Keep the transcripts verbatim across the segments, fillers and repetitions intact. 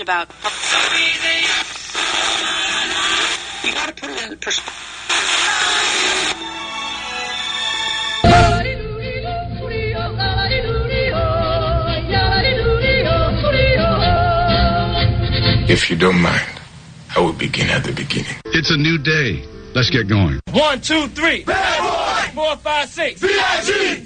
about... So easy. You gotta put it in perspective. If you don't mind, I will begin at the beginning. It's a new day. Let's get going. One, two, three. Bad boy. Four, five, six. V I G.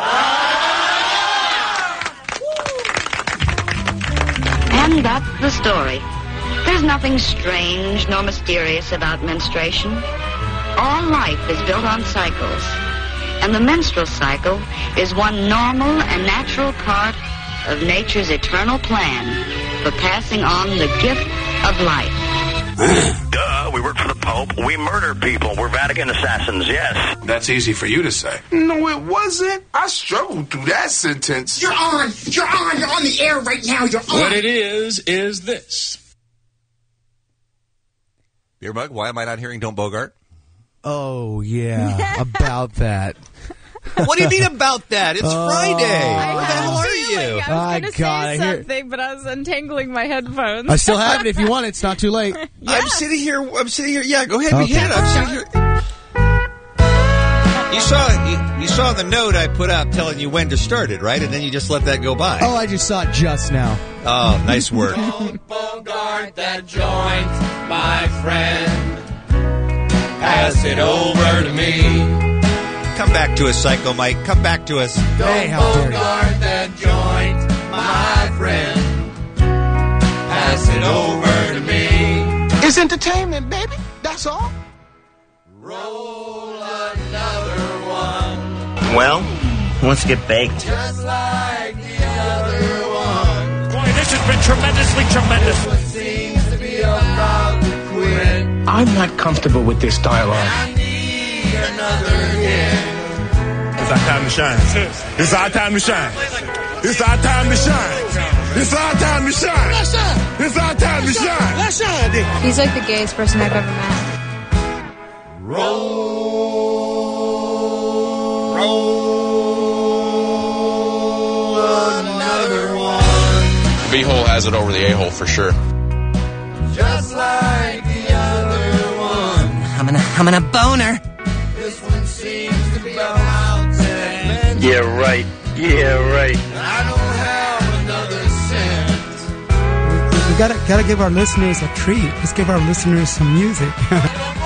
And that's the story. There's nothing strange nor mysterious about menstruation. All life is built on cycles. And the menstrual cycle is one normal and natural part of nature's eternal plan for passing on the gift of life. Duh, we work for the Pope. We murder people. We're Vatican assassins, yes. That's easy for you to say. No, it wasn't. I struggled through that sentence. You're on. You're on. You're on the air right now. You're on. What it is, is this. Beer Mug, why am I not hearing Don't Bogart? Oh, yeah, about that. What do you mean about that? It's Oh. Friday. I Where the hell are feeling. you? I was My going to God, I say hear- something, but I was untangling my headphones. I still have it if you want it. It's not too late. Yeah. I'm sitting here. I'm sitting here. Yeah, go ahead. Okay. Hit it. I'm sitting here. You saw you, you saw the note I put out telling you when to start it, right? And then you just let that go by. Oh, I just saw it just now. Oh, nice work. Don't bogart that joint, my friend. Pass it over to me. Come back to us, Psycho Mike. Come back to us. Hey, how dare you. Bogart that joint, my friend. Pass it over to me. It's entertainment, baby. That's all. Roll another one. Well, who wants to get baked? Just like the other one. Boy, this has been tremendously tremendous. What seems to be about to quit. I'm not comfortable with this dialogue. I need another hit. It's our time to shine. It's our time to shine. It's our time to shine. It's our time to shine. Let's shine. It's our time to shine. Let's shine. He's like the gayest person I've ever met. Roll. Roll another one. B-hole has it over the A-hole for sure. Just like the other one. I'm in a, I'm in a boner. This one seems to be about ten. Yeah, right. Yeah, right. I don't have another cent. We gotta gotta give our listeners a treat. Let's give our listeners some music. What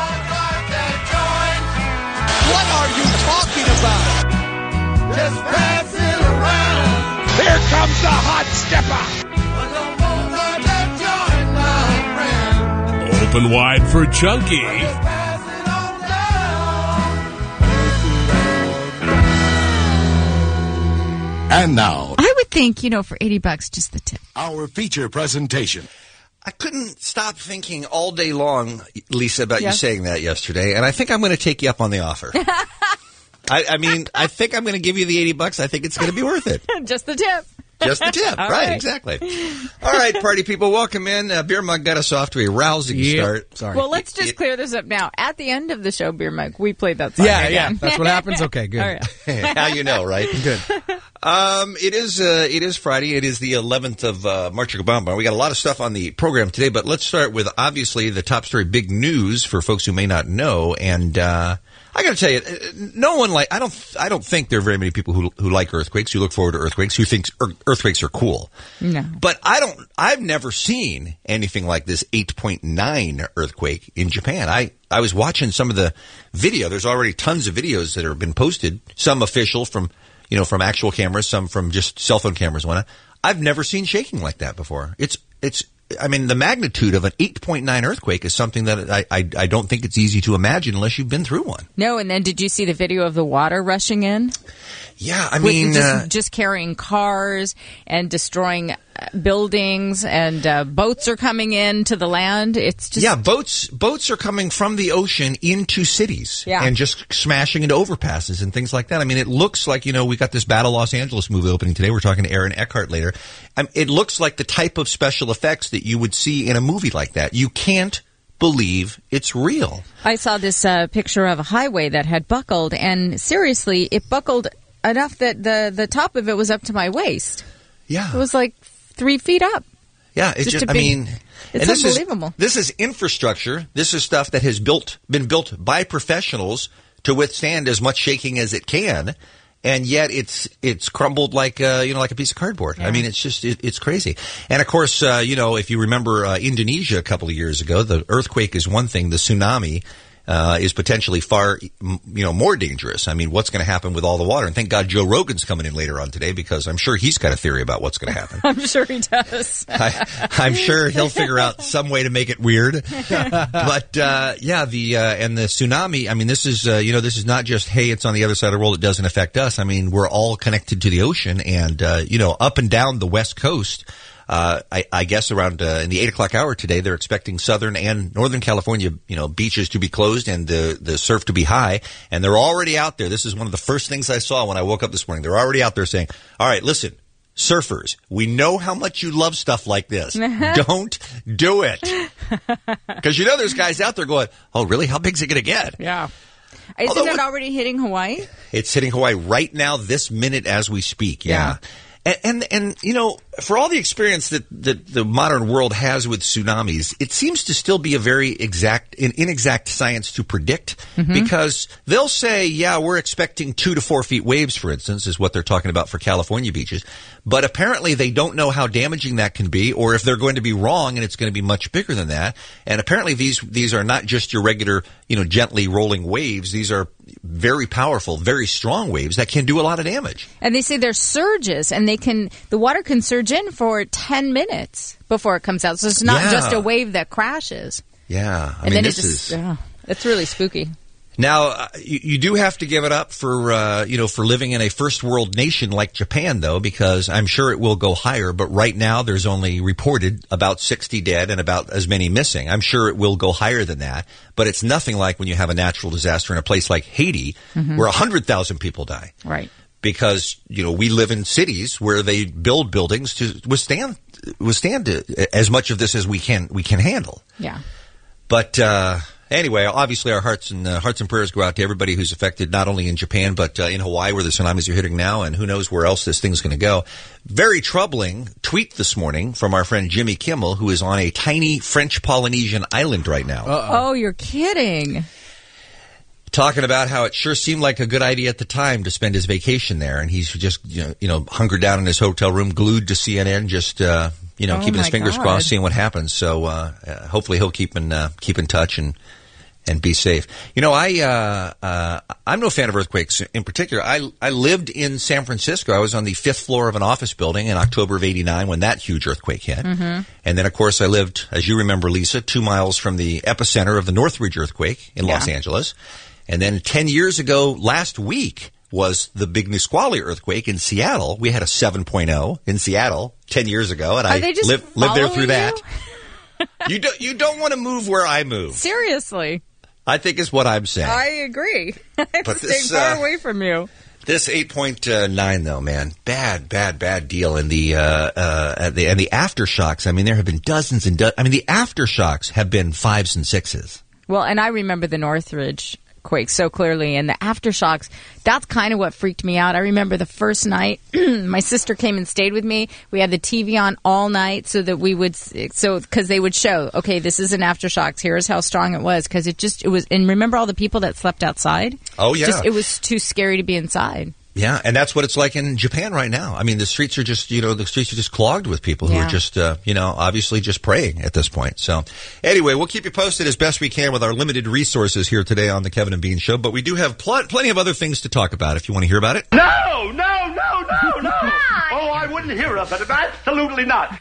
are you talking about? Just pass it around. Here comes the hot stepper. Open wide for Chunky. And now, I would think, you know, for eighty bucks, just the tip. our feature presentation. I couldn't stop thinking all day long, Lisa, about Yeah. you saying that yesterday, and I think I'm going to take you up on the offer. I, I mean, I think I'm going to give you the eighty bucks. I think it's going to be worth it. Just the tip. Just the tip. All right, right. exactly. All right, party people, welcome in. Uh, Beer Mug got us off to a rousing Yep. start. Sorry. Well, let's just It- clear this up now. At the end of the show, Beer Mug, we played that song yeah, again. yeah. That's what happens. Okay, good. All right. How you know, right? Good. Um, it is uh, it is Friday. It is the eleventh of uh, March. We got a lot of stuff on the program today, but let's start with obviously the top story, big news for folks who may not know. And uh, I got to tell you, no one like I don't I don't think there are very many people who who like earthquakes, who look forward to earthquakes, who think earthquakes are cool. No. But I don't. I've never seen anything like this eight point nine earthquake in Japan. I. I was watching some of the video. There's already tons of videos that have been posted. Some official from, you know, from actual cameras, some from just cell phone cameras. One, I've never seen shaking like that before. It's, it's. I mean, the magnitude of an eight point nine earthquake is something that I, I, I don't think it's easy to imagine unless you've been through one. No, and then did you see the video of the water rushing in? Yeah, I With- mean, just, uh, just carrying cars and destroying uh, buildings, and uh, boats are coming in to the land. It's just yeah, boats boats are coming from the ocean into cities Yeah. and just smashing into overpasses and things like that. I mean, it looks like, you know, we got this Battle Los Angeles movie opening today. We're talking to Aaron Eckhart later. Um, it looks like the type of special effects that you would see in a movie like that. You can't believe it's real. I saw this uh, picture of a highway that had buckled, and seriously, it buckled enough that the, the top of it was up to my waist. Yeah. It was like three feet up. Yeah, it's Just just, a I big- mean, it's and this unbelievable. Is, this is infrastructure. This is stuff that has built, been built by professionals to withstand as much shaking as it can. And yet it's it's crumbled like uh, you know like a piece of cardboard. Yeah. I mean, it's just it, it's crazy. And of course, uh, you know, if you remember uh, Indonesia a couple of years ago, the earthquake is one thing. The tsunami uh, is potentially far m- you know more dangerous. I mean, what's going to happen with all the water? And thank God Joe Rogan's coming in later on today because I'm sure he's got a theory about what's going to happen. I'm sure he does. I, I'm sure he'll figure out some way to make it weird. But uh, yeah, the uh, and the tsunami. I mean, this is uh, you know this is not just hey, it's on the other side of the world. It doesn't affect us. I mean, we're all connected to the ocean, and uh, you know, up and down the west coast. Uh, I, I guess around uh, in the eight o'clock hour today, they're expecting Southern and Northern California, you know, beaches to be closed and the the surf to be high. And they're already out there. This is one of the first things I saw when I woke up this morning. They're already out there saying, "All right, listen, surfers, we know how much you love stuff like this. Don't do it," because you know there's guys out there going, "Oh, really? How big's it going to get?" Yeah. Isn't Although it what- already hitting Hawaii? It's hitting Hawaii right now, this minute as we speak. Yeah. And, and, and, you know, for all the experience that, that the modern world has with tsunamis, it seems to still be a very exact, an inexact science to predict Mm-hmm. because they'll say, yeah, we're expecting two to four feet waves, for instance, is what they're talking about for California beaches. But apparently they don't know how damaging that can be or if they're going to be wrong and it's going to be much bigger than that. And apparently these, these are not just your regular, you know, gently rolling waves. These are very powerful, very strong waves that can do a lot of damage. And they say there's surges, and they can the water can surge in for ten minutes before it comes out. So it's not Yeah. just a wave that crashes. Yeah. I and mean, then this it just, is... uh, it's really spooky. Now, uh, you, you do have to give it up for, uh, you know, for living in a first world nation like Japan, though, because I'm sure it will go higher. But right now, there's only reported about sixty dead and about as many missing. I'm sure it will go higher than that. But it's nothing like when you have a natural disaster in a place like Haiti, Mhm. where one hundred thousand people die. Right. Because, you know, we live in cities where they build buildings to withstand, withstand it, as much of this as we can, we can handle. Yeah. But uh, anyway, obviously our hearts and uh, hearts and prayers go out to everybody who's affected, not only in Japan but uh, in Hawaii, where the tsunamis are hitting now, and who knows where else this thing's going to go. Very troubling tweet this morning from our friend Jimmy Kimmel, who is on a tiny French Polynesian island right now. Oh, you're kidding. Talking about how it sure seemed like a good idea at the time to spend his vacation there, and he's just you know, you know hunkered down in his hotel room, glued to C N N, just uh, you know Oh, keeping his my fingers God. crossed, seeing what happens. So uh, uh, hopefully he'll keep in uh, keep in touch and and be safe. You know, I uh, uh, I'm no fan of earthquakes in particular. I I lived in San Francisco. I was on the fifth floor of an office building in October of eighty-nine when that huge earthquake hit. Mm-hmm. And then, of course, I lived, as you remember, Lisa, two miles from the epicenter of the Northridge earthquake in Los Yeah. Angeles. And then ten years ago, last week, was the big Nisqually earthquake in Seattle. We had a seven point oh in Seattle ten years ago, and Are I they just lived, lived there through following that. you don't you don't want to move where I move, Seriously. I think is what I'm saying. I agree. I'm But staying this, far uh, away from you. This eight point nine, though, man, bad, bad, bad deal. And the, uh, uh, the and the aftershocks. I mean, there have been dozens and do- I mean, the aftershocks have been fives and sixes. Well, and I remember the Northridge quake so clearly, and the aftershocks, that's kind of what freaked me out. I remember the first night, my sister came and stayed with me. We had the T V on all night so that we would, so, because they would show, okay, this is an aftershocks, here's how strong it was, because it just, it was, and remember all the people that slept outside? Oh, yeah. Just, it was too scary to be inside. Yeah, and that's what it's like in Japan right now. I mean, the streets are just, you know, the streets are just clogged with people who Yeah. are just, uh, you know, obviously just praying at this point. So, anyway, we'll keep you posted as best we can with our limited resources here today on the Kevin and Bean Show. But we do have pl- plenty of other things to talk about if you want to hear about it. No, no, no, no, no. Oh, I wouldn't hear of it. Absolutely not.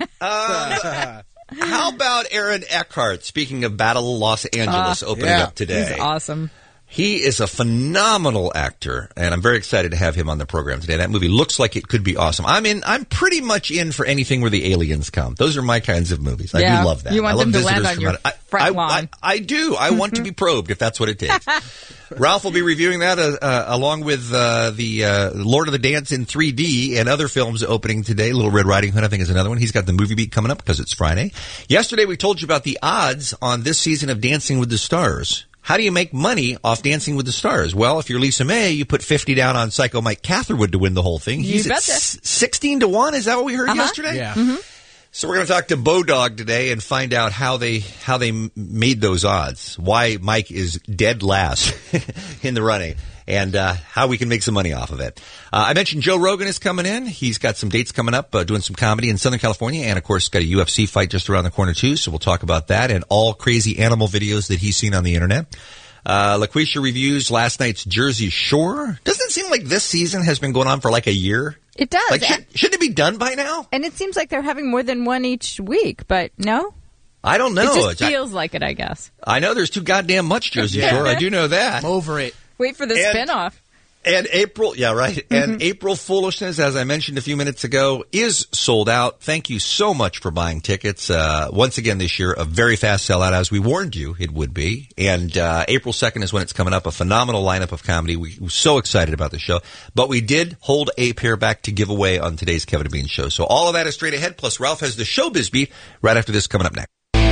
Uh, how about Aaron Eckhart? Speaking of Battle Los Angeles Uh, opening yeah. up today. He's awesome. He is a phenomenal actor, and I'm very excited to have him on the program today. That movie looks like it could be awesome. I'm in. I'm pretty much in for anything where the aliens come. Those are my kinds of movies. I Yeah. do love that. You want I love them to land visitors on from your out- I- front I, lawn. I, I do. I want to be probed if that's what it takes. Ralph will be reviewing that uh, uh, along with uh, the uh, Lord of the Dance in three D and other films opening today. Little Red Riding Hood, I think, is another one. He's got the movie beat coming up because it's Friday. Yesterday, we told you about the odds on this season of Dancing with the Stars. How do you make money off Dancing with the Stars? Well, if you're Lisa May, you put fifty down on Psycho Mike Catherwood to win the whole thing. You He's at betcha. s- sixteen to one. Is that what we heard Uh-huh. yesterday? Yeah. Mm-hmm. So we're going to talk to Bodog today and find out how they how they m- made those odds, why Mike is dead last in the running, and uh, how we can make some money off of it. Uh, I mentioned Joe Rogan is coming in. He's got some dates coming up, uh, doing some comedy in Southern California, and, of course, got a U F C fight just around the corner, too, so we'll talk about that and all crazy animal videos that he's seen on the Internet. Uh, LaQuisha reviews last night's Jersey Shore. Doesn't it seem like this season has been going on for like a year? It does. Like, should, shouldn't it be done by now? And it seems like they're having more than one each week, but no? I don't know. It just It's- feels like it, I guess. I know there's too goddamn much Jersey Shore. I do know that. I'm over it. Wait for the And- spinoff. And April, yeah, right. Mm-hmm. And April Foolishness, as I mentioned a few minutes ago, is sold out. Thank you so much for buying tickets. Uh, once again this year, a very fast sellout, as we warned you it would be. And uh, April second is when it's coming up. A phenomenal lineup of comedy. We were so excited about the show. But we did hold a pair back to give away on today's Kevin and Bean show. So all of that is straight ahead. Plus, Ralph has the Showbiz Beat right after this coming up next.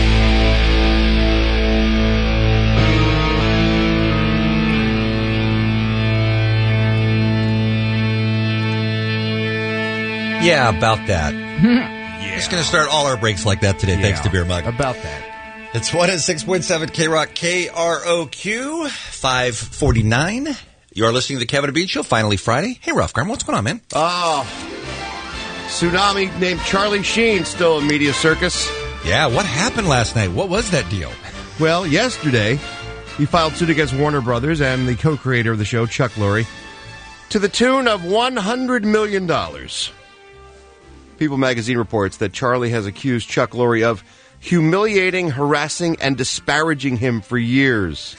Yeah, about that. yeah. Just going to start all our breaks like that today, Yeah, thanks to Beer Mug. About that. It's one oh six point seven K-Rock, K R O Q, five forty-nine. You are listening to the Kevin and Bean Show, finally Friday. Hey, Ralph Graham, what's going on, man? Oh, tsunami named Charlie Sheen still in media circus. Yeah, what happened last night? What was that deal? Well, yesterday, he filed suit against Warner Brothers and the co-creator of the show, Chuck Lorre, to the tune of one hundred million dollars. People magazine reports that Charlie has accused Chuck Lorre of humiliating, harassing, and disparaging him for years.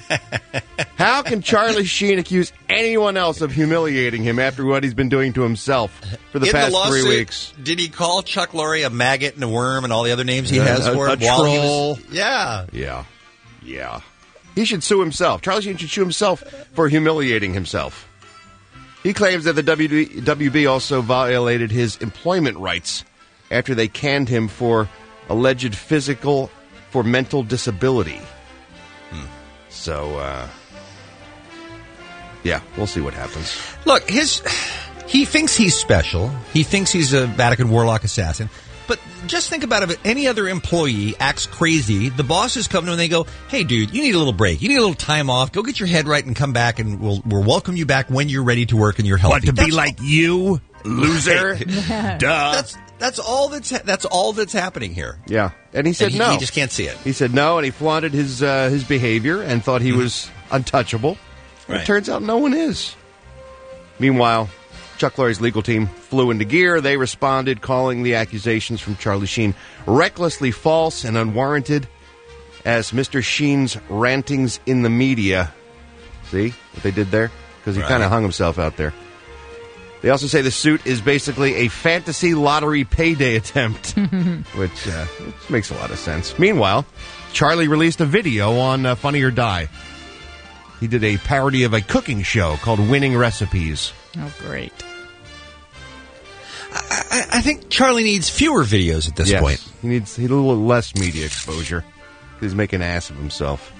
How can Charlie Sheen accuse anyone else of humiliating him after what he's been doing to himself for the In past the lawsuit, three weeks? Did he call Chuck Lorre a maggot and a worm and all the other names he Yeah, has a- for a him? while he troll. was- yeah. Yeah. Yeah. He should sue himself. Charlie Sheen should sue himself for humiliating himself. He claims that the W B also violated his employment rights after they canned him for alleged physical for mental disability. Hmm. So, uh, yeah, we'll see what happens. Look, his he thinks he's special. He thinks he's a Vatican warlock assassin. But just think about it. If any other employee acts crazy, the bosses come to him and they go, hey, dude, you need a little break. You need a little time off. Go get your head right and come back, and we'll, we'll welcome you back when you're ready to work and you're healthy. What, to be That's- like you, loser? Duh. That's that's all that's ha- that's all that's happening here. Yeah, and he said And he- no. he just can't see it. He said no, and he flaunted his uh, his behavior and thought he was untouchable. Right. It turns out no one is. Meanwhile, Chuck Lorre's legal team flew into gear. They responded, calling the accusations from Charlie Sheen recklessly false and unwarranted as Mister Sheen's rantings in the media. See what they did there? Because he Right. kind of hung himself out there. They also say the suit is basically a fantasy lottery payday attempt, which, uh, which makes a lot of sense. Meanwhile, Charlie released a video on uh, Funny or Die. He did a parody of a cooking show called Winning Recipes. Oh, great. I, I think Charlie needs fewer videos at this Yes, point. he needs he needs a little less media exposure. He's making an ass of himself.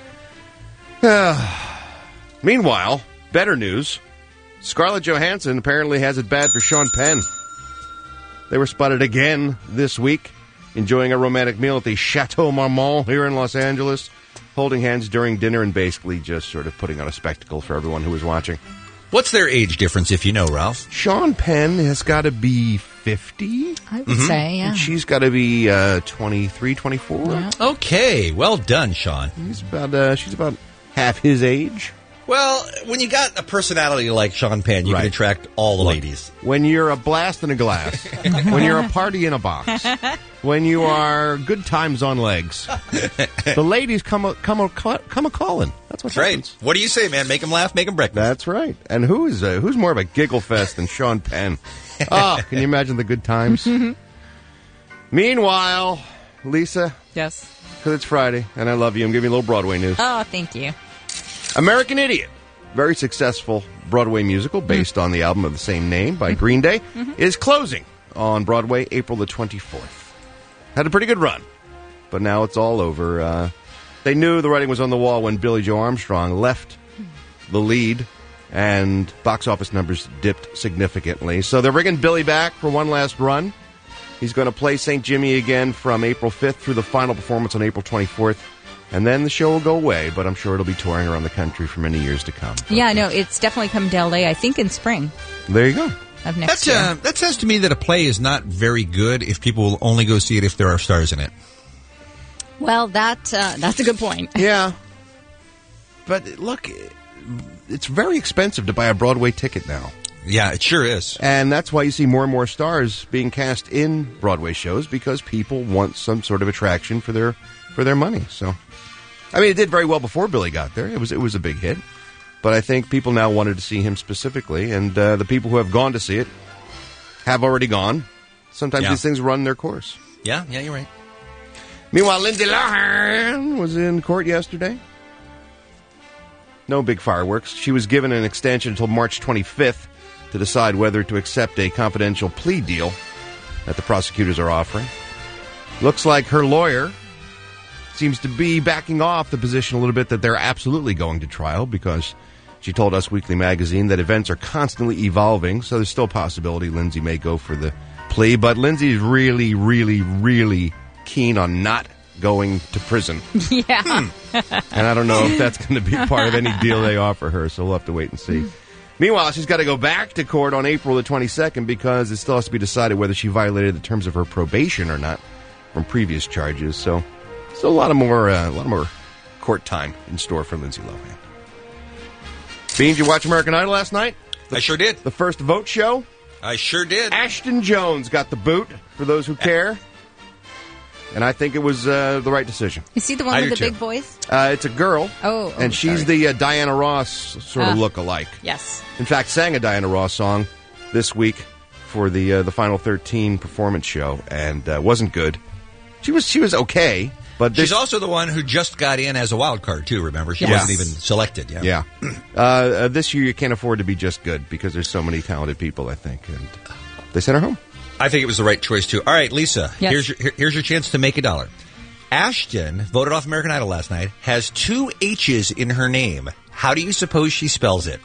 Meanwhile, better news. Scarlett Johansson apparently has it bad for Sean Penn. They were spotted again this week, enjoying a romantic meal at the Chateau Marmont here in Los Angeles, holding hands during dinner and basically just sort of putting on a spectacle for everyone who was watching. What's their age difference, if you know, Ralph? Sean Penn has got to be fifty. I would say, yeah. And she's got to be uh, twenty-three, twenty-four. Yeah. Okay, well done, Sean. He's about, uh, she's about half his age. Well, when you got a personality like Sean Penn, you Right. can attract all the ladies. When you're a blast in a glass, when you're a party in a box, when you are good times on legs, the ladies come a, come a, come a calling. That's what That's right. happens. What do you say, man? Make them laugh, make them breakfast. That's right. And who is uh, who's more of a giggle fest than Sean Penn? Oh, can you imagine the good times? Meanwhile, Lisa, Yes. because it's Friday and I love you, I'm giving you a little Broadway news. Oh, thank you. American Idiot, very successful Broadway musical based on the album of the same name by Green Day, is closing on Broadway April the twenty-fourth. Had a pretty good run, but now it's all over. Uh, they knew the writing was on the wall when Billie Joe Armstrong left the lead, and box office numbers dipped significantly. So they're bringing Billie back for one last run. He's going to play Saint Jimmy again from April fifth through the final performance on April twenty-fourth. And then the show will go away, but I'm sure it'll be touring around the country for many years to come. Yeah, no, it's definitely coming to L A, I think in spring There you go. of next That's, year. uh, that says to me that a play is not very good if people will only go see it if there are stars in it. Well, that uh, that's a good point. Yeah. But look, it's very expensive to buy a Broadway ticket now. Yeah, it sure is. And that's why you see more and more stars being cast in Broadway shows, because people want some sort of attraction for their for their money. So, I mean, it did very well before Billy got there. It was it was a big hit. But I think people now wanted to see him specifically, and uh, the people who have gone to see it have already gone. Sometimes Yeah. these things run their course. Yeah, yeah, you're right. Meanwhile, Lindsay Lohan was in court yesterday. No big fireworks. She was given an extension until March twenty-fifth to decide whether to accept a confidential plea deal that the prosecutors are offering. Looks like her lawyer seems to be backing off the position a little bit that they're absolutely going to trial, because she told Us Weekly magazine that events are constantly evolving, so there's still a possibility Lindsay may go for the plea. But Lindsay's really, really, really keen on not going to prison. Yeah. And I don't know if that's going to be part of any deal they offer her, so we'll have to wait and see. Meanwhile, she's got to go back to court on April the twenty-second because it still has to be decided whether she violated the terms of her probation or not from previous charges. So, so a lot of more, uh, a lot more court time in store for Lindsay Lohan. Bean, did you watch American Idol last night? I sure did. The first vote show? I sure did. Ashton Jones got the boot, for those who care. And I think it was uh, the right decision. Is he the one I with do the too. big voice? Uh, it's a girl. Oh, oh, and she's sorry. the uh, Diana Ross sort of Ah. look-alike. Yes. In fact, sang a Diana Ross song this week for the uh, the Final thirteen performance show, and uh, wasn't good. She was she was okay, but this, She's also the one who just got in as a wild card, too, remember? She Yes. wasn't even selected. Yeah. yeah. uh, uh, this year you can't afford to be just good because there's so many talented people, I think, and they sent her home. I think it was the right choice, too. All right, Lisa, Yes. here's your here- here's your chance to make a dollar. Ashton, voted off American Idol last night, has two H's in her name. How do you suppose she spells it?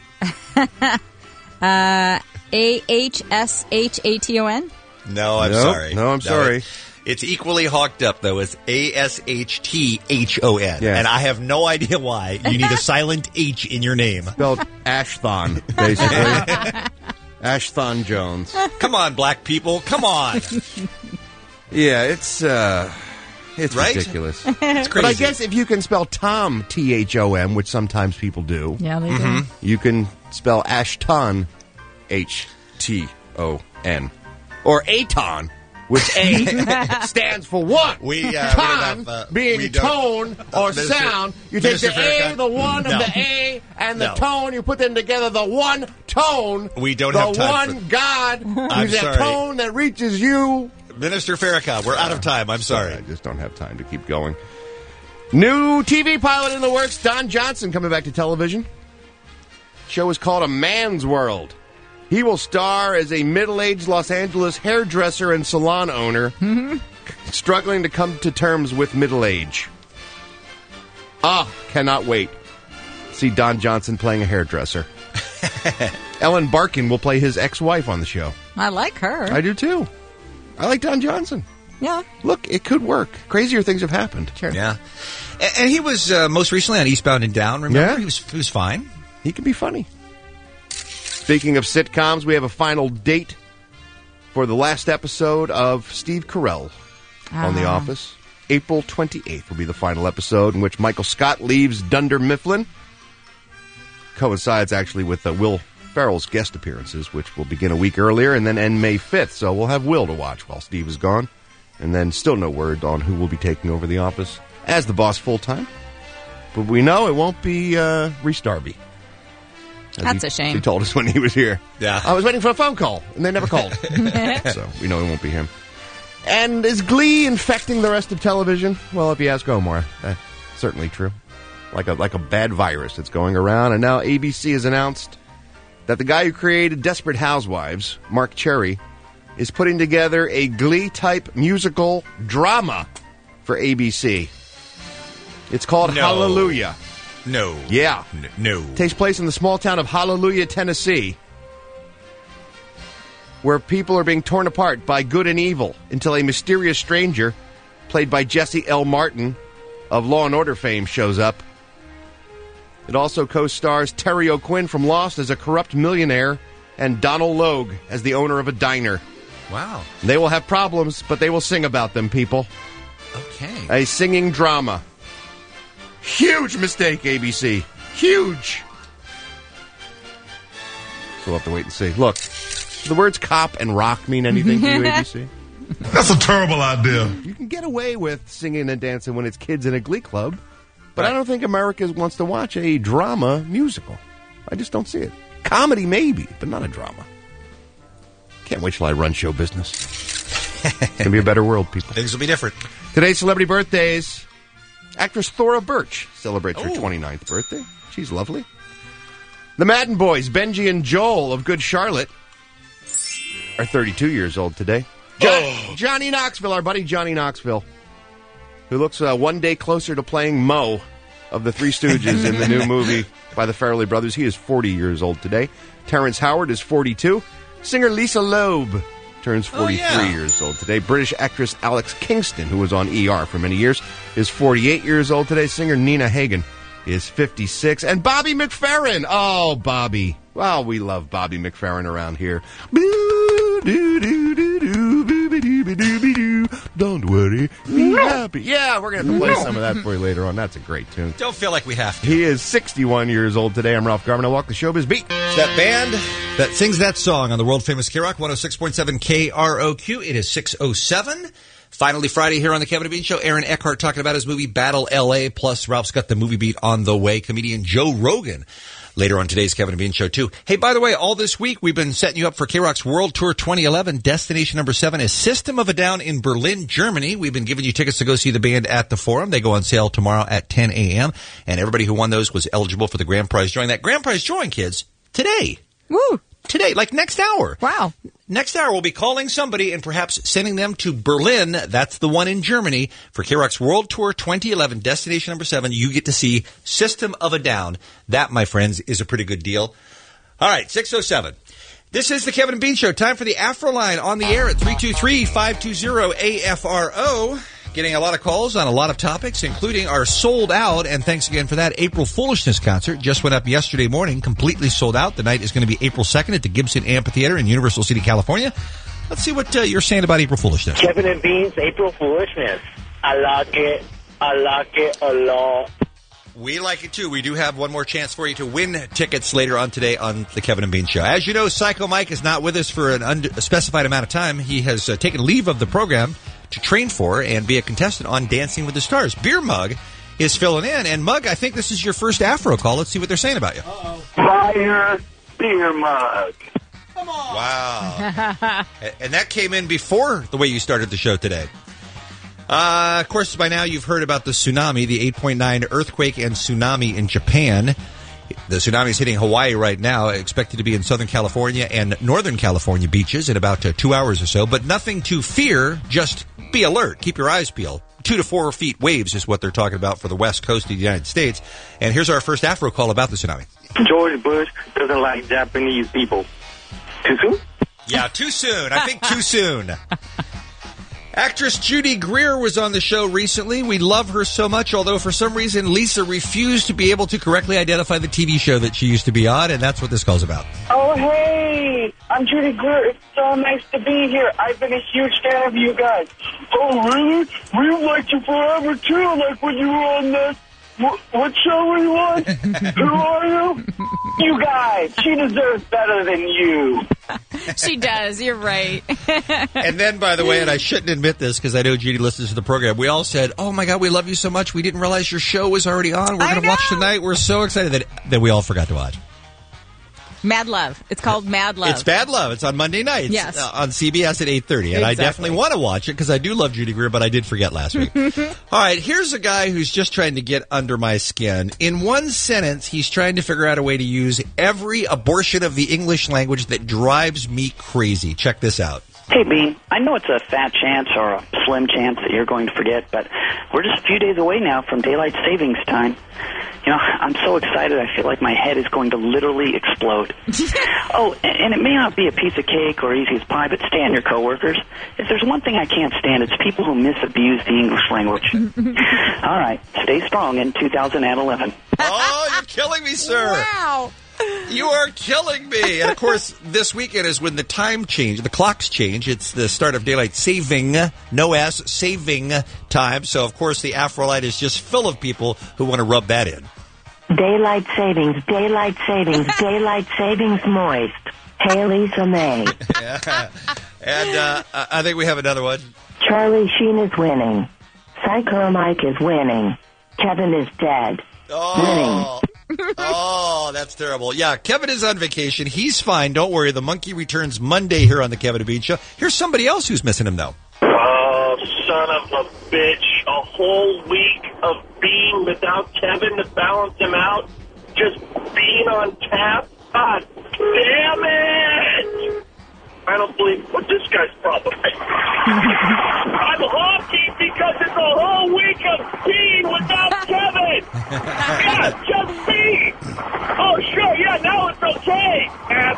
Uh, A H S H A T O N? No, I'm Nope. sorry. No, I'm sorry. it- It's equally hawked up, though. It's A S H T H O N. Yeah. And I have no idea why. You need a silent H in your name. Spelled Ashthon, basically. Ashthon Jones. Come on, black people. Come on. Yeah, it's uh, it's Right? ridiculous. It's But I crazy. guess if you can spell Tom T H O M, which sometimes people do, Yeah, they Mm-hmm. do. you can spell Ashton H T O N, or Aton, which A stands for what? We, uh, we don't Ton have, uh, being we don't- tone or Minister- sound. You take Minister the A, Farrakhan? the one, No. and the A, and the No. tone. You put them together. The one tone. We don't the have time one for- God. I'm who's that sorry. tone that reaches you. Minister Farrakhan, we're out of time. I'm sorry. I just don't have time to keep going. New T V pilot in the works. Don Johnson coming back to television. Show is called A Man's World. He will star as a middle-aged Los Angeles hairdresser and salon owner struggling to come to terms with middle age. Ah, cannot wait. See Don Johnson playing a hairdresser. Ellen Barkin will play his ex-wife on the show. I like her. I do too. I like Don Johnson. yeah. Look, it could work. Crazier things have happened. Sure. Yeah. And, and he was uh, most recently on Eastbound and Down, remember? Yeah. He was, he was fine. He can be funny. Speaking of sitcoms, we have a final date for the last episode of Steve Carell on The Ah. Office. April twenty-eighth will be the final episode in which Michael Scott leaves Dunder Mifflin. Coincides actually with uh, Will Ferrell's guest appearances, which will begin a week earlier and then end May fifth. So we'll have Will to watch while Steve is gone. And then still no word on who will be taking over the office as the boss full-time. But we know it won't be uh, Reese Darby. As That's he, a shame. He told us when he was here. Yeah. I was waiting for a phone call, and they never called. So we know it won't be him. And is Glee infecting the rest of television? Well, if you ask Omar, that's certainly true. Like a like a bad virus that's going around. And now A B C has announced that the guy who created Desperate Housewives, Mark Cherry, is putting together a Glee-type musical drama for A B C. It's called No. Hallelujah. No. Yeah. N- No. Takes place in the small town of Hallelujah, Tennessee, where people are being torn apart by good and evil until a mysterious stranger, played by Jesse L. Martin of Law and Order fame, shows up. It also co-stars Terry O'Quinn from Lost as a corrupt millionaire and Donald Logue as the owner of a diner. Wow. They will have problems, but they will sing about them, people. Okay. A singing drama. Huge mistake, A B C. Huge. So we'll have to wait and see. Look, do the words cop and rock mean anything to you, A B C? That's a terrible idea. You can get away with singing and dancing when it's kids in a glee club, but right. I don't think America wants to watch a drama musical. I just don't see it. Comedy, maybe, but not a drama. Can't wait till I run show business. It's going to be a better world, people. Things will be different. Today's celebrity birthdays. Actress Thora Birch celebrates her Ooh. twenty-ninth birthday. She's lovely. The Madden Boys, Benji and Joel of Good Charlotte, are thirty-two years old today. Jo- oh. Johnny Knoxville, our buddy Johnny Knoxville, who looks uh, one day closer to playing Moe of the Three Stooges in the new movie by the Farrelly Brothers. He is forty years old today. Terrence Howard is forty-two. Singer Lisa Loeb turns forty-three oh, yeah. years old today. British actress Alex Kingston, who was on E R for many years, is forty-eight years old today. Singer Nina Hagen is fifty-six. And Bobby McFerrin. Oh, Bobby. Well, we love Bobby McFerrin around here. Don't worry, be happy. Yeah, we're going to have to play some of that for you later on. That's a great tune. Don't feel like we have to. He is sixty-one years old today. I'm Ralph Garman. I walk the showbiz beat. It's that band that sings that song on the world-famous K-Rock one oh six point seven K R O Q. It is six oh seven. Finally Friday here on the Kevin and Bean Show. Aaron Eckhart talking about his movie Battle L A. Plus, Ralph's got the movie beat on the way. Comedian Joe Rogan later on today's Kevin and Bean Show, too. Hey, by the way, all this week we've been setting you up for K-Rock's World Tour twenty eleven. Destination number seven is System of a Down in Berlin, Germany. We've been giving you tickets to go see the band at the Forum. They go on sale tomorrow at ten a.m. And everybody who won those was eligible for the grand prize drawing. That grand prize drawing, kids, today. Woo! Today, like next hour. Wow. Next hour, we'll be calling somebody and perhaps sending them to Berlin. That's the one in Germany for K-Rock's World Tour twenty eleven, Destination number seven. You get to see System of a Down. That, my friends, is a pretty good deal. All right, six oh seven. This is the Kevin and Bean Show. Time for the Afro line on the air at three two three, five two zero, A F R O. Getting a lot of calls on a lot of topics, including our sold out, and thanks again for that, April Foolishness concert. Just went up yesterday morning, completely sold out. The night is going to be April second at the Gibson Amphitheater in Universal City, California. Let's see what uh, you're saying about April Foolishness. Kevin and Bean's April Foolishness. I like it. I like it a lot. We like it, too. We do have one more chance for you to win tickets later on today on the Kevin and Bean Show. As you know, Psycho Mike is not with us for an unspecified amount of time. He has uh, taken leave of the program to train for and be a contestant on Dancing with the Stars. Beer Mug is filling in. And, Mug, I think this is your first Afro call. Let's see what they're saying about you. Uh-oh. Fire Beer Mug. Come on. Wow. And that came in before the way you started the show today. Uh, of course, by now you've heard about the tsunami, the eight point nine earthquake and tsunami in Japan. The tsunami is hitting Hawaii right now, expected to be in Southern California and Northern California beaches in about uh, two hours or so. But nothing to fear, just be alert. Keep your eyes peeled. Two to four feet waves is what they're talking about for the west coast of the United States. And here's our first Afro call about the tsunami. George Bush doesn't like Japanese people. Too soon? Yeah, too soon. I think too soon. Actress Judy Greer was on the show recently. We love her so much, although for some reason Lisa refused to be able to correctly identify the T V show that she used to be on, and that's what this call's about. Oh, hey, I'm Judy Greer. It's so nice to be here. I've been a huge fan of you guys. Oh, really? We've liked you forever, too, like when you were on that... What, what show were you on? Who are you? You guys. She deserves better than you. She does. You're right. And then, by the way, and I shouldn't admit this because I know Judy listens to the program, we all said, oh, my God, we love you so much. We didn't realize your show was already on. We're going to watch tonight. We're so excited that, that we all forgot to watch. Mad Love. It's called Mad Love. It's Mad Love. It's on Monday nights. Yes. Uh, on C B S at eight thirty. And Exactly. I definitely want to watch it because I do love Judy Greer, but I did forget last week. All right, here's a guy who's just trying to get under my skin. In one sentence, he's trying to figure out a way to use every abortion of the English language that drives me crazy. Check this out. Hey, Bean, I know it's a fat chance or a slim chance that you're going to forget, but we're just a few days away now from daylight savings time. You know, I'm so excited I feel like my head is going to literally explode. Oh, and it may not be a piece of cake or easy as pie, but stand your coworkers. If there's one thing I can't stand, it's people who misabuse the English language. All right, stay strong in two thousand eleven. Oh, you're killing me, sir. Wow. You are killing me. And, of course, this weekend is when the time change, the clocks change. It's the start of daylight saving, no S, saving time. So, of course, the Afrolight is just full of people who want to rub that in. Daylight savings, daylight savings, daylight savings moist. Hey, Lisa May. Yeah. And uh, I think we have another one. Charlie Sheen is winning. Psycho Mike is winning. Kevin is dead. Oh. Winning. Oh, that's terrible. Yeah, Kevin is on vacation. He's fine. Don't worry. The monkey returns Monday here on the Kevin and Bean Show. Here's somebody else who's missing him, though. Oh, son of a bitch. A whole week of Bean without Kevin to balance him out. Just Bean on tap. God damn it! I don't believe what this guy's problem is. I'm hockey because it's a whole week of Bean without Kevin. Yeah, just Bean. Oh, sure, yeah, now it's okay,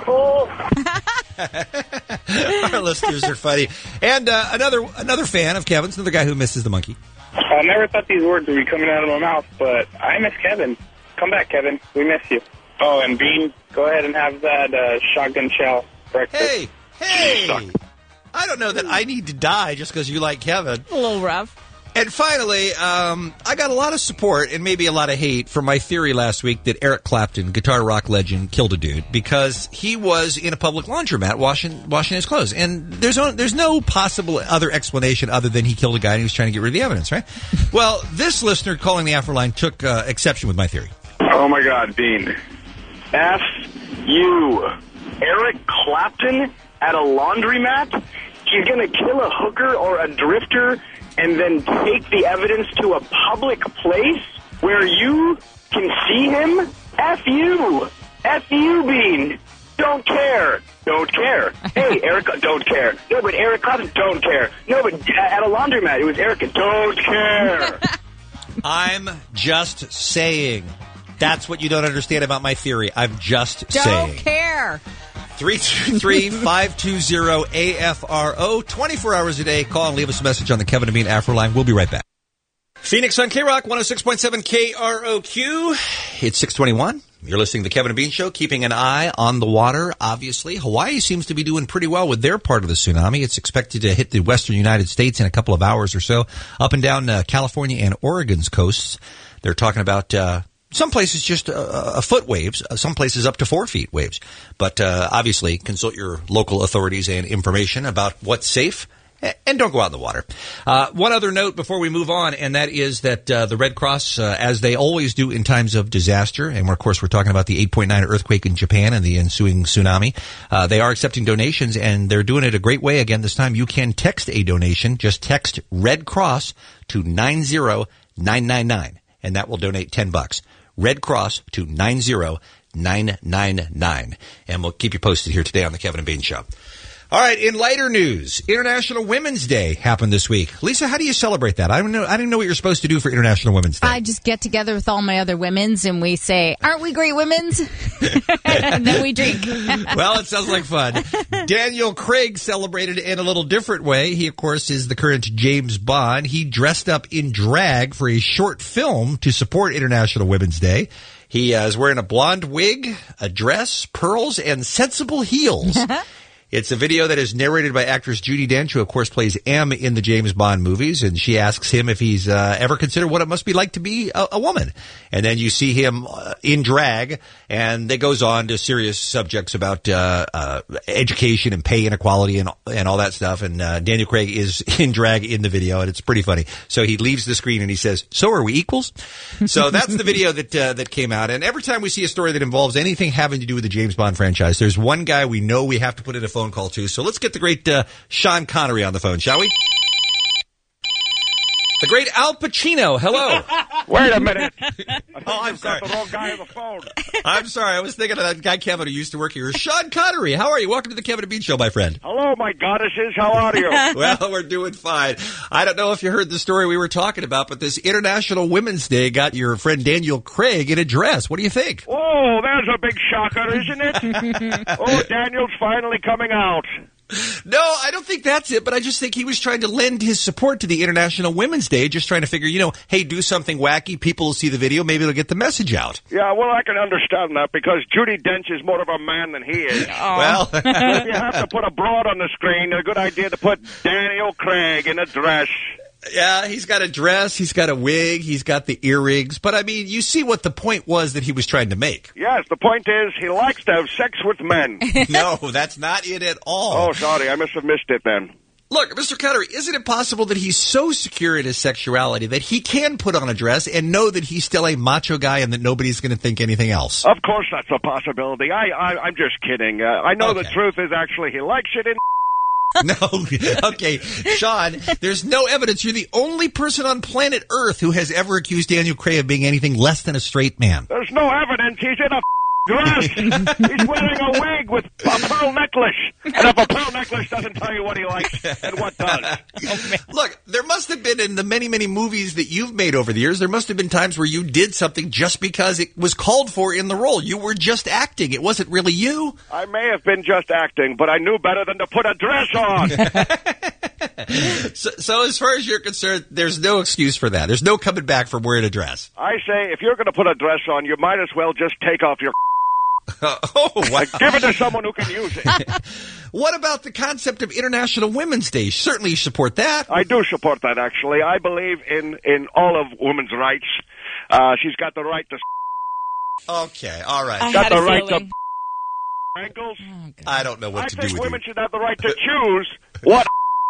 asshole. Our listeners are funny. And uh, another another fan of Kevin's, another guy who misses the monkey. I never thought these words would be coming out of my mouth, but I miss Kevin. Come back, Kevin. We miss you. Oh, and Bean, go ahead and have that uh, shotgun shell breakfast. Hey, hey! I don't know that I need to die just because you like Kevin. A little rough. And finally, um, I got a lot of support and maybe a lot of hate for my theory last week that Eric Clapton, guitar rock legend, killed a dude because he was in a public laundromat washing washing his clothes. And there's no, there's no possible other explanation other than he killed a guy and he was trying to get rid of the evidence, right? Well, this listener calling the Afroline took uh, exception with my theory. Oh, my God, Bean. F you. Eric Clapton at a laundromat? He's going to kill a hooker or a drifter and then take the evidence to a public place where you can see him? F you. F you, Bean. Don't care. Don't care. Hey, Erica, don't care. No, but Eric Clapton, don't care. No, but at a laundromat, it was Erica, don't care. I'm just saying. That's what you don't understand about my theory. I'm just Don't saying. Don't care. three two three, five two zero, A F R O. twenty-four hours a day. Call and leave us a message on the Kevin and Bean Afro line. We'll be right back. Phoenix on K-Rock, one oh six point seven K R O Q. It's six twenty-one. You're listening to the Kevin and Bean Show, keeping an eye on the water, obviously. Hawaii seems to be doing pretty well with their part of the tsunami. It's expected to hit the western United States in a couple of hours or so, up and down uh, California and Oregon's coasts. They're talking about... Uh, Some places just a, a foot waves, some places up to four feet waves. But uh, obviously, consult your local authorities and information about what's safe, and don't go out in the water. Uh, one other note before we move on, and that is that uh, the Red Cross, uh, as they always do in times of disaster, and we're, of course we're talking about the eight point nine earthquake in Japan and the ensuing tsunami, uh, they are accepting donations, and they're doing it a great way. Again, this time you can text a donation. Just text Red Cross to nine zero nine nine nine, and that will donate ten bucks. Red Cross to nine zero nine nine nine. And we'll keep you posted here today on the Kevin and Bean Show. All right, in lighter news, International Women's Day happened this week. Lisa, how do you celebrate that? I don't know. I didn't know what you're supposed to do for International Women's Day. I just get together with all my other women's and we say, aren't we great women's? And then we drink. Well, it sounds like fun. Daniel Craig celebrated in a little different way. He, of course, is the current James Bond. He dressed up in drag for a short film to support International Women's Day. He uh, is wearing a blonde wig, a dress, pearls, and sensible heels. It's a video that is narrated by actress Judi Dench, who, of course, plays M in the James Bond movies, and she asks him if he's uh, ever considered what it must be like to be a, a woman. And then you see him uh, in drag, and it goes on to serious subjects about uh, uh, education and pay inequality and and all that stuff. And uh, Daniel Craig is in drag in the video, and it's pretty funny. So he leaves the screen and he says, "So are we equals?" So that's the video that uh, that came out. And every time we see a story that involves anything having to do with the James Bond franchise, there's one guy we know we have to put in a phone call to. So let's get the great uh, Sean Connery on the phone, shall we? The great Al Pacino. Hello. Wait a minute. Oh, I'm sorry. The wrong guy on the phone. I'm sorry. I was thinking of that guy Kevin who used to work here. Sean Connery. How are you? Welcome to the Kevin and Bean Show, my friend. Hello, my goddesses. How are you? Well, we're doing fine. I don't know if you heard the story we were talking about, but this International Women's Day got your friend Daniel Craig in a dress. What do you think? Oh, there's a big shocker, isn't it? Oh, Daniel's finally coming out. No, I don't think that's it, but I just think he was trying to lend his support to the International Women's Day, just trying to figure, you know, hey, do something wacky, people will see the video, maybe it'll get the message out. Yeah, well, I can understand that because Judi Dench is more of a man than he is. Well, if you have to put a broad on the screen, a good idea to put Daniel Craig in a dress. Yeah, he's got a dress, he's got a wig, he's got the earrings, but I mean, you see what the point was that he was trying to make. Yes, the point is he likes to have sex with men. No, that's not it at all. Oh, sorry, I must have missed it then. Look, Mister Connery, isn't it possible that he's so secure in his sexuality that he can put on a dress and know that he's still a macho guy and that nobody's going to think anything else? Of course that's a possibility. I, I, I'm just kidding. Uh, I know Okay. the truth is actually he likes it in... No. Okay, Sean, there's no evidence. You're the only person on planet Earth who has ever accused Daniel Craig of being anything less than a straight man. There's no evidence. He's in a dress. He's wearing a wig with a pearl necklace. And if a pearl necklace doesn't tell you what he likes, then what does? Look, there must have been in the many, many movies that you've made over the years, there must have been times where you did something just because it was called for in the role. You were just acting. It wasn't really you. I may have been just acting, but I knew better than to put a dress on. So, so as far as you're concerned, there's no excuse for that. There's no coming back from wearing a dress. I say, if you're going to put a dress on, you might as well just take off your... Oh, wow. Give it to someone who can use it. What about the concept of International Women's Day? Certainly you support that. I do support that, actually. I believe in, in all of women's rights. Uh, she's got the right to... Okay, all right. She's got the right to... ankles. I don't know what I to do think with women you. should have the right to choose what...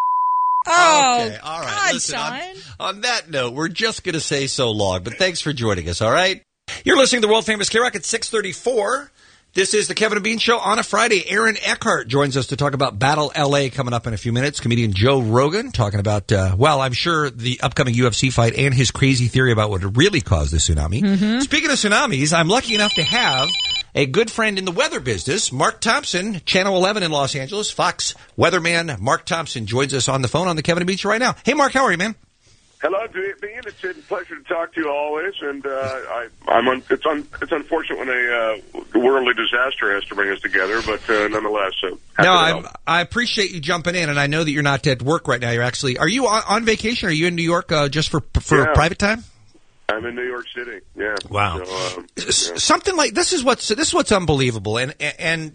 Oh, okay, all right. God, Listen, Sean. on, on that note, we're just going to say so long, but thanks for joining us, all right? You're listening to the world-famous K-Rock at six thirty-four. This is the Kevin and Bean Show on a Friday. Aaron Eckhart joins us to talk about Battle L A coming up in a few minutes. Comedian Joe Rogan talking about, uh, well, I'm sure the upcoming U F C fight and his crazy theory about what really caused the tsunami. Mm-hmm. Speaking of tsunamis, I'm lucky enough to have a good friend in the weather business, Mark Thompson, Channel eleven in Los Angeles, Fox weatherman Mark Thompson joins us on the phone on the Kevin and Bean Show right now. Hey, Mark, how are you, man? Hello, Bean. It's a pleasure to talk to you always, and uh, I, I'm un, it's un, it's unfortunate when a uh, worldly disaster has to bring us together, but uh, nonetheless, uh, happy No, to I, help. I appreciate you jumping in, and I know that you're not at work right now. You're actually, are you on, on vacation? Are you in New York uh, just for for Yeah. private time? I'm in New York City. Yeah. Wow. So, um, S- yeah. Something like this is what's this is what's unbelievable, and and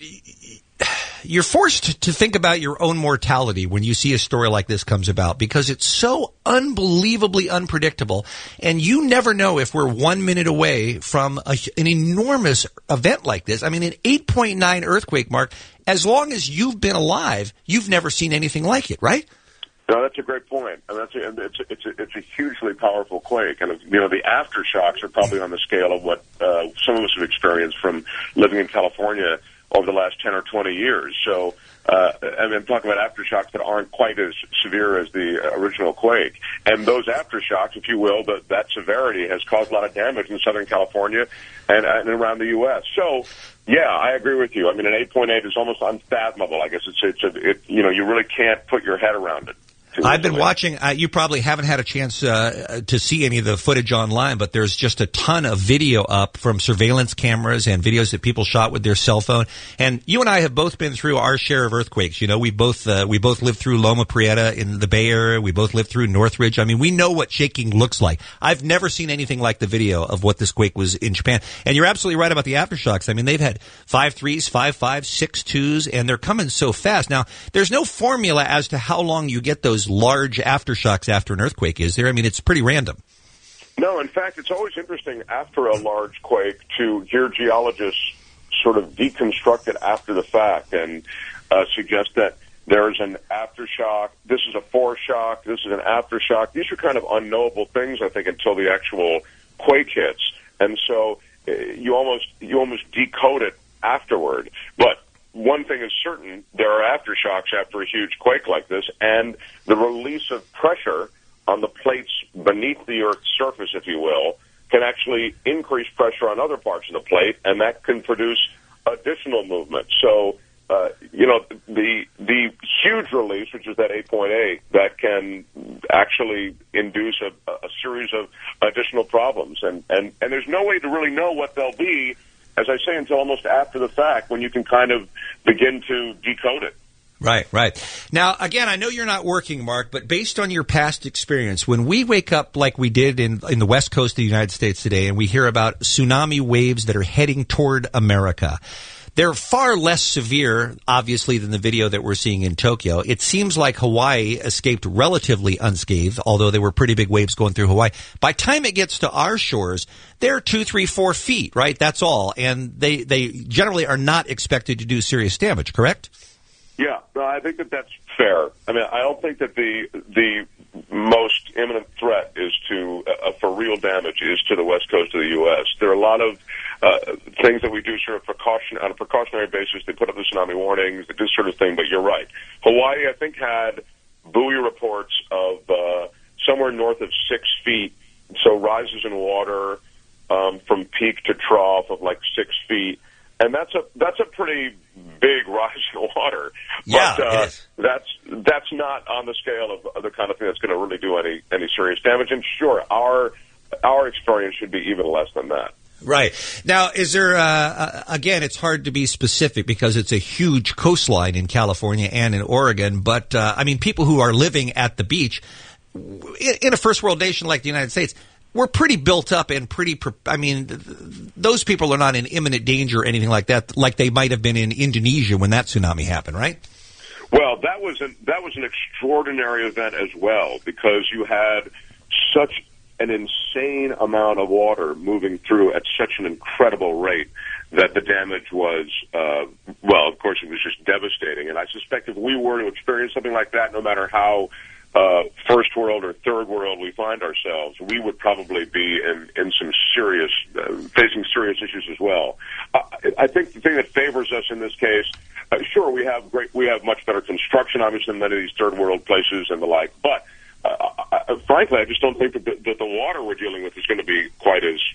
you're forced to think about your own mortality when you see a story like this comes about because it's so unbelievably unpredictable, and you never know if we're one minute away from a, an enormous event like this. I mean, an eight point nine earthquake, Mark. As long as you've been alive, you've never seen anything like it, right? No, that's a great point, and that's a, and it's a, it's a, it's a hugely powerful quake, and you know the aftershocks are probably on the scale of what uh, some of us have experienced from living in California over the last ten or twenty years. So, uh, I mean, I'm talking about aftershocks that aren't quite as severe as the original quake, and those aftershocks, if you will, that that severity has caused a lot of damage in Southern California and, and around the U S. So. Yeah, I agree with you. I mean, an eight point eight is almost unfathomable. I guess it's it's a, it, you know, you really can't put your head around it. I've been watching, uh, you probably haven't had a chance uh, to see any of the footage online, but there's just a ton of video up from surveillance cameras and videos that people shot with their cell phone. And you and I have both been through our share of earthquakes. You know, we both uh, we both lived through Loma Prieta in the Bay Area. We both lived through Northridge. I mean, we know what shaking looks like. I've never seen anything like the video of what this quake was in Japan. And you're absolutely right about the aftershocks. I mean, they've had five threes, five fives, six twos, and they're coming so fast. Now, there's no formula as to how long you get those large aftershocks after an earthquake, is there? I mean, it's pretty random. No, in fact, it's always interesting after a large quake to hear geologists sort of deconstruct it after the fact and uh, suggest that there's an aftershock, this is a foreshock, this is an aftershock. These are kind of unknowable things, I think, until the actual quake hits. And so uh, you almost you almost decode it afterward. But one thing is certain, there are aftershocks after a huge quake like this, and the release of pressure on the plates beneath the Earth's surface, if you will, can actually increase pressure on other parts of the plate, and that can produce additional movement. So, uh, you know, the the huge release, which is that eight point eight, that can actually induce a, a series of additional problems. And, and, and there's no way to really know what they'll be, as I say, until almost after the fact, when you can kind of begin to decode it. Right, right. Now, again, I know you're not working, Mark, but based on your past experience, when we wake up like we did in, in the west coast of the United States today and we hear about tsunami waves that are heading toward America, they're far less severe, obviously, than the video that we're seeing in Tokyo. It seems like Hawaii escaped relatively unscathed, although there were pretty big waves going through Hawaii. By the time it gets to our shores, they're two, three, four feet, right? That's all. And they, they generally are not expected to do serious damage, correct? Yeah, no, I think that that's fair. I mean, I don't think that the the most imminent threat is to, uh, for real damage, is to the west coast of the U S. There are a lot of uh, things that we do sort of precaution on a precautionary basis. They put up the tsunami warnings, this sort of thing. But you're right. Hawaii, I think, had buoy reports of uh, somewhere north of six feet. So rises in water um, from peak to trough of like six feet. And that's a that's a pretty big rise in water. Yeah, but, uh, it is. that's that's not on the scale of, of the kind of thing that's going to really do any any serious damage. And sure, our our experience should be even less than that. Right. Now, is there, uh, again, it's hard to be specific because it's a huge coastline in California and in Oregon, but, uh, I mean, people who are living at the beach, in, in a first world nation like the United States, we're pretty built up and pretty, I mean, those people are not in imminent danger or anything like that, like they might have been in Indonesia when that tsunami happened, right? Well, that was an, that was an extraordinary event as well, because you had such an insane amount of water moving through at such an incredible rate that the damage was, uh, well, of course, it was just devastating. And I suspect if we were to experience something like that, no matter how uh, first world or third world we find ourselves, we would probably be in, in some serious, uh, facing serious issues as well. Uh, I think the thing that favors us in this case, uh, sure, we have great, we have much better construction, obviously, than many of these third world places and the like, but Uh, I, frankly, I just don't think that the, that the water we're dealing with is going to be quite as,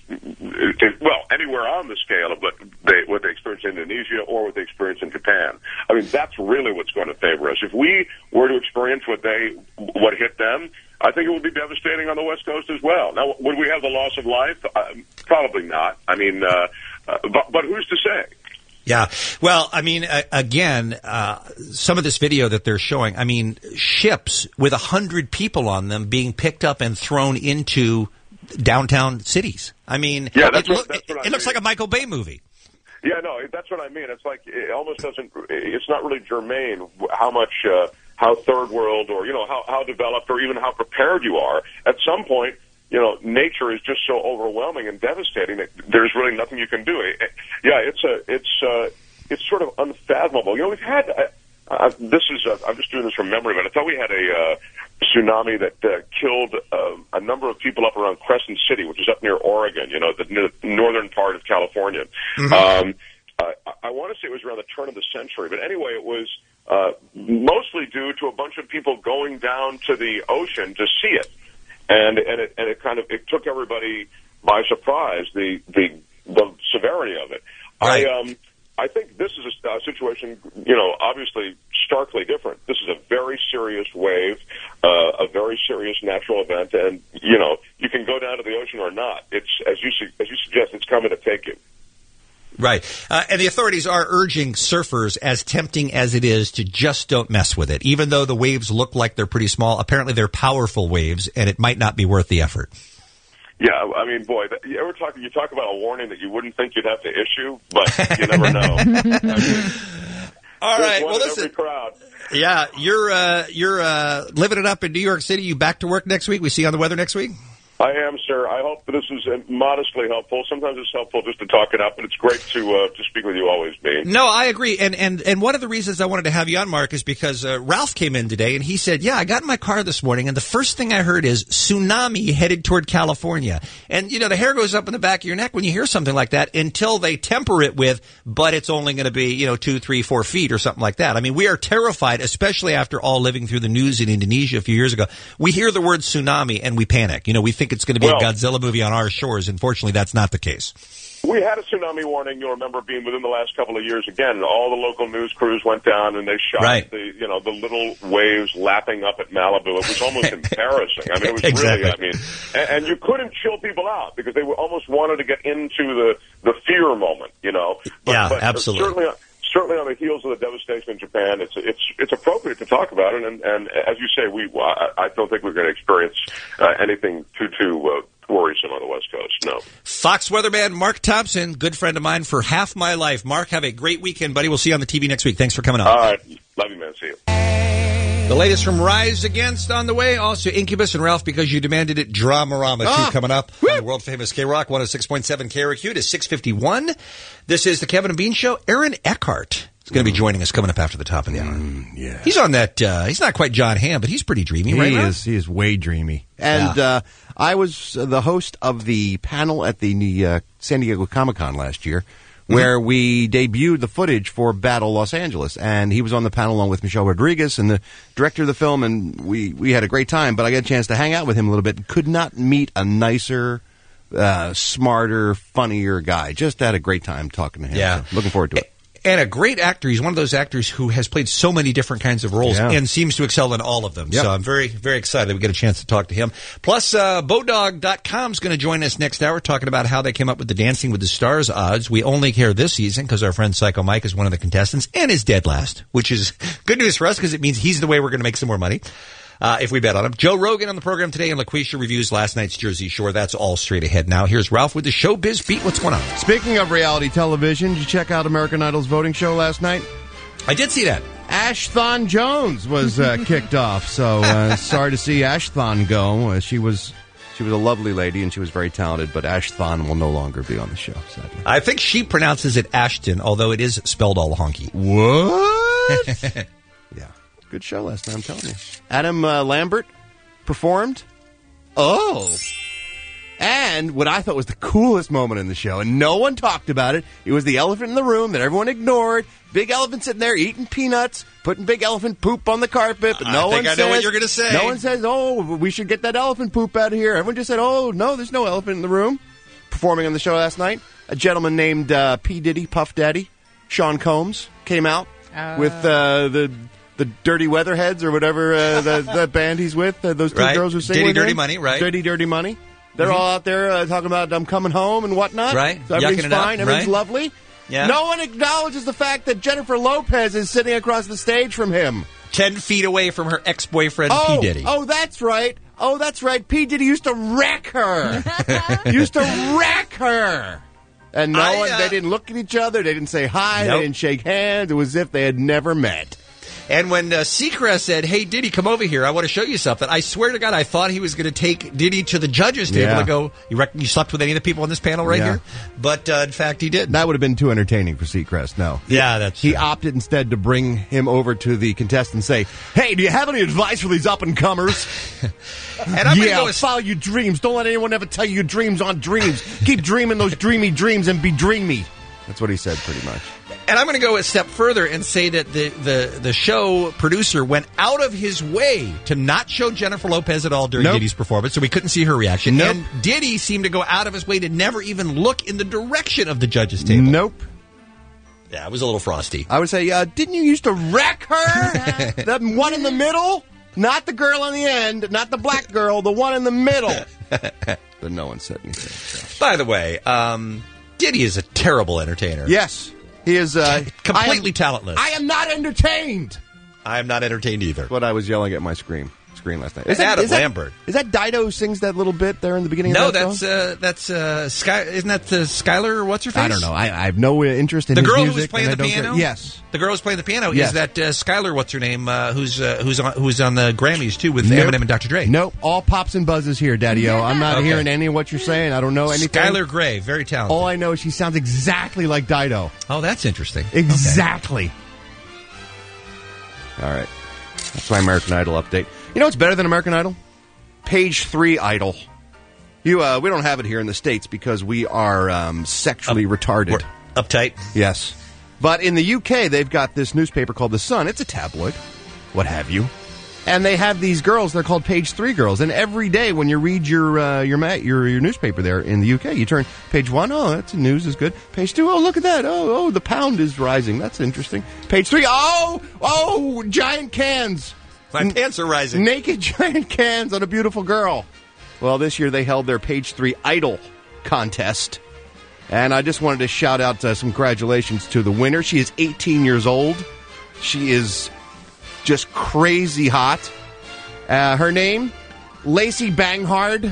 well, anywhere on the scale of what they, what they experience in Indonesia or what they experience in Japan. I mean, that's really what's going to favor us. If we were to experience what they, what hit them, I think it would be devastating on the West Coast as well. Now, would we have the loss of life? Uh, probably not. I mean, uh, uh, but, but who's to say? Yeah. Well, I mean, uh, again, uh, some of this video that they're showing, I mean, ships with a hundred people on them being picked up and thrown into downtown cities. I mean, yeah, that's it, what, look, that's what it, I it looks mean. like a Michael Bay movie. Yeah, no, that's what I mean. It's like, it almost doesn't, it's not really germane how much, uh, how third world or, you know, how, how developed or even how prepared you are. At some point, you know, nature is just so overwhelming and devastating that there's really nothing you can do. It, it, yeah, it's a, it's, uh, it's sort of unfathomable. You know, we've had, uh, uh, this is, uh, I'm just doing this from memory, but I thought we had a uh, tsunami that uh, killed uh, a number of people up around Crescent City, which is up near Oregon, you know, the, the northern part of California. Mm-hmm. Um, I, I want to say it was around the turn of the century, but anyway, it was uh, mostly due to a bunch of people going down to the ocean to see it. And and it and it kind of it took everybody by surprise, the the the severity of it. Right. I um I think this is a, a situation, you know, obviously starkly different. This is a very serious wave, uh, a very serious natural event, and you know you can go down to the ocean or not. It's as you su- as you suggest, it's coming to take you. Right. Uh, and the authorities are urging surfers, as tempting as it is, to just don't mess with it. Even though the waves look like they're pretty small, apparently they're powerful waves, and it might not be worth the effort. Yeah, I mean, boy, you ever talk, you talk about a warning that you wouldn't think you'd have to issue, but you never know. I mean, all right, well, in listen. every crowd. Yeah, you're, uh, you're uh, living it up in New York City. You back to work next week? We see you on the weather next week? I am, sir. I hope that this is uh, modestly helpful. Sometimes it's helpful just to talk it up, but it's great to uh, to speak with you always, B. No, I agree. And, and and one of the reasons I wanted to have you on, Mark, is because uh, Ralph came in today and he said, yeah, I got in my car this morning and the first thing I heard is tsunami headed toward California. And, you know, the hair goes up in the back of your neck when you hear something like that until they temper it with, but it's only going to be, you know, two, three, four feet or something like that. I mean, we are terrified, especially after all living through the news in Indonesia a few years ago. We hear the word tsunami and we panic. You know, we think it's going to be well, a Godzilla movie on our shores. Unfortunately, that's not the case. We had a tsunami warning, you'll remember, being within the last couple of years. Again, all the local news crews went down and they shot right. the, you know, the little waves lapping up at Malibu. It was almost embarrassing. I mean, it was exactly. really, I mean, and, and you couldn't chill people out because they almost wanted to get into the, the fear moment, you know. But, yeah, but absolutely. Certainly, certainly on the heels of the devastation in Japan, it's it's it's appropriate to talk about it. And, and as you say, we I, I don't think we're going to experience uh, anything too too uh, worrisome on the West Coast. No. Fox weatherman Mark Thompson, good friend of mine for half my life. Mark, have a great weekend, buddy. We'll see you on the T V next week. Thanks for coming on. All right. Love you, man. See you. The latest from Rise Against on the way. Also, Incubus and Ralph, Because You Demanded It, Dramarama Ah. two coming up on the world-famous K-Rock, one oh six point seven K R Q to six fifty-one. This is the Kevin and Bean Show. Aaron Eckhart is going to be joining us coming up after the top of the hour. Mm, yeah. He's on that, uh, he's not quite John Hamm, but he's pretty dreamy, He right, Ralph? is. He is way dreamy. And Yeah. uh, I was uh, the host of the panel at the uh, San Diego Comic-Con last year, where mm-hmm. we debuted the footage for Battle Los Angeles. And he was on the panel along with Michelle Rodriguez and the director of the film, and we, we had a great time. But I got a chance to hang out with him a little bit. Could not meet a nicer, uh, smarter, funnier guy. Just had a great time talking to him. Yeah. So looking forward to it. And a great actor. He's one of those actors who has played so many different kinds of roles Yeah. and seems to excel in all of them. Yep. So I'm very, very excited we get a chance to talk to him. Plus, uh, Bodog dot com is going to join us next hour talking about how they came up with the Dancing with the Stars odds. We only care this season because our friend Psycho Mike is one of the contestants and is dead last, which is good news for us because it means he's the way we're going to make some more money. Uh, if we bet on him. Joe Rogan on the program today, and LaQuisha reviews last night's Jersey Shore. That's all straight ahead now. Here's Ralph with the Showbiz Beat. What's going on? Speaking of reality television, did you check out American Idol's voting show last night? I did see that. Ashthon Jones was uh, kicked off, so uh, sorry to see Ashthon go. Uh, she was she was a lovely lady, and she was very talented, but Ashthon will no longer be on the show, sadly. I think she pronounces it Ashton, although it is spelled all honky. What? Yeah. Good show last night, I'm telling you. Adam uh, Lambert performed. Oh. And what I thought was the coolest moment in the show, and no one talked about it, it was the elephant in the room that everyone ignored. Big elephant sitting there eating peanuts, putting big elephant poop on the carpet, but no I one think I says, know what you're going to say. No one says, oh, we should get that elephant poop out of here. Everyone just said, oh, no, there's no elephant in the room. Performing on the show last night, a gentleman named uh, P. Diddy, Puff Daddy, Sean Combs, came out Uh. with uh, the... The Dirty Weatherheads or whatever uh, the, that band he's with, uh, those two Right. girls who sing Diddy with Dirty him. Money, right. Dirty Dirty Money. They're Mhm. all out there uh, talking about I'm coming home and whatnot. Right. So everything's Yucking it up, fine. Everything's right. lovely. Yeah. No one acknowledges the fact that Jennifer Lopez is sitting across the stage from him. Ten feet away from her ex-boyfriend, Oh, P. Diddy. oh, that's right. Oh, that's right. P. Diddy used to wreck her. used to wreck her. And no I, one, uh, they didn't look at each other. They didn't say hi. Nope. They didn't shake hands. It was as if they had never met. And when uh, Seacrest said, hey, Diddy, come over here. I want to show you something. I swear to God, I thought he was going to take Diddy to the judges' table Yeah. and go, you reckon you slept with any of the people on this panel right Yeah. here? But, uh, in fact, he did. That would have been too entertaining for Seacrest, no. Yeah, that's He true. opted instead to bring him over to the contestant and say, hey, do you have any advice for these up-and-comers? And I'm yeah, going to go as follow your dreams. Don't let anyone ever tell you your dreams aren't dreams. Keep dreaming those dreamy dreams and be dreamy. That's what he said, pretty much. And I'm going to go a step further and say that the, the, the show producer went out of his way to not show Jennifer Lopez at all during Nope. Diddy's performance, so we couldn't see her reaction. Nope. And Diddy seemed to go out of his way to never even look in the direction of the judges' table. Nope. Yeah, it was a little frosty. I would say, uh, didn't you used to wreck her? The one in the middle? Not the girl on the end, not the black girl, the one in the middle. But no one said anything. So. By the way, um, Diddy is a terrible entertainer. Yes. He is uh, completely I am, talentless. I am not entertained. I am not entertained either. What I was yelling at my screen screen last night. And that, Adam is that- Lambert. Is that Dido who sings that little bit there in the beginning No, of that that's song? uh, that's uh, Sky. Isn't that uh, Skylar or what's her face? I don't know. I, I have no uh, interest in the his girl music. who was playing and the I don't care- piano. Yes. The girl who's playing the piano Yes. is that uh, Skylar. What's her name? Uh, who's uh, who's on who's on the Grammys too with Nope. Eminem and Doctor Dre. Nope. All pops and buzzes here, Daddy-O. I'm not Okay. hearing any of what you're saying. I don't know anything. Skylar Grey, very talented. All I know is she sounds exactly like Dido. Oh, that's interesting. Exactly. All right. That's my American Idol update. You know what's better than American Idol? Page three Idol. You, uh, we don't have it here in the States because we are um, sexually retarded. Uptight? Yes. But in the U K, they've got this newspaper called The Sun. It's a tabloid, what have you. And they have these girls, they're called Page three girls. And every day when you read your uh, your, ma- your your newspaper there in the U K, you turn page one, oh, that's news is good. Page two, oh, look at that. Oh, oh, the pound is rising. That's interesting. Page three, oh, oh, giant cans. My pants are rising. Naked giant cans on a beautiful girl. Well, this year they held their Page three Idol contest. And I just wanted to shout out uh, some congratulations to the winner. She is eighteen years old. She is just crazy hot. Uh, her name, Lacey Banghard.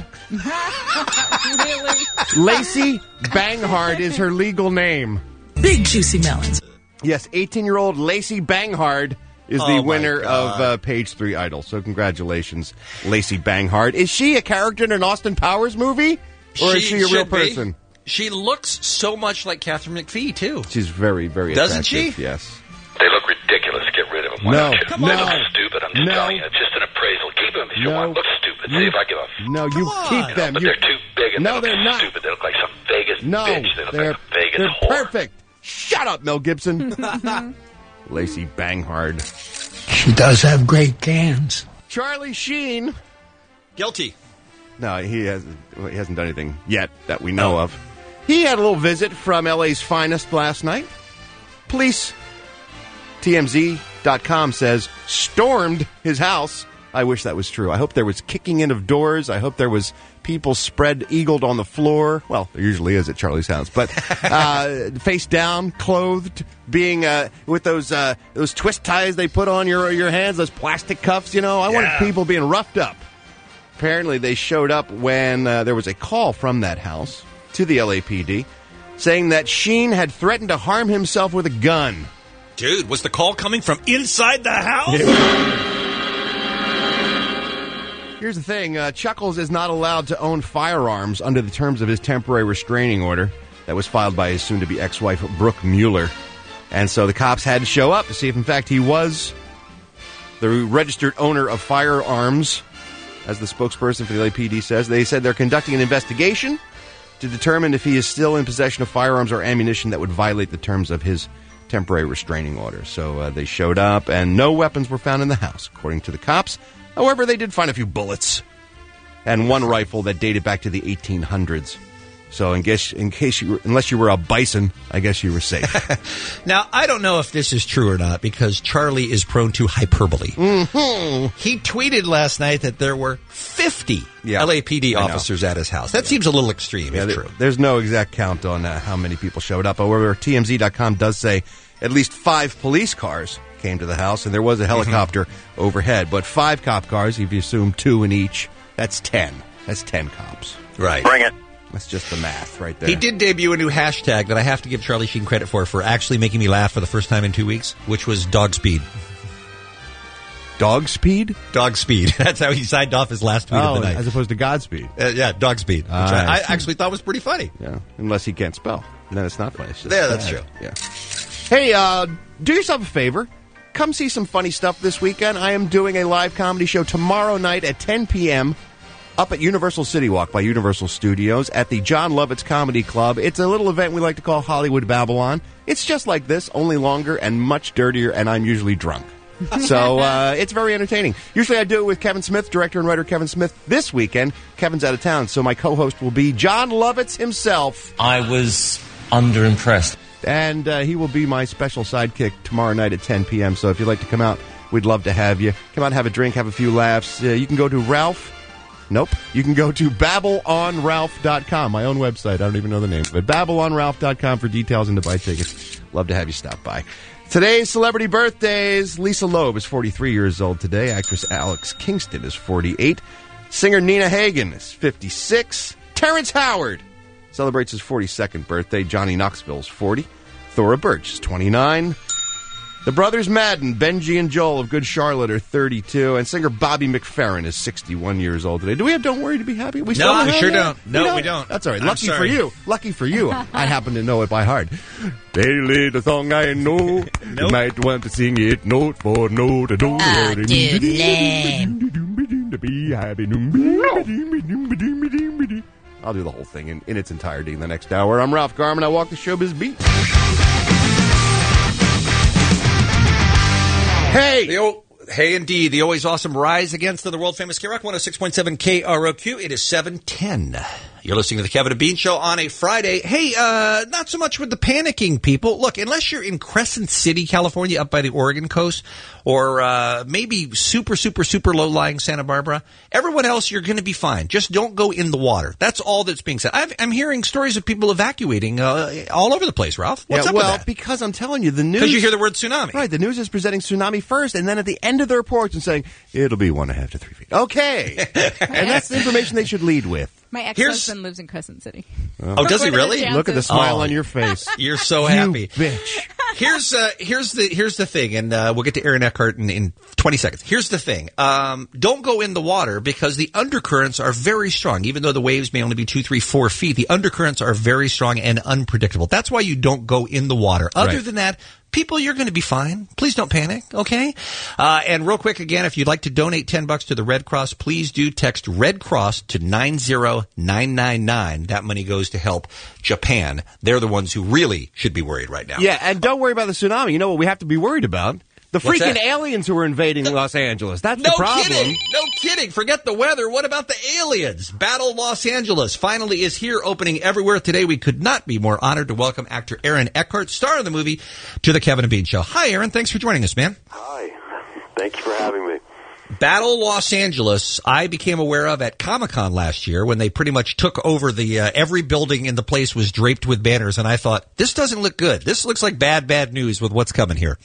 Really? Lacey Banghard is her legal name. Big juicy melons. Yes, eighteen-year-old Lacey Banghard is Oh, the my winner God. of uh, Page three Idol. So congratulations, Lacey Banghard. Is she a character in an Austin Powers movie? Or is she a real should be. person? She looks so much like Catherine McPhee, too. She's very, very Doesn't attractive. she? Yes. They look ridiculous. Get rid of them. Why No. don't you? Come They on. look stupid. I'm just No. telling you. It's just an appraisal. Keep them if you No. want. Look stupid. You- See if I give a... No, you on. keep them. But You- they're too big and No, they look they're not. stupid. They look like some Vegas No, bitch. They look they're, like a Vegas they're whore. perfect. Shut up, Mel Gibson. Lacey Banghard. She does have great cans. Charlie Sheen. Guilty. No, he hasn't. Well, he hasn't done anything yet that we know of. He had a little visit from L A's finest last night. Police, T M Z dot com says, stormed his house. I wish that was true. I hope there was kicking in of doors. I hope there was people spread eagled on the floor. Well, there usually is at Charlie's house, but uh, face down, clothed, being uh, with those uh, those twist ties they put on your your hands, those plastic cuffs. You know, I wanted Yeah. people being roughed up. Apparently, they showed up when uh, there was a call from that house to the L A P D saying that Sheen had threatened to harm himself with a gun. Dude, was the call coming from inside the house? Here's the thing. Uh, Chuckles is not allowed to own firearms under the terms of his temporary restraining order that was filed by his soon-to-be ex-wife, Brooke Mueller. And so the cops had to show up to see if, in fact, he was the registered owner of firearms, as the spokesperson for the L A P D says. They said they're conducting an investigation to determine if he is still in possession of firearms or ammunition that would violate the terms of his temporary restraining order. So uh, they showed up, and no weapons were found in the house, according to the cops. However, they did find a few bullets and one rifle that dated back to the eighteen hundreds. So in case, in case you were, unless you were a bison, I guess you were safe. Now, I don't know if this is true or not because Charlie is prone to hyperbole. Mm-hmm. He tweeted last night that there were fifty Yeah, L A P D I know. officers at his house. That seems a little extreme, Yeah, if there- true. There's no exact count on uh, how many people showed up. However, T M Z dot com does say at least five police cars came to the house, and there was a helicopter Mm-hmm. overhead. But five cop cars, if you assume two in each, that's ten. That's ten cops. Right. Bring it. That's just the math right there. He did debut a new hashtag that I have to give Charlie Sheen credit for, for actually making me laugh for the first time in two weeks, which was dog speed. Dog speed? Dog speed. That's how he signed off his last tweet Oh, of the night. as opposed to Godspeed. Uh, yeah, dog speed. Which Ah, I, I I see. actually thought was pretty funny. Yeah, unless he can't spell. Then it's not funny. It's just Yeah, that's bad. true. Yeah. Hey, uh, do yourself a favor. Come see some funny stuff this weekend. I am doing a live comedy show tomorrow night at ten p.m. up at Universal City Walk by Universal Studios at the John Lovitz Comedy Club. It's a little event we like to call Hollywood Babylon. It's just like this, only longer and much dirtier, and I'm usually drunk. So uh, it's very entertaining. Usually I do it with Kevin Smith, director and writer Kevin Smith. This weekend, Kevin's out of town, so my co-host will be John Lovitz himself. I was underimpressed. And uh, he will be my special sidekick tomorrow night at ten p.m. So if you'd like to come out, we'd love to have you. Come out, have a drink, have a few laughs. Uh, you can go to Ralph. Nope. You can go to babble on ralph dot com, my own website. I don't even know the name of it. babble on ralph dot com for details and to buy tickets. Love to have you stop by. Today's celebrity birthdays. Lisa Loeb is forty-three years old today. Actress Alex Kingston is forty-eight. Singer Nina Hagen is fifty-six. Terrence Howard celebrates his forty-second birthday. Johnny Knoxville is forty. Thora Birch is twenty-nine. The brothers Madden, Benji and Joel of Good Charlotte, are thirty-two. And singer Bobby McFerrin is sixty-one years old today. Do we have Don't Worry to Be Happy? We No, still we have sure that? don't. No, don't? we don't. That's all right. I'm Lucky for sorry. you. Lucky for you. I happen to know it by heart. Daily the song I know. You might want to sing it note for note. Don't Oh, worry. dude, lame. To be happy. I'll do the whole thing in, in its entirety in the next hour. I'm Ralph Garman. I walk the showbiz beat. Hey! The old, hey, indeed. The always awesome Rise Against the world famous K-Rock one oh six point seven K R O Q. It is seven ten. You're listening to the Kevin and Bean Show on a Friday. Hey, uh, not so much with the panicking people. Look, unless you're in Crescent City, California, up by the Oregon coast, or uh, maybe super, super, super low-lying Santa Barbara, everyone else, you're going to be fine. Just don't go in the water. That's all that's being said. I've, I'm hearing stories of people evacuating uh, all over the place, Ralph. What's yeah, up well, with that? because I'm telling you, the news... Because you hear the word tsunami. Right, the news is presenting tsunami first, and then at the end of the reports and saying, it'll be one and a half to three feet. Okay! And that's the information they should lead with. My ex-husband lives in Crescent City. Oh, does he really? Look at the smile Oh, on your face. You're so You happy. bitch. Here's uh, here's the here's the thing, and uh, we'll get to Aaron Eckhart in, in twenty seconds. Here's the thing: um, don't go in the water because the undercurrents are very strong. Even though the waves may only be two, three, four feet, the undercurrents are very strong and unpredictable. That's why you don't go in the water. Other Right. than that, people, you're going to be fine. Please don't panic, okay? Uh, and real quick, again, if you'd like to donate ten bucks to the Red Cross, please do text Red Cross to nine zero nine nine nine. That money goes to help Japan. They're the ones who really should be worried right now. Yeah, and don't worry about the tsunami. You know what we have to be worried about? The What's freaking that? aliens who are invading Los Angeles. That's No the problem. kidding. No kidding. Forget the weather. What about the aliens? Battle Los Angeles finally is here, opening everywhere. Today, we could not be more honored to welcome actor Aaron Eckhart, star of the movie, to the Kevin and Bean Show. Hi, Aaron. Thanks for joining us, man. Hi. Thank you for having me. Battle Los Angeles, I became aware of at Comic-Con last year when they pretty much took over the, uh, every building in the place was draped with banners, and I thought, this doesn't look good. This looks like bad, bad news with what's coming here.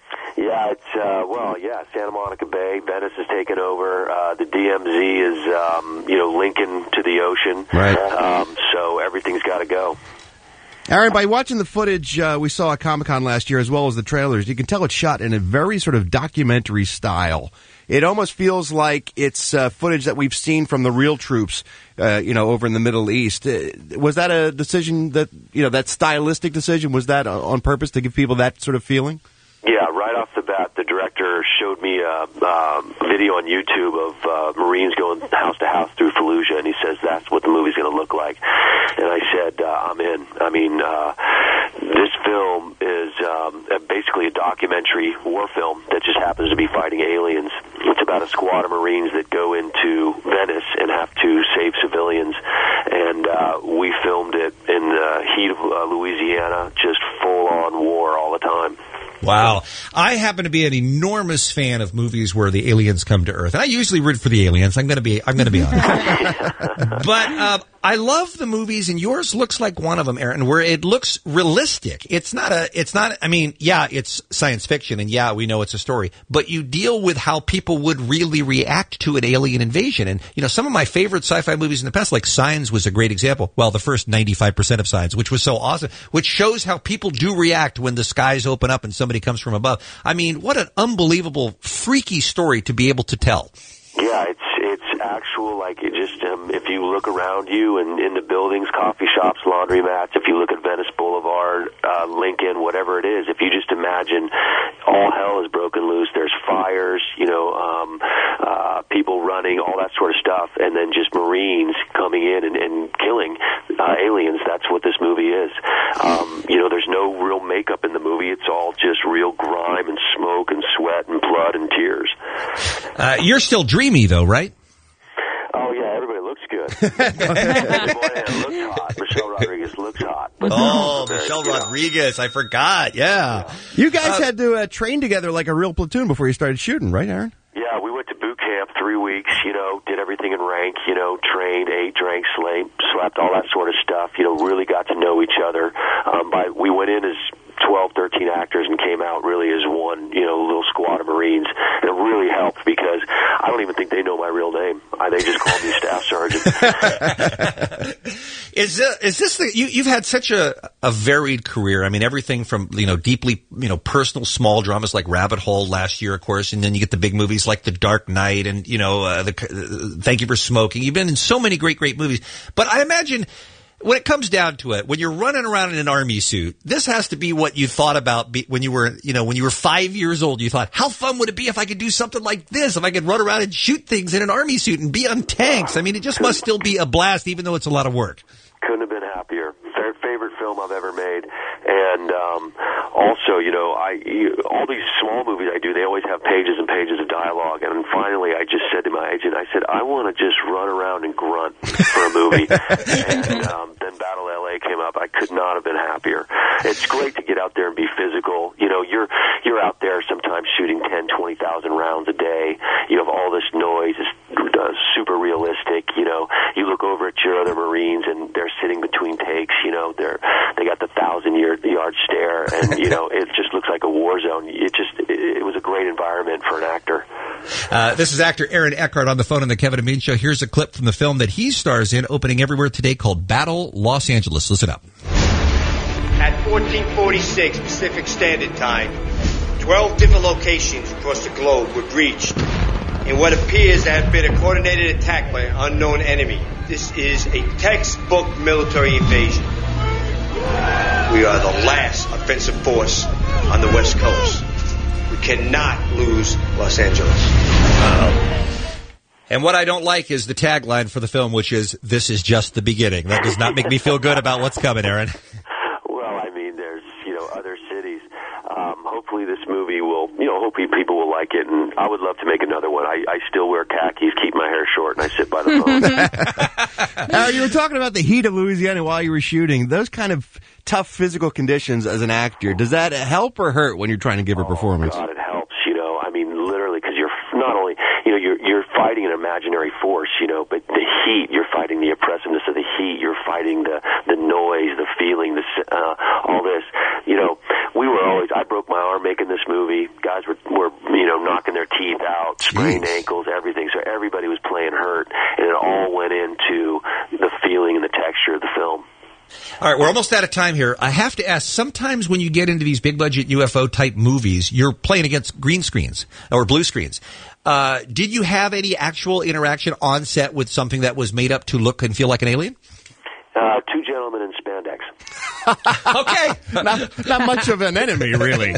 Yeah, it's, uh, well, yeah, Santa Monica Bay, Venice has taken over. Uh, the D M Z is, um, you know, Lincoln to the ocean. Right. Um, so everything's got to go. Aaron, by watching the footage uh, we saw at Comic-Con last year, as well as the trailers, you can tell it's shot in a very sort of documentary style. It almost feels like it's uh, footage that we've seen from the real troops, uh, you know, over in the Middle East. Uh, was that a decision that, you know, that stylistic decision, was that on purpose to give people that sort of feeling? Yeah, right off the bat, the director showed me a, um, a video on YouTube of uh, Marines going house to house through Fallujah, and he says that's what the movie's going to look like. And I said, uh, I'm in. I mean, uh, this film is um, basically a documentary war film that just happens to be fighting aliens. It's about a squad of Marines that go into Venice and have to save civilians. And uh, we filmed it in the heat of uh, Louisiana, just full-on war all the time. Wow. I happen to be an enormous fan of movies where the aliens come to Earth. And I usually root for the aliens. I'm going to be I'm going to be honest. But uh, I love the movies, and yours looks like one of them, Aaron, where it looks realistic. It's not a it's not I mean, yeah, it's science fiction, and yeah, we know it's a story, but you deal with how people would really react to an alien invasion. And you know, some of my favorite sci-fi movies in the past, like Signs was a great example. Well, the first ninety-five percent of Signs, which was so awesome, which shows how people do react when the skies open up and somebody comes from above. I mean, what an unbelievable, freaky story to be able to tell. Yeah, it's it's actual, like, it just, um, if you look around you and in the buildings, coffee shops, laundromats, if you look at Venice Boulevard, uh, Lincoln, whatever it is, if you just imagine all hell is broken loose, there's fires, you know, um, uh, people running, all that sort of stuff, and then just Marines coming in and, and killing uh, aliens, that's what this movie is. Um, you know, there's no real makeup in the movie, it's all just real grime and smoke and sweat and blood and tears. Uh, you're still dreamy, though, right? Oh, yeah, everybody looks good. It looks hot. Michelle Rodriguez looks hot. But Oh, very, Michelle you know. Rodriguez. I forgot. Yeah. You guys had to uh, train together like a real platoon before you started shooting, right, Aaron? Yeah, we went to boot camp three weeks, you know, did everything in rank, you know, trained, ate, drank, slept, slept, all that sort of stuff, you know, really got to know each other. Um, by, we went in as twelve, thirteen actors and came out really as one, you know, little squad of Marines. And it really helped because I don't even think they know my real name. I, they just call me Staff Sergeant. Is this, is this the, you, you've had such a, a varied career. I mean, everything from, you know, deeply, you know, personal small dramas like Rabbit Hole last year, of course, and then you get the big movies like The Dark Knight and, you know, uh, the, uh, Thank You for Smoking. You've been in so many great, great movies. But I imagine when it comes down to it, when you're running around in an army suit, this has to be what you thought about be, when you were, you know, when you were five years old. You thought, how fun would it be if I could do something like this? If I could run around and shoot things in an army suit and be on tanks? I mean, it just must still be a blast, even though it's a lot of work. Couldn't have been happier. Fa- favorite film I've ever made. And um, also, you know, I you, all these small movies I do, they always have pages and pages of dialogue. And finally, I just said to my agent, I said, I want to just run around and grunt for a movie. and um, then Battle L A came up. I could not have been happier. It's great to get out there and be physical. You know, you're you're out there sometimes shooting ten, twenty thousand rounds a day. You have all this noise. It's uh, super realistic. You know, you look over at your other Marines and they're sitting between takes. You know, they're they got the thousand year yard stare, and you know, it just looks like a war zone. It just it, it was a great environment for an actor. Uh, this is actor Aaron Eckhart on the phone on the Kevin and Bean Show. Here's a clip from the film that he stars in, opening everywhere today, called Battle Los Angeles. Listen up. At fourteen forty-six Pacific Standard Time, twelve different locations across the globe were breached in what appears to have been a coordinated attack by an unknown enemy. This is a textbook military invasion. We are the last offensive force on the West Coast. We cannot lose Los Angeles. Uh-oh. And what I don't like is the tagline for the film, which is, "This is just the beginning." That does not make me feel good about what's coming, Aaron. Well, I mean, there's, you know, other cities. Um, hopefully this movie will, you know, hopefully people will like it, and I would love to make another one. I, I still wear khakis, keep my hair short, and I sit by the phone. Aaron, you were talking about the heat of Louisiana while you were shooting. Those kind of tough physical conditions as an actor, does that help or hurt when you're trying to give a performance? Oh, God, it helps, you know. I mean, literally, because you're not only, you know, you're you're fighting an imaginary force, you know, but the heat, you're fighting the oppressiveness of the heat, you're fighting the, the noise, the feeling, the, uh, all this. You know, we were always, I broke my arm making this movie. Guys were, were you know, knocking their teeth out, sprained ankles, everything. So everybody was playing hurt, and it all went into the feeling and the texture of the film. All right, we're almost out of time here. I have to ask, sometimes when you get into these big-budget U F O-type movies, you're playing against green screens or blue screens. Uh, did you have any actual interaction on set with something that was made up to look and feel like an alien? Uh, two gentlemen in spandex. Okay. not, not much of an enemy, really.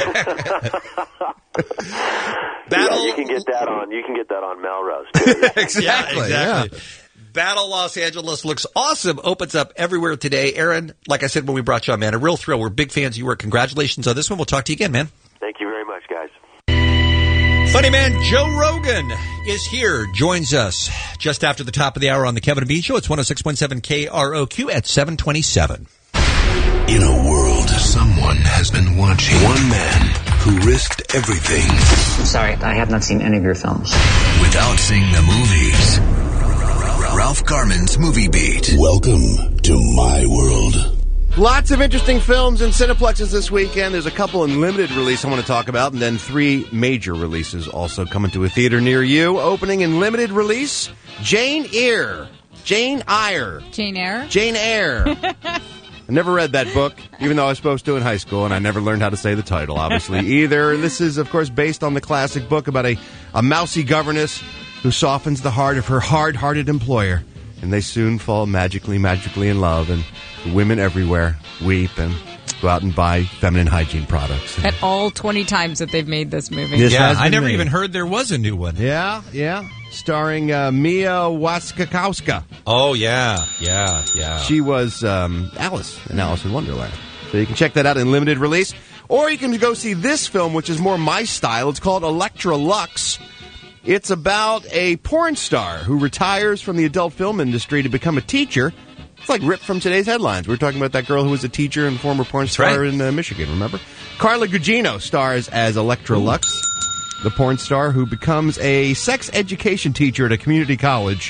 Yeah, you can get that on. You can get that on Melrose. Too. exactly. Yeah, exactly. Yeah. Battle Los Angeles looks awesome. Opens up everywhere today. Aaron, like I said when we brought you on, man, a real thrill. We're big fans of your work. Congratulations on this one. We'll talk to you again, man. Thank you very much, guys. Funny man Joe Rogan is here, joins us just after the top of the hour on the Kevin and Bean Show. It's one oh six point seven K R O Q at seven twenty-seven. In a world, someone has been watching. One man who risked everything. Sorry, I have not seen any of your films. Without seeing the movies. Ralph Garman's Movie Beat. Welcome to my world. Lots of interesting films in Cineplexes this weekend. There's a couple in limited release I want to talk about, and then three major releases also coming to a theater near you. Opening in limited release, Jane Eyre. Jane Eyre. Jane Eyre? Jane Eyre. I never read that book, even though I was supposed to in high school, and I never learned how to say the title, obviously, either. And this is, of course, based on the classic book about a, a mousy governess who softens the heart of her hard-hearted employer. And they soon fall magically, magically in love, and women everywhere weep and go out and buy feminine hygiene products. At all twenty times that they've made this movie. This yeah, I never made. even heard there was a new one. Yeah, yeah. Starring uh, Mia Wasikowska. Oh, yeah, yeah, yeah. She was um, Alice in Alice in Wonderland. So you can check that out in limited release. Or you can go see this film, which is more my style. It's called Electra Lux. It's about a porn star who retires from the adult film industry to become a teacher. It's like ripped from today's headlines. We were talking about that girl who was a teacher and former porn star right. in uh, Michigan, remember? Carla Gugino stars as Electra Ooh. Lux, the porn star who becomes a sex education teacher at a community college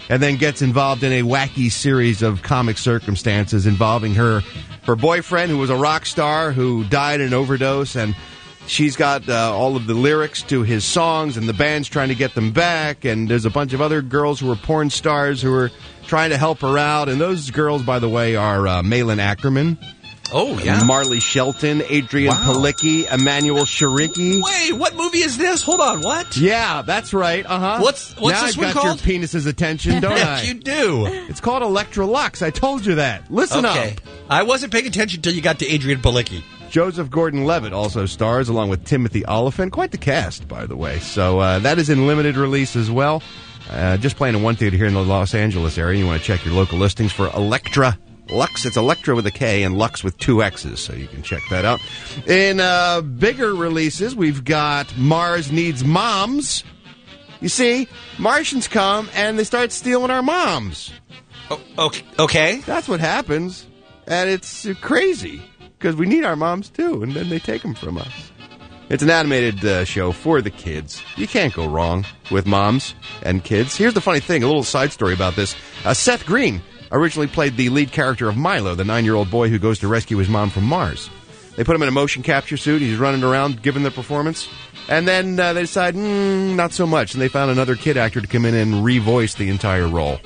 and then gets involved in a wacky series of comic circumstances involving her, her boyfriend, who was a rock star, who died in an overdose, and she's got uh, all of the lyrics to his songs, and the band's trying to get them back, and there's a bunch of other girls who are porn stars who are trying to help her out, and those girls, by the way, are uh, Malin Ackerman. Oh, yeah. Marley Shelton, Adrian Wow. Palicki, Emmanuel Shariki. Wait, what movie is this? Hold on, what? Yeah, that's right. Uh-huh. What's what's now this I've one got called? your penis's attention, don't Yes, I? you do. It's called Electra Lux. I told you that. Listen okay. up. I wasn't paying attention until you got to Adrian Palicki. Joseph Gordon-Levitt also stars, along with Timothy Olyphant. Quite the cast, by the way. So uh, that is in limited release as well. Uh, just playing in one theater here in the Los Angeles area. You want to check your local listings for Electra Lux. It's Electra with a K and Lux with two X's, so you can check that out. In uh, bigger releases, we've got Mars Needs Moms. You see, Martians come and they start stealing our moms. Oh, okay. Okay. That's what happens, and it's uh, crazy because we need our moms too, and then they take them from us. It's an animated uh, show for the kids. You can't go wrong with moms and kids. Here's the funny thing, a little side story about this. Uh, Seth Green originally played the lead character of Milo, the nine-year-old boy who goes to rescue his mom from Mars. They put him in a motion capture suit. He's running around giving the performance. And then uh, they decide, mm, not so much. And they found another kid actor to come in and revoice the entire role.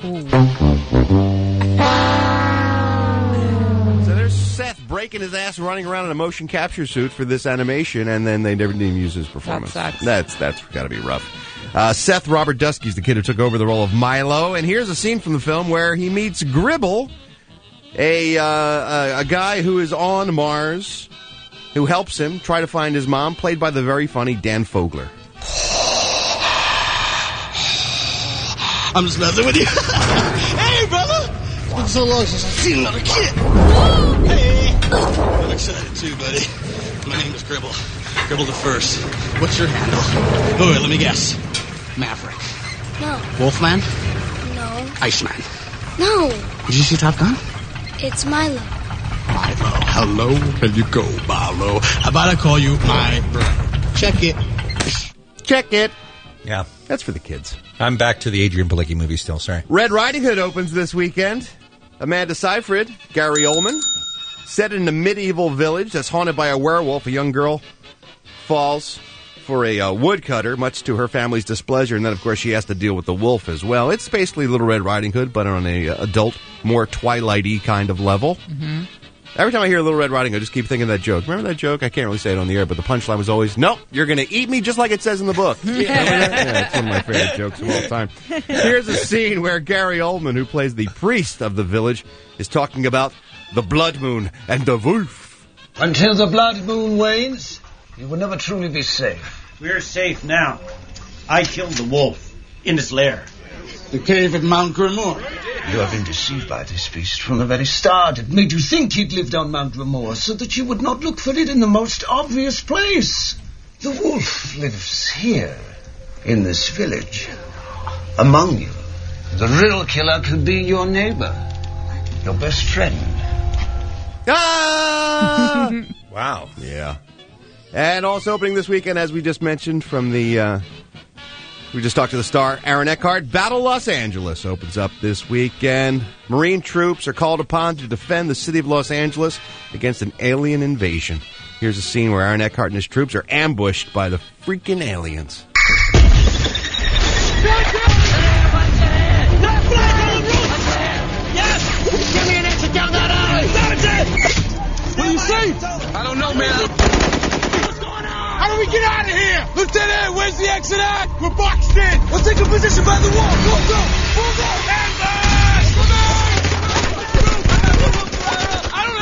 So there's Seth breaking his ass running around in a motion capture suit for this animation, and then they never didn't use his performance. That sucks. That's that's got to be rough. Uh, Seth Robert Dusky's the kid who took over the role of Milo, and here's a scene from the film where he meets Gribble, a uh, a, a guy who is on Mars, who helps him try to find his mom, played by the very funny Dan Fogler. I'm just messing with you. Hey, brother! It's been so long since I've seen another kid. Hey! I'm excited too, buddy. My name is Gribble. Gribble the First. What's your handle? Oh, let me guess. Maverick. No. Wolfman? No. Iceman. No. Did you see Top Gun? It's Milo. Milo. Hello, how you go, Milo? How about I call you my brother? Check it. Check it. Yeah. That's for the kids. I'm back to the Adrian Palicki movie still, sorry. Red Riding Hood opens this weekend. Amanda Seyfried, Gary Oldman. Set in a medieval village that's haunted by a werewolf, a young girl falls for a uh, woodcutter, much to her family's displeasure, and then, of course, she has to deal with the wolf as well. It's basically Little Red Riding Hood, but on a uh, adult, more Twilight-y kind of level. Mm-hmm. Every time I hear Little Red Riding Hood, I just keep thinking of that joke. Remember that joke? I can't really say it on the air, but the punchline was always, nope, you're going to eat me just like it says in the book. Yeah, yeah, it's one of my favorite jokes of all time. Here's a scene where Gary Oldman, who plays the priest of the village, is talking about the blood moon and the wolf. Until the blood moon wanes, you will never truly be safe. We're safe now. I killed the wolf in its lair. The cave at Mount Grimoire. You have been deceived by this beast from the very start. It made you think he'd lived on Mount Grimoire so that you would not look for it in the most obvious place. The wolf lives here, in this village, among you. The real killer could be your neighbor, your best friend. Ah! Wow. Yeah. And also opening this weekend, as we just mentioned from the, uh, we just talked to the star, Aaron Eckhart, Battle Los Angeles opens up this weekend. Marine troops are called upon to defend the city of Los Angeles against an alien invasion. Here's a scene where Aaron Eckhart and his troops are ambushed by the freaking aliens. Give me an exit down that alley! What do you say? I don't know, man. What's going on? How do we get out of here? Lieutenant, where's the exit at? We're boxed in. We'll take a position by the wall. Go, go. Move go. Ambush! Move out! I don't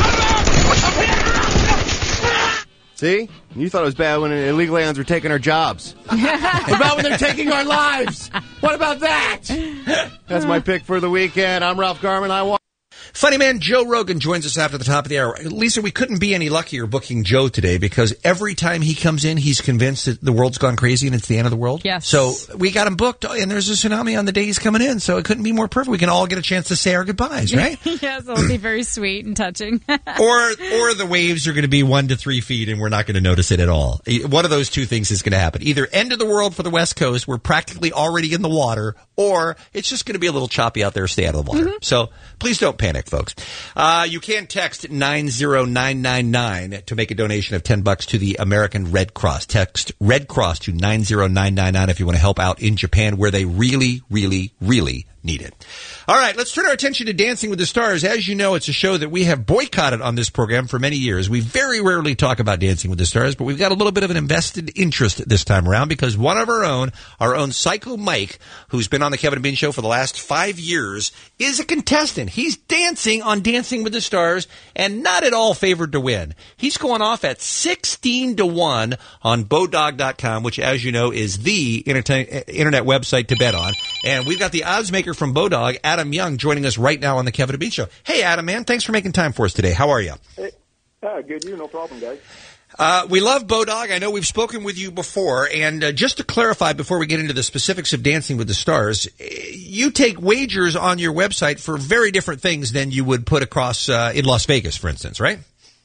know. See? You thought it was bad when illegal aliens were taking our jobs. What about when they're taking our lives? What about that? That's my pick for the weekend. I'm Ralph Garman. I want... Funny man Joe Rogan joins us after the top of the hour. Lisa, we couldn't be any luckier booking Joe today because every time he comes in, he's convinced that the world's gone crazy and it's the end of the world. Yes. So we got him booked, and there's a tsunami on the day he's coming in, so it couldn't be more perfect. We can all get a chance to say our goodbyes, right? Yes, it'll be very sweet and touching. or or the waves are going to be one to three feet, and we're not going to notice it at all. One of those two things is going to happen. Either end of the world for the West Coast, we're practically already in the water, or it's just going to be a little choppy out there, stay out of the water. Mm-hmm. So please don't panic, folks. Uh, you can text nine zero nine nine nine to make a donation of ten bucks to the American Red Cross. Text Red Cross to nine zero nine nine nine if you want to help out in Japan where they really, really, really need it. All right, let's turn our attention to Dancing with the Stars. As you know, it's a show that we have boycotted on this program for many years. We very rarely talk about Dancing with the Stars, but we've got a little bit of an invested interest this time around because one of our own, our own Psycho Mike, who's been on the Kevin and Bean Show for the last five years, is a contestant. He's dancing on Dancing with the Stars and not at all favored to win. He's going off at sixteen to one on Bodog dot com, which, as you know, is the internet, internet website to bet on. And we've got the odds maker from Bodog, Adam Young, joining us right now on the Kevin and Bean Show. Hey, Adam, man, thanks for making time for us today. How are you? Hey, uh, good, you, no problem, guys. Uh, we love Bodog. I know we've spoken with you before, and uh, just to clarify before we get into the specifics of Dancing with the Stars, you take wagers on your website for very different things than you would put across uh, in Las Vegas, for instance, right?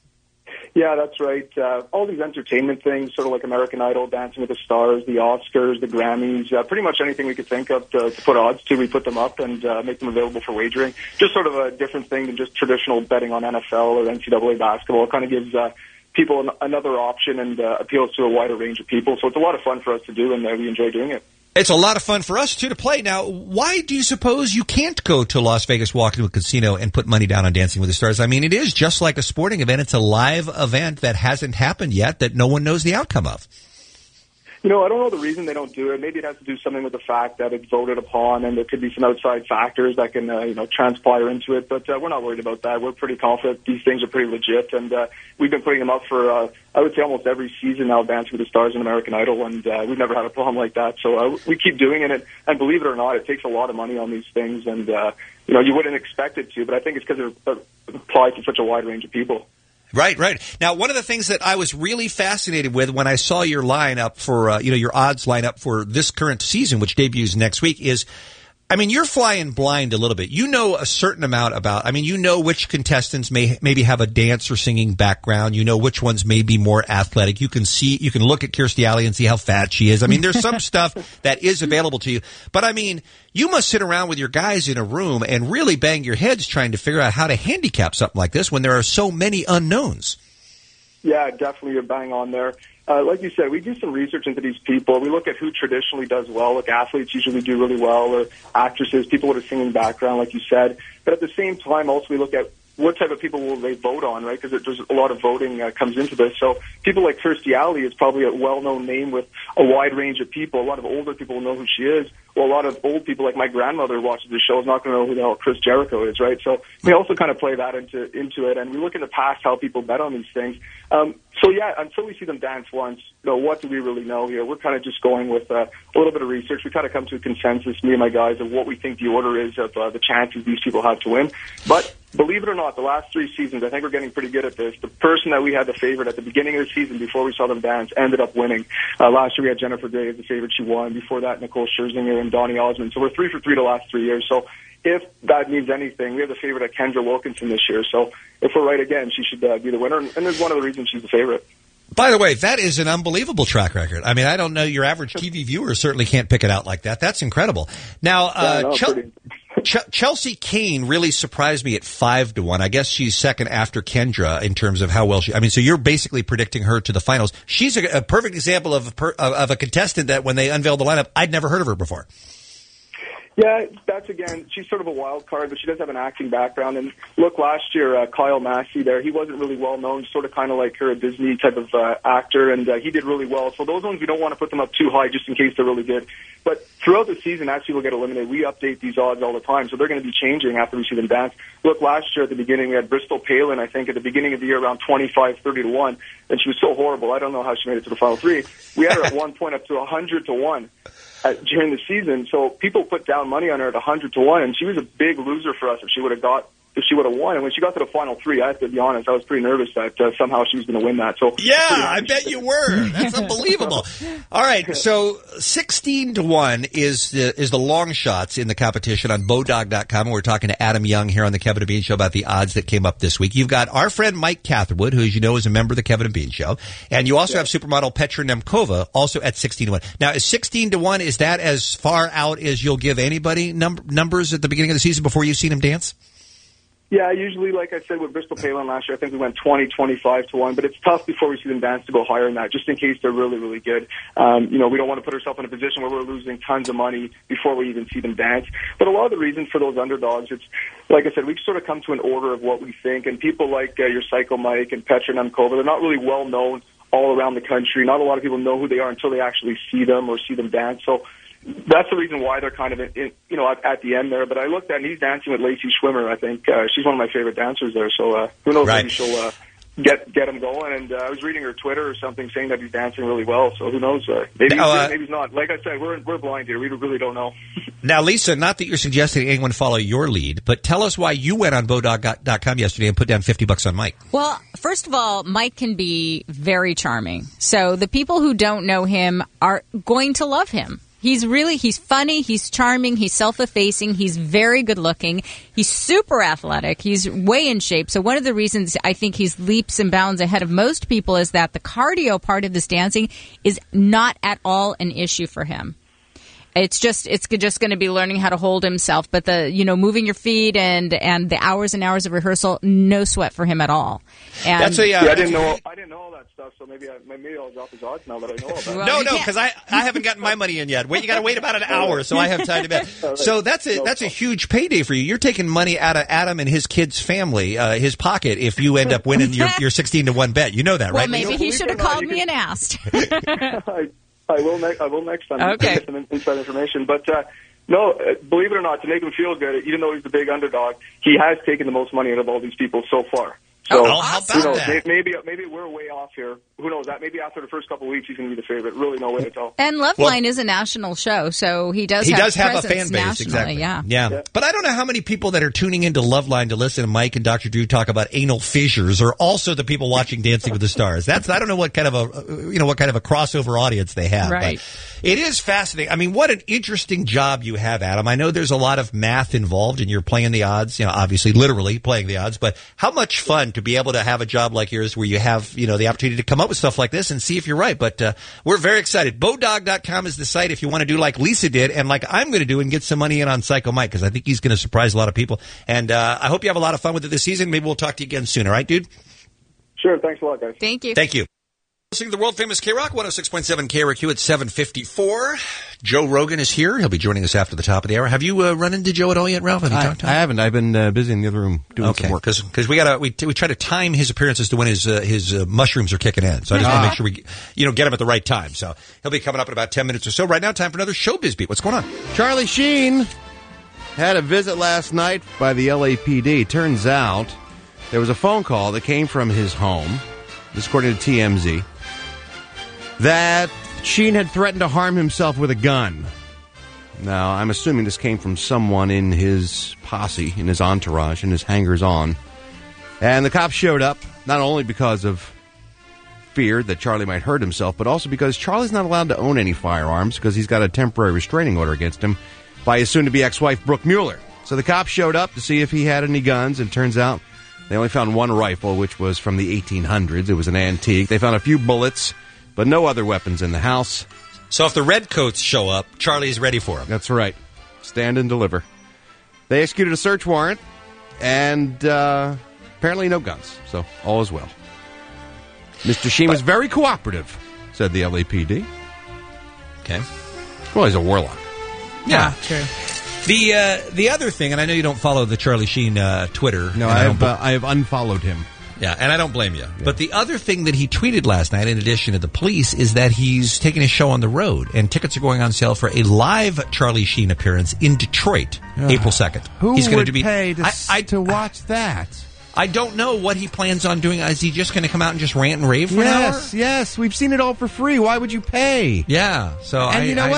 Yeah, that's right. Uh, all these entertainment things, sort of like American Idol, Dancing with the Stars, the Oscars, the Grammys, uh, pretty much anything we could think of to, to put odds to, we put them up and uh, make them available for wagering. Just sort of a different thing than just traditional betting on N F L or N C double A basketball. It kind of gives uh, people an, another option and uh, appeals to a wider range of people. So it's a lot of fun for us to do, and uh, we enjoy doing it. It's a lot of fun for us, too, to play. Now, why do you suppose you can't go to Las Vegas, walk into a casino, and put money down on Dancing with the Stars? I mean, it is just like a sporting event. It's a live event that hasn't happened yet that no one knows the outcome of. You know, I don't know the reason they don't do it. Maybe it has to do something with the fact that it's voted upon, and there could be some outside factors that can, uh, you know, transpire into it. But uh, we're not worried about that. We're pretty confident these things are pretty legit, and uh, we've been putting them up for, uh, I would say, almost every season now, Dancing with the Stars and American Idol, and uh, we've never had a problem like that. So uh, we keep doing it, and believe it or not, it takes a lot of money on these things, and uh, you know, you wouldn't expect it to, but I think it's because it applies to such a wide range of people. Right, right. Now, one of the things that I was really fascinated with when I saw your lineup for, uh, you know, your odds lineup for this current season, which debuts next week, is, I mean, you're flying blind a little bit. You know a certain amount about, I mean, you know which contestants may maybe have a dance or singing background. You know which ones may be more athletic. You can see, you can look at Kirstie Alley and see how fat she is. I mean, there's some stuff that is available to you. But, I mean, you must sit around with your guys in a room and really bang your heads trying to figure out how to handicap something like this when there are so many unknowns. Yeah, definitely, you're bang on there. Uh, like you said, we do some research into these people. We look at who traditionally does well. Like athletes usually do really well, or actresses, people with a singing background, like you said. But at the same time, also we look at what type of people will they vote on, right? Because there's a lot of voting uh, comes into this. So people like Kirstie Alley is probably a well-known name with a wide range of people. A lot of older people will know who she is. Well, a lot of old people, like my grandmother who watches the show, is not going to know who the hell Chris Jericho is, right? So we also kind of play that into into it, and we look in the past how people bet on these things. Um, so yeah, until we see them dance once, you know, what do we really know here? We're kind of just going with uh, a little bit of research. We kind of come to a consensus, me and my guys, of what we think the order is of uh, the chances these people have to win. But believe it or not, the last three seasons, I think we're getting pretty good at this. The person that we had the favorite at the beginning of the season, before we saw them dance, ended up winning. Uh, last year we had Jennifer Grey as the favorite. She won. Before that, Nicole Scherzinger and Donny Osmond. So we're three for three the last three years. So if that means anything, we have the favorite at Kendra Wilkinson this year. So if we're right again, she should uh, be the winner. And there's one of the reasons she's the favorite. By the way, that is an unbelievable track record. I mean, I don't know, your average T V viewer certainly can't pick it out like that. That's incredible. Now, uh, yeah, no, Chel- Ch- Chelsea Kane really surprised me at five to one. I guess she's second after Kendra in terms of how well she. I mean, so you're basically predicting her to the finals. She's a, a perfect example of a, per, of a contestant that when they unveiled the lineup, I'd never heard of her before. Yeah, that's, again, she's sort of a wild card, but she does have an acting background. And look, last year, uh, Kyle Massey there, he wasn't really well known, sort of kind of like her, a Disney type of uh, actor, and uh, he did really well. So those ones, we don't want to put them up too high just in case they're really good. But throughout the season, as people get eliminated, we update these odds all the time, so they're going to be changing after we see them dance. Look, last year at the beginning, we had Bristol Palin, I think, at the beginning of the year around twenty-five, thirty to one, and she was so horrible. I don't know how she made it to the final three. We had her at one point up to one hundred to one. Uh, during the season, so people put down money on her at one hundred to one, and she was a big loser for us if she would have got if she would have won. And when she got to the final three, I have to be honest, I was pretty nervous that uh, somehow she was going to win that. So yeah, I bet you were. That's unbelievable. All right, so sixteen to one is the is the long shots in the competition on Bodog dot com. We're talking to Adam Young here on the Kevin and Bean Show about the odds that came up this week. You've got our friend Mike Catherwood, who, as you know, is a member of the Kevin and Bean Show, and you also yeah. have supermodel Petra Nemkova, also at sixteen to one. Now, is sixteen to one, is that as far out as you'll give anybody num- numbers at the beginning of the season before you've seen him dance? Yeah, usually, like I said, with Bristol Palin last year, I think we went twenty, twenty-five to one, but it's tough before we see them dance to go higher than that, just in case they're really, really good. Um, you know, we don't want to put ourselves in a position where we're losing tons of money before we even see them dance. But a lot of the reasons for those underdogs, it's, like I said, we've sort of come to an order of what we think, and people like uh, your Psycho Mike and Petra Nemkova, they're not really well known all around the country. Not a lot of people know who they are until they actually see them or see them dance. So that's the reason why they're kind of, in, in, you know, at, at the end there. But I looked at, and he's dancing with Lacey Schwimmer. I think uh, she's one of my favorite dancers there. So uh, who knows, right. maybe she'll uh, get get him going. And uh, I was reading her Twitter or something saying that he's dancing really well. So who knows? Uh, maybe, now, he's uh, good, maybe he's not. Like I said, we're we're blind here. We really don't know. Now, Lisa, not that you're suggesting anyone follow your lead, but tell us why you went on Bodog dot com yesterday and put down fifty bucks on Mike. Well, first of all, Mike can be very charming. So the people who don't know him are going to love him. He's really, he's funny, he's charming, he's self-effacing, he's very good-looking, he's super athletic, he's way in shape. So one of the reasons I think he's leaps and bounds ahead of most people is that the cardio part of this dancing is not at all an issue for him. It's just it's just going to be learning how to hold himself. But the you know moving your feet and, and the hours and hours of rehearsal, no sweat for him at all. And That's a, uh, yeah, I didn't know I didn't know all that stuff. So maybe I, maybe I'll drop his odds now that I know all that. Well, no, no, because I, I haven't gotten my money in yet. Wait, you got to wait about an hour, so I have time to bet. Right. So that's a that's a huge payday for you. You're taking money out of Adam and his kids' family, uh, his pocket, if you end up winning your your sixteen to one bet. You know that, well, right? Well, maybe he should have called me and asked. I will. Ne- I will next time. Okay. Get some in- inside information, but uh, no, uh, believe it or not, to make him feel good, even though he's the big underdog, he has taken the most money out of all these people so far. So, oh, how about you know, that? maybe maybe we're way off here. Who knows? That maybe after the first couple of weeks, he's going to be the favorite. Really, no way to tell. And Loveline well, is a national show, so he does. He have does have a presence fan base, nationally, exactly. Yeah. yeah, yeah. But I don't know how many people that are tuning into Loveline to listen to Mike and Doctor Drew talk about anal fissures are also the people watching Dancing with the Stars. That's I don't know what kind of a you know what kind of a crossover audience they have. Right. But it is fascinating. I mean, what an interesting job you have, Adam. I know there's a lot of math involved, and you're playing the odds. You know, obviously, literally playing the odds. But how much fun to be able to have a job like yours where you have, you know, the opportunity to come up with stuff like this and see if you're right. But uh, we're very excited. Bodog dot com is the site if you want to do like Lisa did and like I'm going to do and get some money in on Psycho Mike because I think he's going to surprise a lot of people. And uh, I hope you have a lot of fun with it this season. Maybe we'll talk to you again soon. All right, dude? Sure. Thanks a lot, guys. Thank you. Thank you. Listening to the world-famous K-Rock, one oh six point seven K R Q at seven fifty-four. Joe Rogan is here. He'll be joining us after the top of the hour. Have you uh, run into Joe at all yet, Ralph? Have you I, talked to him? I haven't. I've been uh, busy in the other room doing okay. some work. Because we got we we try to time his appearances to when his uh, his uh, mushrooms are kicking in. So I just ah. want to make sure we you know get him at the right time. So he'll be coming up in about ten minutes or so. Right now, time for another Showbiz Beat. What's going on? Charlie Sheen had a visit last night by the L A P D. Turns out there was a phone call that came from his home. This according to T M Z. That Sheen had threatened to harm himself with a gun. Now, I'm assuming this came from someone in his posse, in his entourage, in his hangers-on. And the cops showed up, not only because of fear that Charlie might hurt himself, but also because Charlie's not allowed to own any firearms because he's got a temporary restraining order against him by his soon-to-be ex-wife, Brooke Mueller. So the cops showed up to see if he had any guns, and it turns out they only found one rifle, which was from the eighteen hundreds. It was an antique. They found a few bullets, but no other weapons in the house. So if the redcoats show up, Charlie's ready for them. That's right. Stand and deliver. They executed a search warrant, and uh, apparently no guns. So all is well. Mister Sheen was very cooperative, said the L A P D. Okay. Well, he's a warlock. Yeah, true. The uh, the other thing, and I know you don't follow the Charlie Sheen uh, Twitter. No, I, I have uh, I have unfollowed him. Yeah, and I don't blame you. Yeah. But the other thing that he tweeted last night, in addition to the police, is that he's taking his show on the road, and tickets are going on sale for a live Charlie Sheen appearance in Detroit, uh, April second. Who he's would to be, pay to, I, I, to watch that? I don't know what he plans on doing. Is he just going to come out and just rant and rave for yes, an hour? Yes, we've seen it all for free. Why would you pay? Yeah. So and I, you know I what? Don't...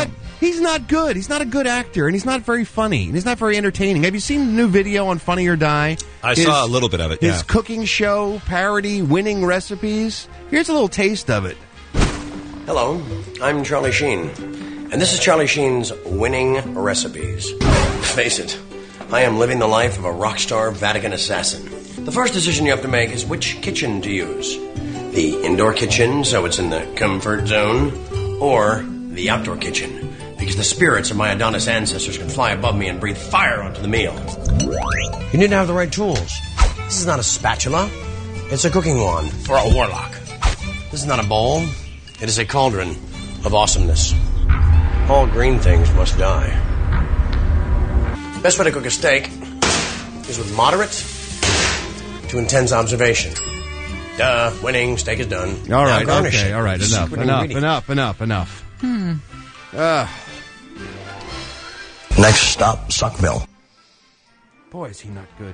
He's not good. He's not a good actor, and he's not very funny, and he's not very entertaining. Have you seen the new video on Funny or Die? I His- saw a little bit of it, His yeah. cooking show, parody, winning recipes. Here's a little taste of it. Hello, I'm Charlie Sheen, and this is Charlie Sheen's Winning Recipes. Face it, I am living the life of a rock star Vatican assassin. The first decision you have to make is which kitchen to use. The indoor kitchen, so it's in the comfort zone, or the outdoor kitchen, because the spirits of my Adonis ancestors can fly above me and breathe fire onto the meal. You need to have the right tools. This is not a spatula. It's a cooking wand for a warlock. This is not a bowl. It is a cauldron of awesomeness. All green things must die. Best way to cook a steak is with moderate to intense observation. Duh, winning, steak is done. All Now right, garnish okay, it all right, with enough, secret enough, ingredient. enough, enough, enough. Hmm. Ugh. Next stop, Suckville. Boy, is he not good.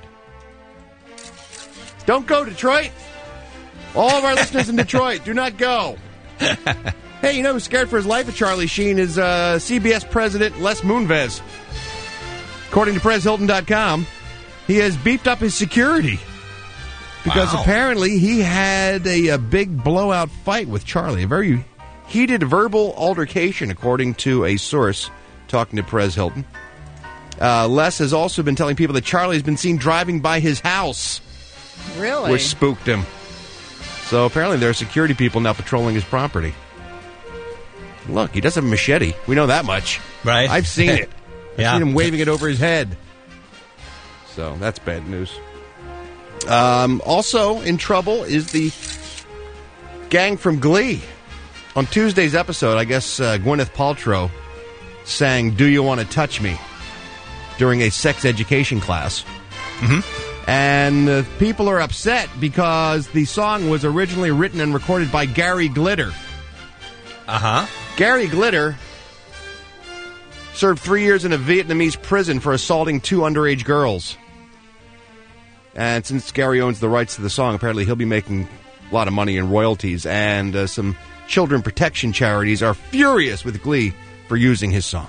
Don't go, Detroit. All of our listeners in Detroit, do not go. Hey, you know who's scared for his life of Charlie Sheen is uh, C B S President Les Moonves. According to Prez Hilton dot com, he has beefed up his security. Because Wow. apparently he had a, a big blowout fight with Charlie. A very heated verbal altercation, according to a source talking to Perez Hilton. Uh, Les has also been telling people that Charlie has been seen driving by his house, Really? which spooked him. So apparently there are security people now patrolling his property. Look, he does have a machete. We know that much. Right. I've seen it. I've Yeah. seen him waving it over his head. So that's bad news. Um, also in trouble is the gang from Glee. On Tuesday's episode, I guess uh, Gwyneth Paltrow sang "Do You Want to Touch Me" during a sex education class. Mm-hmm. And uh, people are upset because the song was originally written and recorded by Gary Glitter. Uh-huh. Gary Glitter served three years in a Vietnamese prison for assaulting two underage girls. And since Gary owns the rights to the song, apparently he'll be making a lot of money in royalties. And uh, some children protection charities are furious with Glee for using his song.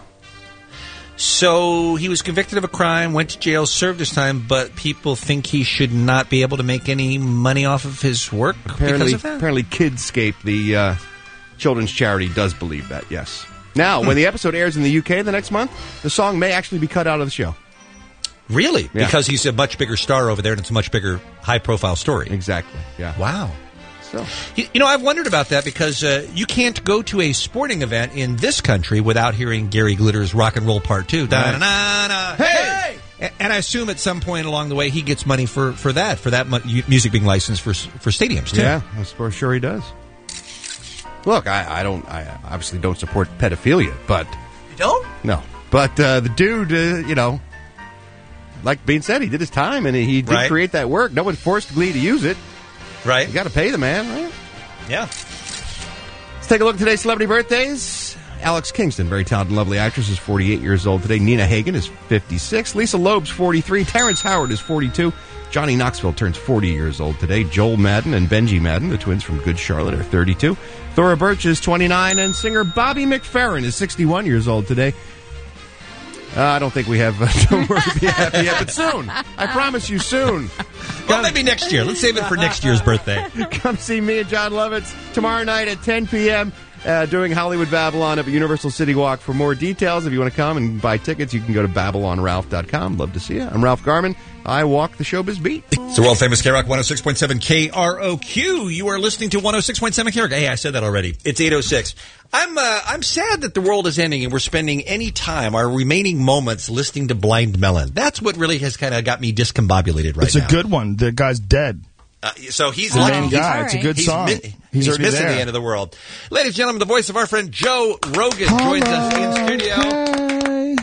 So he was convicted of a crime, went to jail, served his time, but people think he should not be able to make any money off of his work Apparently, because of that? apparently Kidscape, the uh, children's charity, does believe that, yes. Now, when the episode airs in the U K the next month, the song may actually be cut out of the show. Really? Yeah. Because he's a much bigger star over there, and it's a much bigger, high-profile story. Exactly, yeah. Wow. So, You, you know, I've wondered about that because uh, you can't go to a sporting event in this country without hearing Gary Glitter's Rock and Roll Part two. Da-na-na-na. Hey! A- And I assume at some point along the way he gets money for, for that, for that mu- music being licensed for s- for stadiums, too. yeah, I'm sure- sure he does. Look, I, I don't, I obviously don't support pedophilia, but You don't? no. But uh, the dude, uh, you know, like being said, he did his time and he did Right. create that work. No one forced Glee to use it. Right. You got to pay the man, right? Yeah. Let's take a look at today's celebrity birthdays. Alex Kingston, very talented, lovely actress, is forty-eight years old today. Nina Hagen is fifty-six. Lisa Loeb's forty-three. Terrence Howard is forty-two. Johnny Knoxville turns forty years old today. Joel Madden and Benji Madden, the twins from Good Charlotte, are thirty-two. Thora Birch is twenty-nine. And singer Bobby McFerrin is sixty-one years old today. Uh, I don't think we have uh, Don't Worry, Be Happy yet, but soon. I promise you soon. Well, maybe next year. Let's save it for next year's birthday. Come see me and John Lovitz tomorrow night at ten p.m. Uh, doing Hollywood Babylon up at Universal City Walk. For more details, if you want to come and buy tickets, you can go to babylon ralph dot com. Love to see you. I'm Ralph Garman. I walk the showbiz beat. It's the world-famous K-Rock one oh six point seven K R O Q. You are listening to one oh six point seven K-Rock. Hey, I said that already. It's eight oh six. I'm uh, I'm sad that the world is ending and we're spending any time, our remaining moments, listening to Blind Melon. That's what really has kind of got me discombobulated right It's now. a good one. The guy's dead. Uh, so he's The lucky. main He's- guy. It's a good he's song. mi- He's he's already missing there. the end of the world. Ladies and gentlemen, the voice of our friend Joe Rogan joins us in studio.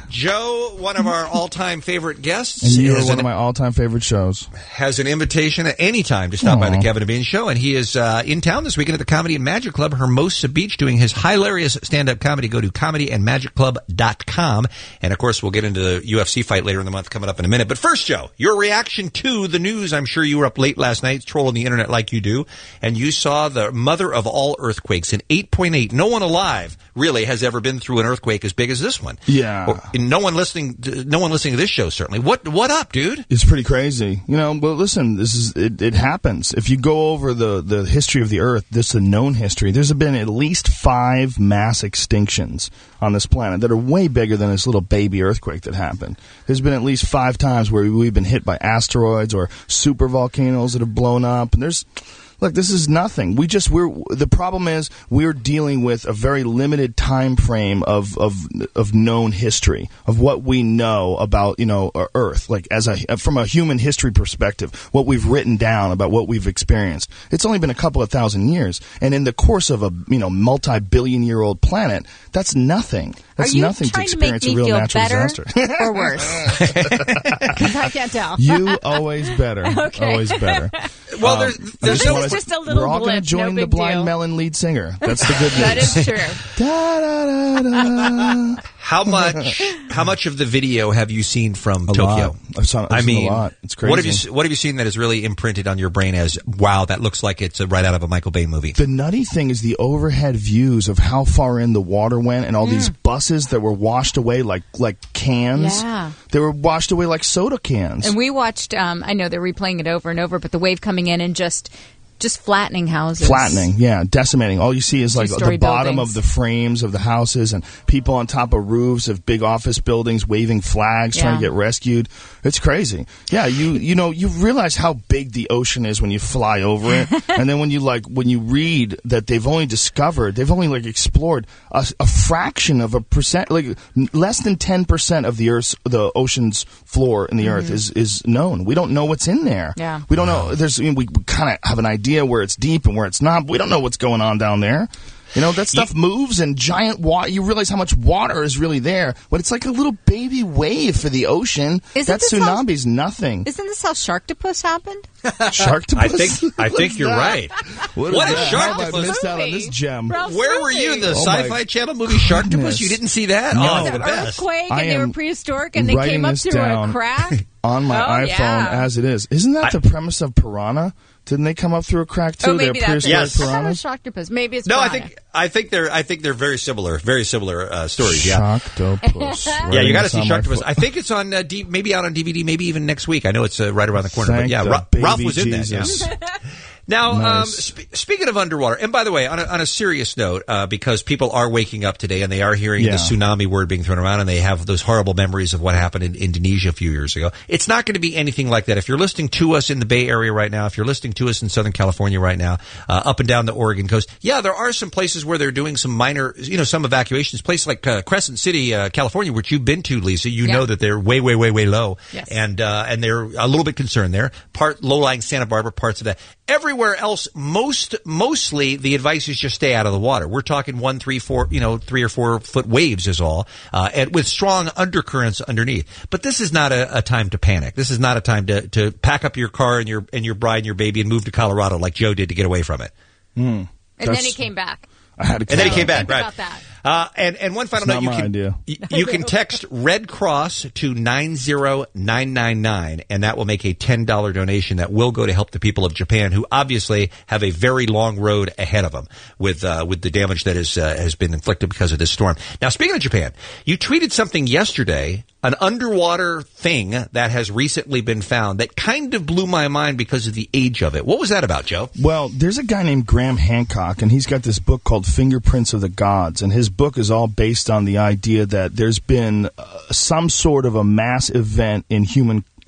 Joe, one of our all-time favorite guests, And you are is one an- of my all-time favorite shows. has an invitation at any time to stop by the Aw. Kevin and Bean Show, and he is uh, in town this weekend at the Comedy and Magic Club, Hermosa Beach, doing his hilarious stand-up comedy. Go to comedy and magic club dot com, and of course, we'll get into the U F C fight later in the month coming up in a minute. But first, Joe, your reaction to the news. I'm sure you were up late last night trolling the internet like you do, and you saw the mother of all earthquakes, an eight point eight. No one alive really has ever been through an earthquake as big as this one. Yeah. Or- and no one listening. To, no one listening to this show certainly. What what up, dude? It's pretty crazy. You know, well, listen, this is it, it happens. If you go over the, the history of the Earth, this is a known history. There's been at least five mass extinctions on this planet that are way bigger than this little baby earthquake that happened. There's been at least five times where we've been hit by asteroids or super volcanoes that have blown up. And there's... Look, this is nothing. We just we're the problem is we're dealing with a very limited time frame of of of known history of what we know about, you know, our Earth, like as a from a human history perspective, what we've written down about what we've experienced. It's only been a couple of thousand years, and in the course of a, you know, multi-billion year old planet, that's nothing. That's Are you nothing to trying to make experience me a real feel natural better disaster. or worse? Because I can't tell. You always better. Okay. Always better. Well, Um, there's- I there's just no- wanna- It's just a little We're all blip, going to join no the big Blind deal. Melon lead singer. That's the good news. That is true. Da, da, da, da. How much? How much of the video have you seen from A Tokyo? lot. I've saw- I've I seen a mean, lot. It's What have crazy. you What have you seen that has really imprinted on your brain as wow? That looks like it's uh, right out of a Michael Bay movie. The nutty thing is the overhead views of how far in the water went, and all these buses that were washed away like like cans. Yeah. They were washed away like soda cans. And we watched, um, I know they're replaying it over and over, but the wave coming in and just just flattening houses. Flattening, yeah, decimating. All you see is like the Two-story bottom buildings. of the frames of the houses and people on top of roofs of big office buildings waving flags trying to Yeah. get rescued. It's crazy. Yeah, you you know, you realize how big the ocean is when you fly over it. And then when you like when you read that they've only discovered, they've only like explored a, a fraction of a percent, like n- less than ten percent of the Earth's the ocean's floor in the Mhm. Earth is is known. We don't know what's in there. Yeah. We don't know. There's I mean, we kind of have an idea where it's deep and where it's not. But we don't know what's going on down there. You know, that stuff moves and giant water. You realize how much water is really there, but it's like a little baby wave for the ocean. Isn't that this how- tsunami's nothing. Isn't this how Sharktopus happened? Sharktopus? I think I think What's you're that? right. What, What is is that? How have I Sharktopus? missed out on this gem? Where were you? The Oh my Sci-Fi Channel movie Sharktopus? goodness. You didn't see that? No. Oh, The the best. earthquake, I and they were am prehistoric, and they writing came up this through down a crack. on my Oh, iPhone yeah. as it is. Isn't that the premise of Piranha? Didn't they come up through a crack too? Oh, maybe They're that's it. prehistoric I thought it piranhas. was Sharktopus. Maybe it's No, I piranha. think I think they're I think they're very similar, very similar uh, stories. Yeah. Sharktopus. Yeah, you got to Right see on my Sharktopus. foot. I think it's on uh, D- maybe out on D V D, maybe even next week. I know it's uh, right around the corner. Thank but yeah, the Ra- baby Ralph was in Jesus. that. Yeah. Now, um, Nice. sp- speaking of underwater, and by the way, on a, on a serious note, uh, because people are waking up today and they are hearing Yeah. the tsunami word being thrown around, and they have those horrible memories of what happened in Indonesia a few years ago. It's not going to be anything like that. If you're listening to us in the Bay Area right now, if you're listening to us in Southern California right now, uh, up and down the Oregon coast, yeah, there are some places where they're doing some minor, you know, some evacuations. Places like uh, Crescent City, uh, California, which you've been to, Lisa, you Yeah. know that they're way, way, way, way low, Yes. and uh, and they're a little bit concerned there. Part low-lying Santa Barbara, parts of that. Everywhere else, most mostly the advice is just stay out of the water. We're talking one, three, four, you know, three or four foot waves is all, uh, and with strong undercurrents underneath. But this is not a, a time to panic. This is not a time to, to pack up your car and your and your bride and your baby and move to Colorado like Joe did to get away from it. Mm. And then he came back. I had to And then he come came out. back, Think right? about that. Uh, and and one final It's note, not you my can idea. y- you can text Red Cross to nine zero nine nine nine, and that will make a ten dollar donation that will go to help the people of Japan, who obviously have a very long road ahead of them with uh, with the damage that is uh, has been inflicted because of this storm. Now, speaking of Japan, you tweeted something yesterday, an underwater thing that has recently been found that kind of blew my mind because of the age of it. What was that about, Joe? Well, there's a guy named Graham Hancock, and he's got this book called Fingerprints of the Gods, and his book is all based on the idea that there's been uh, some sort of a mass event in human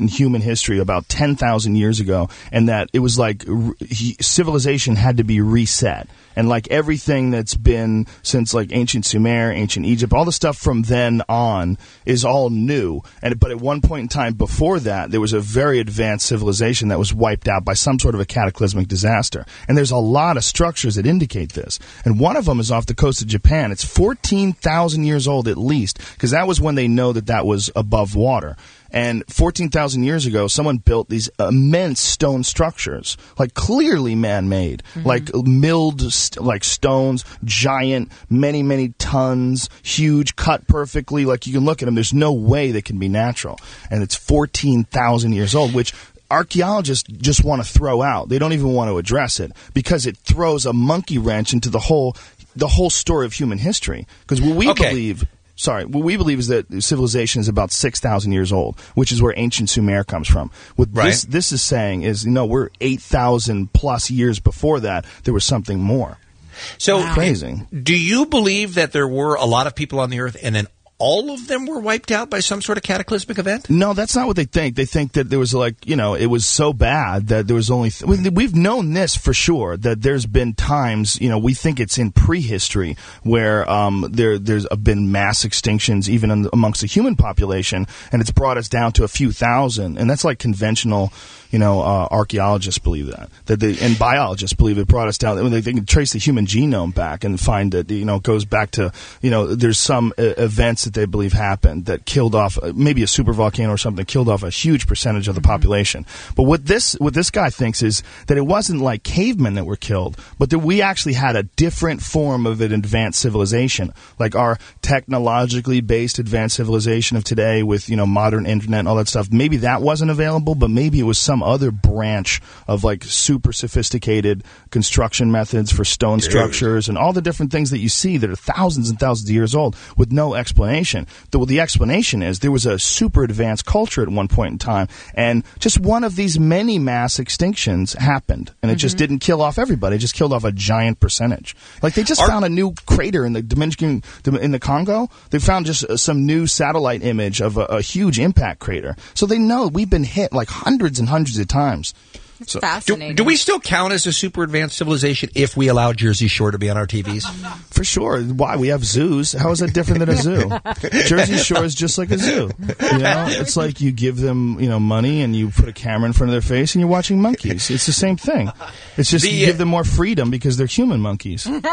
in human history about ten thousand years ago, and that it was like r- he, civilization had to be reset. And like everything that's been since like ancient Sumer, ancient Egypt, all the stuff from then on is all new. And but at one point in time before that, there was a very advanced civilization that was wiped out by some sort of a cataclysmic disaster. And there's a lot of structures that indicate this. And one of them is off the coast of Japan. It's fourteen thousand years old at least, because that was when they know that that was above water. And fourteen thousand years ago, someone built these immense stone structures, like clearly man-made, mm-hmm. like milled st- like stones, giant, many, many tons, huge, cut perfectly. Like you can look at them, there's no way they can be natural. And it's fourteen thousand years old, which archaeologists just want to throw out. They don't even want to address it because it throws a monkey wrench into the whole the whole story of human history. Because what we okay. believe... Sorry, what we believe is that civilization is about six thousand years old, which is where ancient Sumer comes from. What right. this, this is saying is, you know, we're eight thousand plus years before that, there was something more. So wow. Crazy. Do you believe that there were a lot of people on the earth and then all of them were wiped out by some sort of cataclysmic event? No, that's not what they think. They think that there was like, you know, it was so bad that there was only... Th- we've known this for sure, that there's been times, you know, we think it's in prehistory where um, there, there's been mass extinctions even in, amongst the human population, and it's brought us down to a few thousand. And that's like conventional... You know, uh, archaeologists believe that, that they, and biologists believe it brought us down. I mean, they, they can trace the human genome back and find that, you know, it goes back to, you know, there's some uh, events that they believe happened that killed off, uh, maybe a supervolcano or something, killed off a huge percentage of the population. But what this, what this guy thinks is that it wasn't like cavemen that were killed, but that we actually had a different form of an advanced civilization, like our technologically based advanced civilization of today with, you know, modern internet and all that stuff. Maybe that wasn't available, but maybe it was some other branch of like super sophisticated construction methods for stone Dude. structures and all the different things that you see that are thousands and thousands of years old with no explanation. The, well, the explanation is there was a super advanced culture at one point in time, and just one of these many mass extinctions happened, and it mm-hmm. just didn't kill off everybody. It just killed off a giant percentage. Like they just Are- found a new crater in the Dominican in the Congo. They found just uh, some new satellite image of a, a huge impact crater. So they know we've been hit like hundreds and hundreds of times. It's so, fascinating. Do, do we still count as a super advanced civilization if we allow Jersey Shore to be on our T Vs? For sure. Why? We have zoos. How is that different than a zoo? Jersey Shore is just like a zoo. You know, it's like you give them, you know, money and you put a camera in front of their face and you're watching monkeys. It's the same thing. It's just the, you give them more freedom because they're human monkeys. the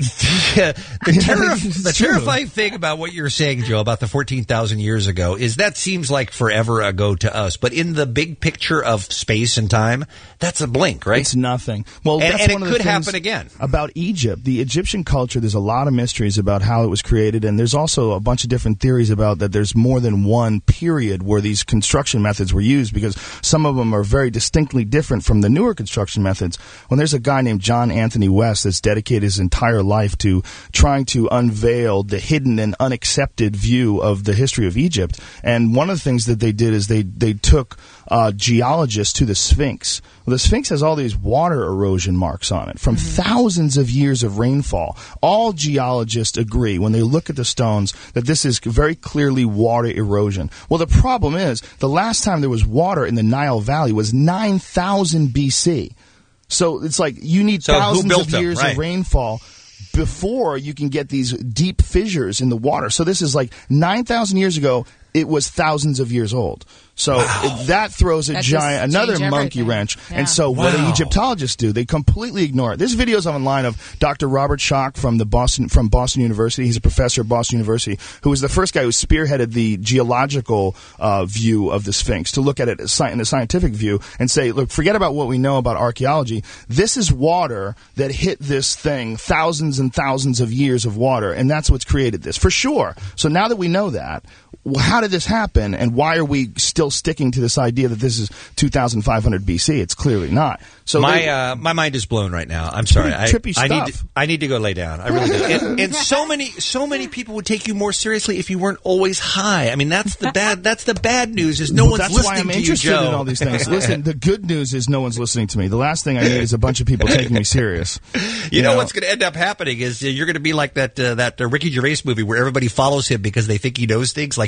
terri- the terrifying thing about what you're saying, Joe, about the fourteen thousand years ago is that seems like forever ago to us. But in the big picture of space and time, that's a blink, right? It's nothing. Well, and, that's and one it of the could things happen again. About Egypt, the Egyptian culture, there's a lot of mysteries about how it was created, and there's also a bunch of different theories about that there's more than one period where these construction methods were used, because some of them are very distinctly different from the newer construction methods. When there's a guy named John Anthony West that's dedicated his entire life to trying to unveil the hidden and unaccepted view of the history of Egypt, and one of the things that they did is they, they took uh, geologists to the Sphinx. Well, the Sphinx has all these water erosion marks on it from mm-hmm. thousands of years of rainfall. All geologists agree when they look at the stones that this is very clearly water erosion. Well, the problem is the last time there was water in the Nile Valley was nine thousand B C. So it's like you need so thousands of them? years right. of rainfall before you can get these deep fissures in the water. So this is like nine thousand years ago. It was thousands of years old. So wow. it, that throws a that giant, another monkey everything. wrench. Yeah. And so wow. what do Egyptologists do? They completely ignore it. There's videos online of Doctor Robert Schoch from the Boston from Boston University. He's a professor at Boston University who was the first guy who spearheaded the geological uh, view of the Sphinx to look at it in a scientific view and say, look, forget about what we know about archaeology. This is water that hit this thing, thousands and thousands of years of water, and that's what's created this, for sure. So now that we know that, how did this happen, and why are we still sticking to this idea that this is two thousand five hundred B C? It's clearly not. So my uh, my mind is blown right now. I'm sorry. I, trippy I stuff. need to, I need to go lay down. I really do. And, and so many so many people would take you more seriously if you weren't always high. I mean, that's the bad that's the bad news. Is no well, one's that's listening why I'm to interested you, Joe. in all these things. Listen, the good news is no one's listening to me. The last thing I need is a bunch of people taking me serious. You, you know, know what's going to end up happening is uh, you're going to be like that uh, that uh, Ricky Gervais movie where everybody follows him because they think he knows things. Like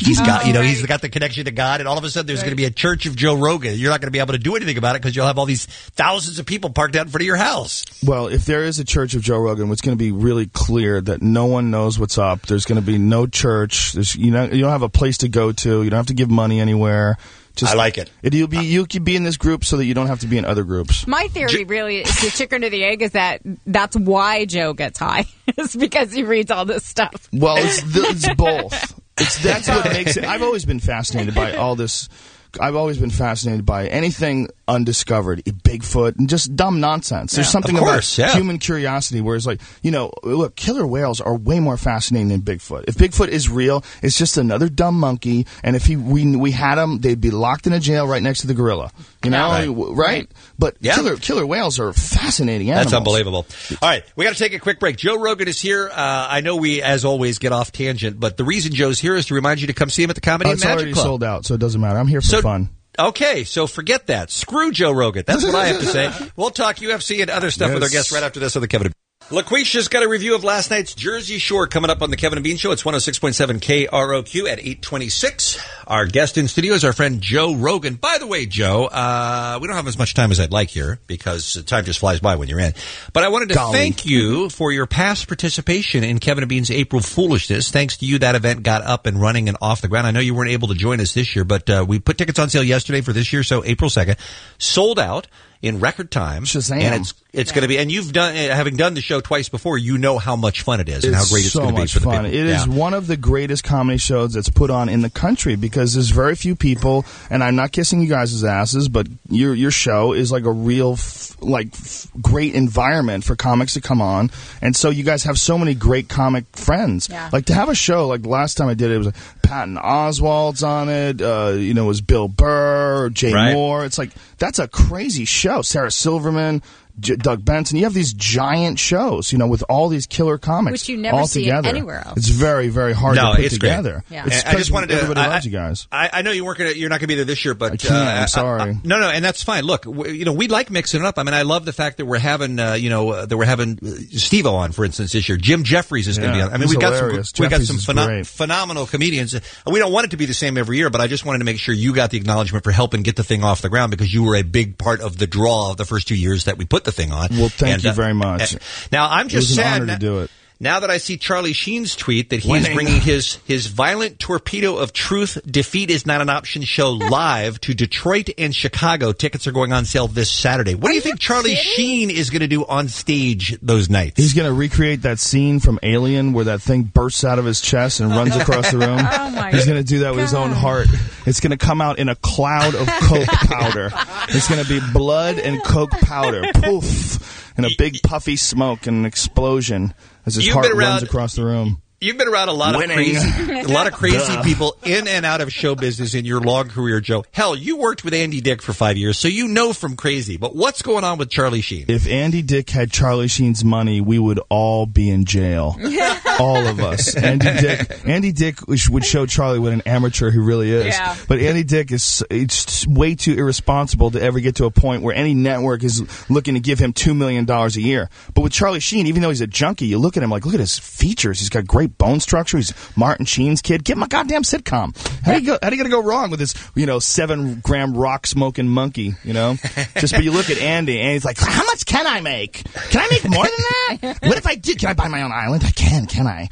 he's got, Oh, you know, right. he's got the connection to God, and all of a sudden there's going to be a church of Joe Rogan. You're not going to be able to do anything about it because you'll have all these thousands of people parked out in front of your house. Well, if there is a church of Joe Rogan, it's going to be really clear that no one knows what's up. There's going to be no church. There's, you know, you don't have a place to go to. You don't have to give money anywhere. Just, I like it. it. You'll be you can be in this group so that you don't have to be in other groups. My theory really is the chicken or the egg is that that's why Joe gets high. It's because he reads all this stuff. Well, it's, th- it's both. It's that's what makes it. I've always been fascinated by all this. I've always been fascinated by anything undiscovered, Bigfoot, and just dumb nonsense. There's Yeah, something of course, about yeah. human curiosity where it's like, you know, look, killer whales are way more fascinating than Bigfoot. If Bigfoot is real, it's just another dumb monkey, and if he we we had him, they'd be locked in a jail right next to the gorilla. You know, Right. right? right? But Yeah. killer killer whales are fascinating animals. That's unbelievable. All right, we got to take a quick break. Joe Rogan is here. Uh, I know we, as always, get off tangent, but the reason Joe's here is to remind you to come see him at the Comedy Uh, and it's Magic already Club. sold out, so it doesn't matter. I'm here for So- fun. Okay, so forget that. Screw Joe Rogan. That's what I have to say. We'll talk U F C and other stuff with our Yes. guests right after this on the Kevin and LaQuisha's got a review of last night's Jersey Shore coming up on the Kevin and Bean Show. It's one oh six point seven K R O Q at eight twenty-six. Our guest in studio is our friend Joe Rogan. By the way, Joe, uh, we don't have as much time as I'd like here because time just flies by when you're in. But I wanted to Golly. thank you for your past participation in Kevin and Bean's April Foolishness. Thanks to you, that event got up and running and off the ground. I know you weren't able to join us this year, but uh, we put tickets on sale yesterday for this year, so April second. Sold out in record time. Shazam. And it's it's going to be, and you've done, uh, having done the show twice before, you know how much fun it is and how great it's so going to be much for the fun. people. It is Yeah. one of the greatest comedy shows that's put on in the country because there's very few people, and I'm not kissing you guys' asses, but your your show is like a real f- like f- great environment for comics to come on, and so you guys have so many great comic friends. Yeah. Like to have a show like the last time I did it, it was like Patton Oswalt's on it. Uh, you know, it was Bill Burr, Jay Right. Moore. It's like that's a crazy show. Sarah Silverman. J- Doug Benson, you have these giant shows, you know, with all these killer comics, Which you never all see together. anywhere else. It's very, very hard No, to put it's great. together. Yeah. It's I- I just 'cause wanted to. Everybody I, loves I- you guys. I, I know you weren't gonna. You're not going to be there this year, but I can't, I'm uh, sorry. I- I- no, no, and that's fine. Look, w- you know, we like mixing it up. I mean, I love the fact that we're having, uh, you know, uh, that we're having uh, Steve-O on, for instance, this year. Jim Jeffries is going to Yeah, be on. I mean, he's we've got hilarious. some, we got Jeffries some is pheno- great. phenomenal comedians. And we don't want it to be the same every year, but I just wanted to make sure you got the acknowledgement for helping get the thing off the ground because you were a big part of the draw of the first two years that we put the thing on. Well, thank And, you uh, very much. and- now I'm It just was an sad honor na- to do it. Now that I see Charlie Sheen's tweet that he's Winning. bringing his his violent torpedo of truth, defeat is not an option show live to Detroit and Chicago. Tickets are going on sale this Saturday. What do you think Charlie Sheen is going to do on stage those nights? He's going to recreate that scene from Alien where that thing bursts out of his chest and runs across the room. Oh, my He's going to do that with his own heart. It's going to come out in a cloud of coke powder. It's going to be blood and coke powder. Poof. And a big puffy smoke and an explosion as his You've heart been around- runs across the room. You've been around a lot Winning. of crazy, a lot of crazy Duh. people in and out of show business in your long career, Joe. Hell, you worked with Andy Dick for five years, so you know from crazy. But what's going on with Charlie Sheen? If Andy Dick had Charlie Sheen's money, we would all be in jail. All of us. Andy Dick Andy Dick would show Charlie what an amateur he really is. Yeah. But Andy Dick is it's way too irresponsible to ever get to a point where any network is looking to give him two million dollars a year. But with Charlie Sheen, even though he's a junkie, you look at him like, look at his features. He's got great bone structure. He's Martin Sheen's kid. Give him a goddamn sitcom. How do you go? How do you gonna go wrong with this? You know, seven gram rock smoking monkey. You know, just but you look at Andy and he's like, how much can I make? Can I make more than that? What if I did? Can I buy my own island? I can. Can I?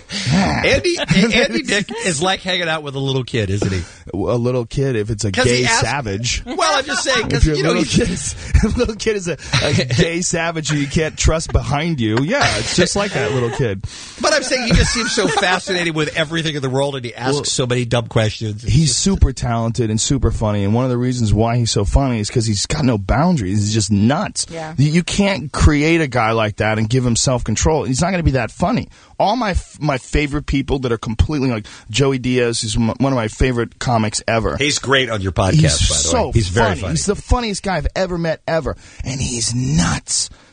Andy Andy Dick is like hanging out with a little kid, isn't he? A little kid, if it's a 'Cause he gay asked- savage. Well, I'm just saying If because your you know little he's- kid is, if little kid is a, a gay savage who you can't trust behind you, yeah, it's just like that little kid. But I'm saying he just seems so fascinated with everything in the world, and he asks Well, so many dumb questions. He's super talented and super funny, and one of the reasons why he's so funny is because he's got no boundaries. He's just nuts. Yeah. You, you can't create a guy like that and give him self-control. He's not going to be that funny. All my f- my favorite people that are completely like Joey Diaz is m- one of my favorite comics ever. He's great on your podcast, He's by the so way. He's very funny. funny. He's the funniest guy I've ever met ever, and he's nuts.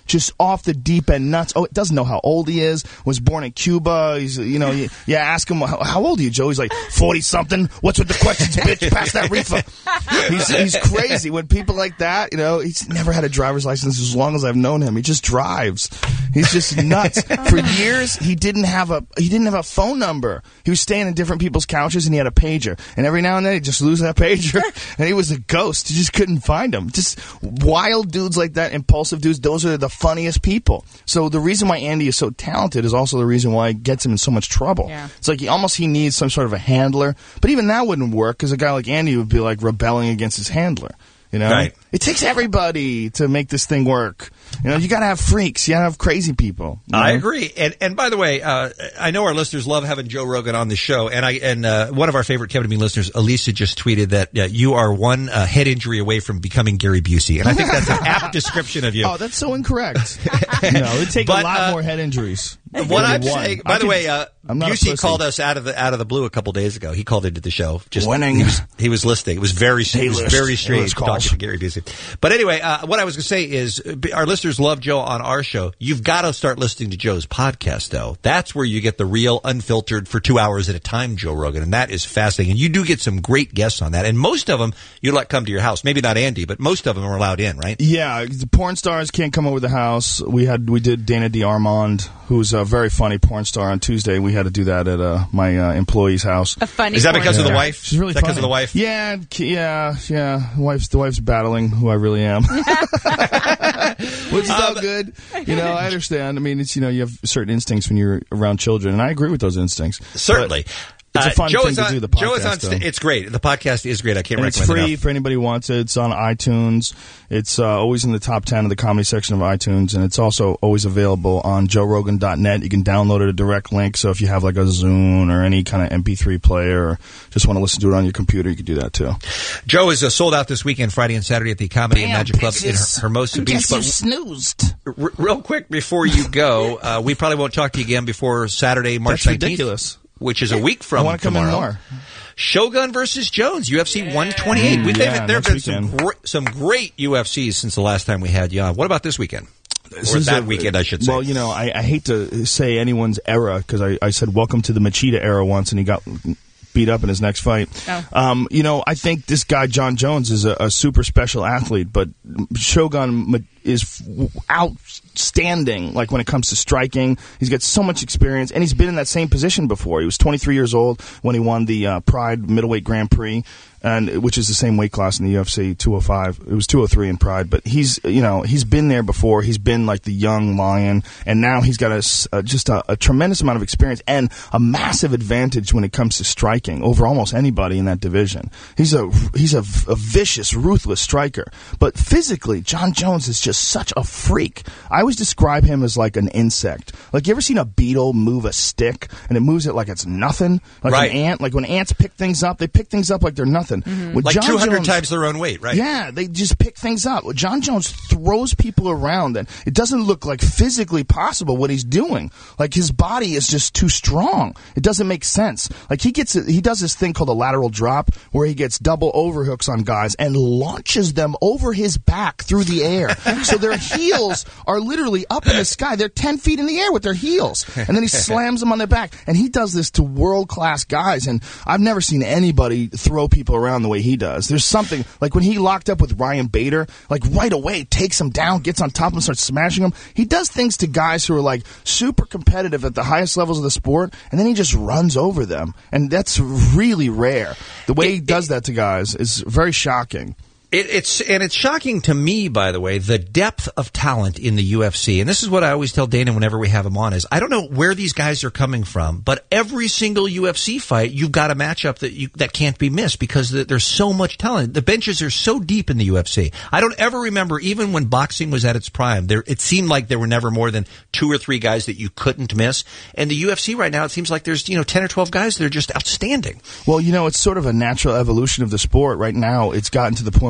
just off the deep end nuts. Oh, it doesn't know how old he is. Was born in Cuba. He's, you know, you, yeah. Ask him how, how old are you, Joe? He's like forty something. What's with the questions, bitch? Pass that reefer. He's he's crazy. When people like that, you know, he's never had a driver's license as long as I've known him. He just drives. He's just nuts. For years, he didn't have a he didn't have a phone number. He was staying in different people's couches, and he had a pager. And every now and then, he'd just lose that pager, and he was a ghost. You just couldn't find him. Just wild dudes like that, impulsive dudes. Those are the funniest people. So the reason why Andy is so talented is also the reason why it gets him in so much trouble. Yeah. It's like he almost he needs some sort of a handler, but even that wouldn't work because a guy like Andy would be like rebelling against his handler. You know, Right. It takes everybody to make this thing work. You know, you got to have freaks. You got to have crazy people. you I know? agree. And and by the way, uh, I know our listeners love having Joe Rogan on the show. And I and uh, one of our favorite Kevin and Me listeners, Elisa, just tweeted that uh, you are one uh, head injury away from becoming Gary Busey. And I think that's an apt description of you. Oh, that's so incorrect. no, it take But, a lot uh, more head injuries. What I'm One. saying, I by the could- way, uh, I'm not a Busey pussy. called us out of the out of the blue a couple days ago. He called into the show. Just Winning. He was, he was listening. It was very it was A-list. very strange A-list calls. talking to Gary Busey. But anyway, uh, what I was going to say is uh, our listeners love Joe on our show. You've got to start listening to Joe's podcast, though. That's where you get the real, unfiltered, for two hours at a time, Joe Rogan, and that is fascinating. And you do get some great guests on that, and most of them you let come to your house. Maybe not Andy, but most of them are allowed in, right? Yeah, the porn stars can't come over the house. We had we did Dana DeArmond, who's a very funny porn star, on Tuesday. We had to do that at uh, my uh, employee's house. A funny Is that porn because of the star. wife? She's really Is that because funny. of the wife? Yeah, k- yeah, yeah. The wife's the wife's battling who I really am, which is all good. You know, I understand. I mean, it's you know, you have certain instincts when you're around children, and I agree with those instincts. Certainly. But it's a Uh, fun Joe thing is to on, do. The podcast, Joe is on. though. It's great. The podcast is great. I can't And it's recommend free enough. for anybody who wants it. It's on iTunes. It's uh, always in the top ten of the comedy section of iTunes, and it's also always available on joe rogan dot net. You can download it a direct link, so if you have like a Zune or any kind of M P three player or just want to listen to it on your computer, you can do that too. Joe is uh, sold out this weekend, Friday and Saturday at the Comedy and Damn, Magic Club in bitches. Her- Hermosa Beach. Guess you snoozed. R- real quick before you go, uh, we probably won't talk to you again before Saturday, March That's nineteenth. ridiculous. Which is a week from I want to come in tomorrow. more. Shogun versus Jones, U F C one twenty-eight. We, Yeah, there have next been some, weekend. gr- some great U F Cs since the last time we had you on. What about this weekend? This Or is that a- weekend, I should say. Well, you know, I, I hate to say anyone's era because I, I said welcome to the Machida era once, and he got beat up in his next fight. Oh. Um, you know, I think this guy John Jones is a, a super special athlete, but Shogun Ma- is f- outstanding. Like when it comes to striking, he's got so much experience, and he's been in that same position before. He was twenty-three years old when he won the uh, Pride Middleweight Grand Prix, and which is the same weight class in the U F C two oh five. It was two oh three in Pride, but he's you know he's been there before. He's been like the young lion, and now he's got a, s- uh, just a, a tremendous amount of experience and a massive advantage when it comes to striking over almost anybody in that division. He's a he's a, a vicious, ruthless striker, but physically, John Jones is just such a freak. I always describe him as like an insect. Like you ever seen a beetle move a stick and it moves it like it's nothing, like Right. an ant. Like when ants pick things up, they pick things up like they're nothing. With Like John two hundred Jones- times their own weight, right? Yeah, they just pick things up. Well, John Jones throws people around, and it doesn't look like physically possible what he's doing. Like his body is just too strong. It doesn't make sense. Like he gets, he does this thing called a lateral drop, where he gets double overhooks on guys and launches them over his back through the air. So their heels are literally up in the sky. They're ten feet in the air with their heels, and then he slams them on their back. And he does this to world class guys. And I've never seen anybody throw people around the way he does. There's something like when he locked up with Ryan Bader, like right away takes him down, gets on top of him, starts smashing him. He does things to guys who are like super competitive at the highest levels of the sport, and then he just runs over them. And that's really rare. The way he does that to guys is very shocking. It, it's and it's shocking to me, by the way, the depth of talent in the U F C. And this is what I always tell Dana whenever we have him on: is I don't know where these guys are coming from, but every single U F C fight, you've got a matchup that you, that can't be missed because th- there's so much talent. The benches are so deep in the U F C. I don't ever remember, even when boxing was at its prime, there it seemed like there were never more than two or three guys that you couldn't miss. And the U F C right now, it seems like there's you know ten or twelve guys that are just outstanding. Well, you know, it's sort of a natural evolution of the sport. Right now, it's gotten to the point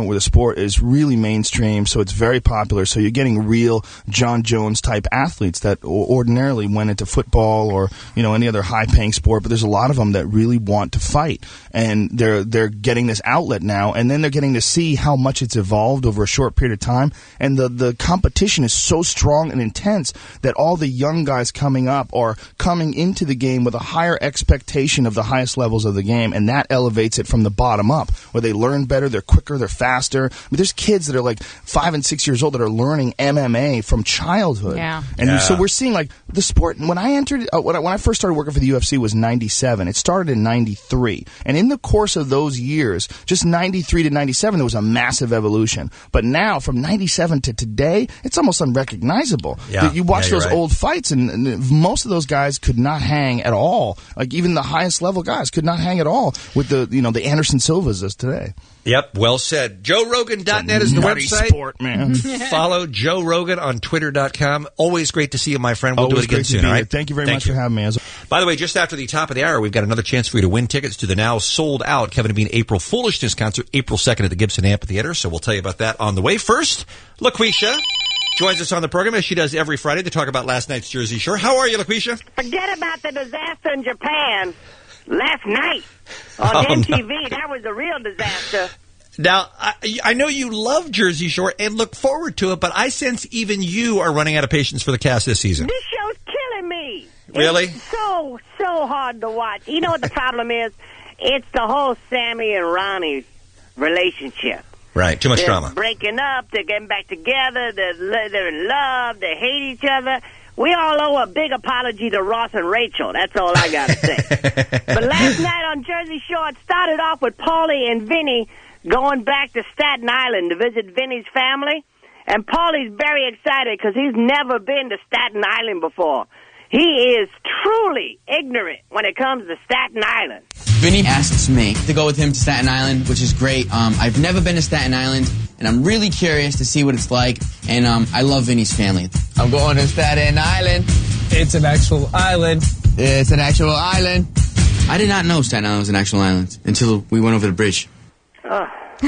where the sport is really mainstream, so it's very popular. So you're getting real John Jones type athletes that ordinarily went into football or, you know, any other high paying sport, but there's a lot of them that really want to fight, and they're they're getting this outlet now, and then they're getting to see how much it's evolved over a short period of time, and the the competition is so strong and intense that all the young guys coming up are coming into the game with a higher expectation of the highest levels of the game, and that elevates it from the bottom up, where they learn better, they're quicker, they're faster. I mean, there's kids that are like five and six years old that are learning M M A from childhood. Yeah. And Yeah. so we're seeing like the sport. When I entered, uh, when, I, when I first started working for the U F C was ninety-seven. It started in ninety-three. And in the course of those years, just ninety-three to ninety-seven, there was a massive evolution. But now, from ninety-seven to today, it's almost unrecognizable. Yeah. You watch Yeah, you're those right. old fights, and, and most of those guys could not hang at all. Like even the highest level guys could not hang at all with the, you know, the Anderson Silvas of today. Yep, well said. Joe Rogan dot net is the Nutty website. sport, man. Follow Joe Rogan on Twitter dot com. Always great to see you, my friend. We'll Always do it again great to soon, be all here. right? Thank you very Thank much for having me. As By the way, just after the top of the hour, we've got another chance for you to win tickets to the now sold out Kevin and Bean April Foolishness concert, April second at the Gibson Amphitheater. So we'll tell you about that on the way. First, LaQuisha joins us on the program as she does every Friday to talk about last night's Jersey Shore. How are you, LaQuisha? Forget about the disaster in Japan last night on Oh, M T V. no. That was a real disaster. Now, I, I know you love Jersey Shore and look forward to it, but I sense even you are running out of patience for the cast this season. This show's killing me. Really? It's so, so hard to watch. You know what the problem is? It's the whole Sammy and Ronnie relationship. Right, too much They're drama. breaking up, they're getting back together, they're, they're in love, they hate each other. We all owe a big apology to Ross and Rachel. That's all I got to say. But last night on Jersey Shore, it started off with Paulie and Vinny going back to Staten Island to visit Vinny's family. And Paulie's very excited because he's never been to Staten Island before. He is truly ignorant when it comes to Staten Island. Vinny asks me to go with him to Staten Island, which is great. Um, I've never been to Staten Island, and I'm really curious to see what it's like. And um, I love Vinny's family. I'm going to Staten Island. It's an actual island. It's an actual island. I did not know Staten Island was an actual island until we went over the bridge. Ugh.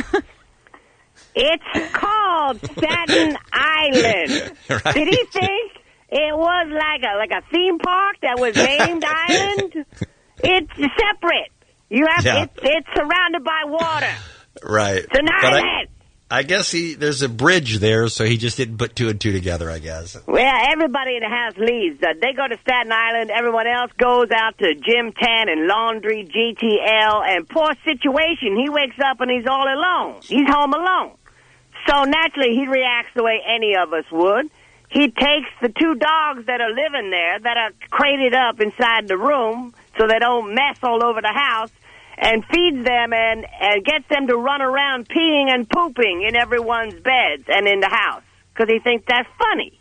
It's called Staten Island. Right. Did he think it was like a like a theme park that was named Island? It's separate. You have Yeah. it's it's surrounded by water. Right. It's an But I, island. I guess he there's a bridge there, so he just didn't put two and two together, I guess. Well, everybody in the house leaves. Uh, they go to Staten Island. Everyone else goes out to Gym Tan and Laundry, G T L, and poor situation. He wakes up and he's all alone. He's home alone. So naturally, he reacts the way any of us would. He takes the two dogs that are living there, that are crated up inside the room so they don't mess all over the house, and feeds them and, and gets them to run around peeing and pooping in everyone's beds and in the house because he thinks that's funny.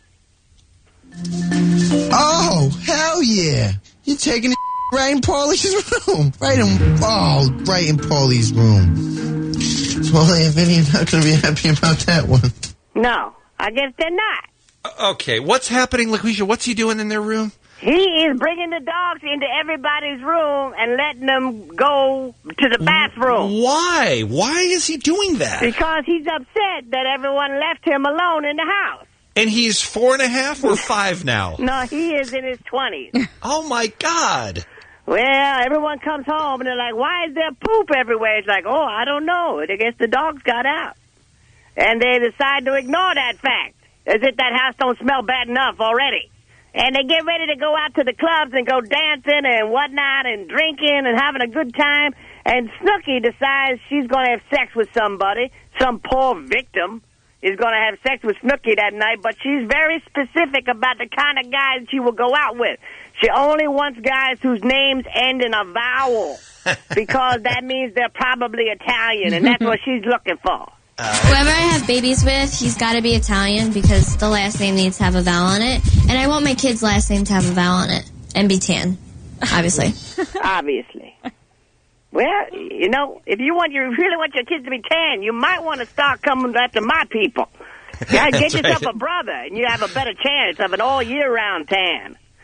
Oh, hell yeah. You're taking the right in Paulie's room. Right in, oh, right in Paulie's room. Paulie and Vinny are not going to be happy about that one. No, I guess they're not. Okay, what's happening, LaQuisha? What's he doing in their room? He is bringing the dogs into everybody's room and letting them go to the bathroom. Why? Why is he doing that? Because he's upset that everyone left him alone in the house. And he's four and a half or five now? No, he is in his twenties. Oh, my God. Well, everyone comes home and they're like, why is there poop everywhere? It's like, oh, I don't know. I guess the dogs got out. And they decide to ignore that fact, as if that house don't smell bad enough already. And they get ready to go out to the clubs and go dancing and whatnot and drinking and having a good time. And Snooki decides she's going to have sex with somebody. Some poor victim is going to have sex with Snooki that night, but she's very specific about the kind of guys she will go out with. She only wants guys whose names end in a vowel because that means they're probably Italian, and that's what she's looking for. Whoever I have babies with, he's got to be Italian because the last name needs to have a vowel on it. And I want my kid's last name to have a vowel on it and be tan, obviously. Obviously. Well, you know, if you want, you really want your kids to be tan, you might want to start coming after my people. Yeah, get That's yourself right. a brother, and you have a better chance of an all-year-round tan.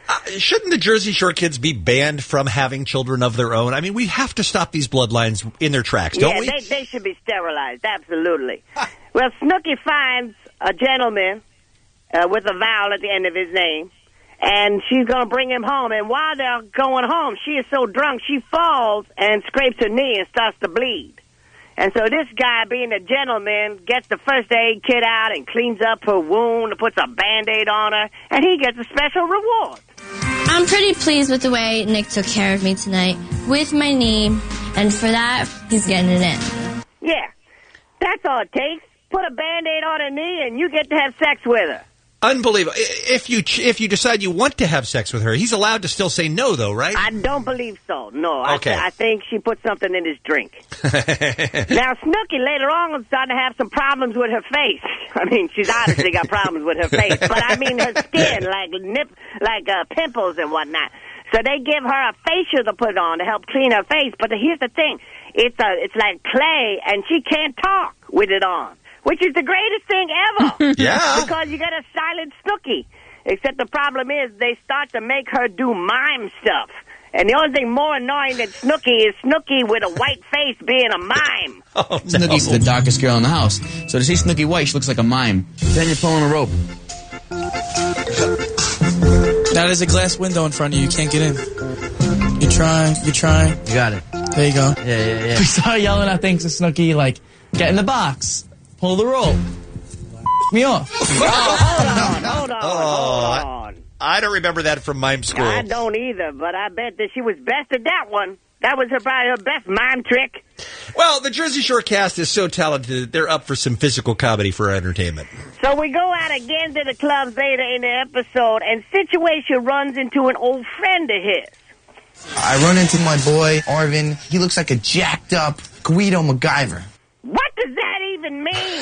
Uh, shouldn't the Jersey Shore kids be banned from having children of their own? I mean, we have to stop these bloodlines in their tracks, don't yeah, we? They, they should be sterilized, absolutely. Well, Snooki finds a gentleman uh, with a vowel at the end of his name, and she's going to bring him home. And while they're going home, she is so drunk, she falls and scrapes her knee and starts to bleed. And so this guy, being a gentleman, gets the first aid kit out and cleans up her wound and puts a Band-Aid on her, and he gets a special reward. I'm pretty pleased with the way Nick took care of me tonight with my knee, and for that, he's getting it in. Yeah, that's all it takes. Put a Band-Aid on her knee, and you get to have sex with her. Unbelievable. If you if you decide you want to have sex with her, he's allowed to still say no, though, right? I don't believe so, no. Okay. I, th- I think she put something in his drink. Now, Snooki later on is starting to have some problems with her face. I mean, she's obviously got problems with her face, but I mean her skin, like nip, like uh, pimples and whatnot. So they give her a facial to put on to help clean her face. But here's the thing. It's, a, it's like clay, and she can't talk with it on. Which is the greatest thing ever. Yeah. Because you get a silent Snooki. Except the problem is they start to make her do mime stuff. And the only thing more annoying than Snooki is Snooki with a white face being a mime. Oh, no. Snooki's the darkest girl in the house. So to see Snooki white, she looks like a mime. Then you're pulling a rope. Now there's a glass window in front of you. You can't get in. You're trying. You're trying. You got it. There you go. Yeah, yeah, yeah. We started yelling at things to Snooki, like, get in the box. Pull the rope. Me off. Oh, hold on, hold on, Oh, hold on. I don't remember that from mime school. I don't either, but I bet that she was best at that one. That was her, probably her best mime trick. Well, the Jersey Shore cast is so talented that they're up for some physical comedy for our entertainment. So we go out again to the clubs later in the episode, and Situation runs into an old friend of his. I run into my boy, Arvin. He looks like a jacked up Guido MacGyver. What does that even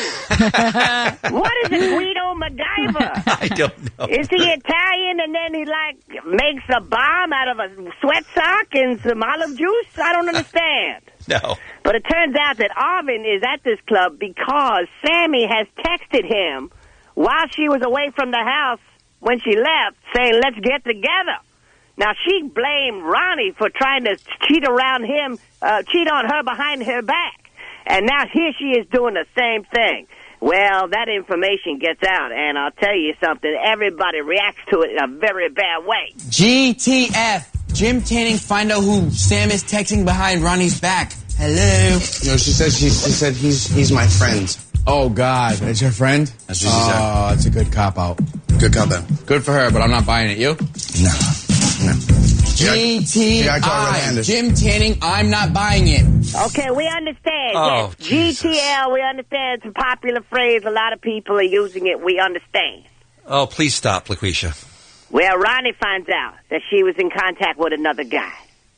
mean? What is a Guido MacGyver? I don't know. Is he Italian and then he, like, makes a bomb out of a sweat sock and some olive juice? I don't understand. No. But it turns out that Arvin is at this club because Sammy has texted him while she was away from the house when she left saying, let's get together. Now, she blamed Ronnie for trying to cheat around him, uh, cheat on her behind her back. And now here she is doing the same thing. Well, that information gets out, and I'll tell you something. Everybody reacts to it in a very bad way. G T F. Jim Tanning, find out who Sam is texting behind Ronnie's back. Hello. No, she said she, she said he's he's my friend. Oh, God. It's your friend? That's what she said. Oh, that's a good cop-out. Good cop-out. Good for her, but I'm not buying it. You? No. No. G T Yeah, I told her I. Hernandez. Jim Tanning, I'm not buying it. Okay, we understand. Oh, yes. G T L, we understand. It's a popular phrase. A lot of people are using it. We understand. Oh, please stop, LaQuisha. Well, Ronnie finds out that she was in contact with another guy.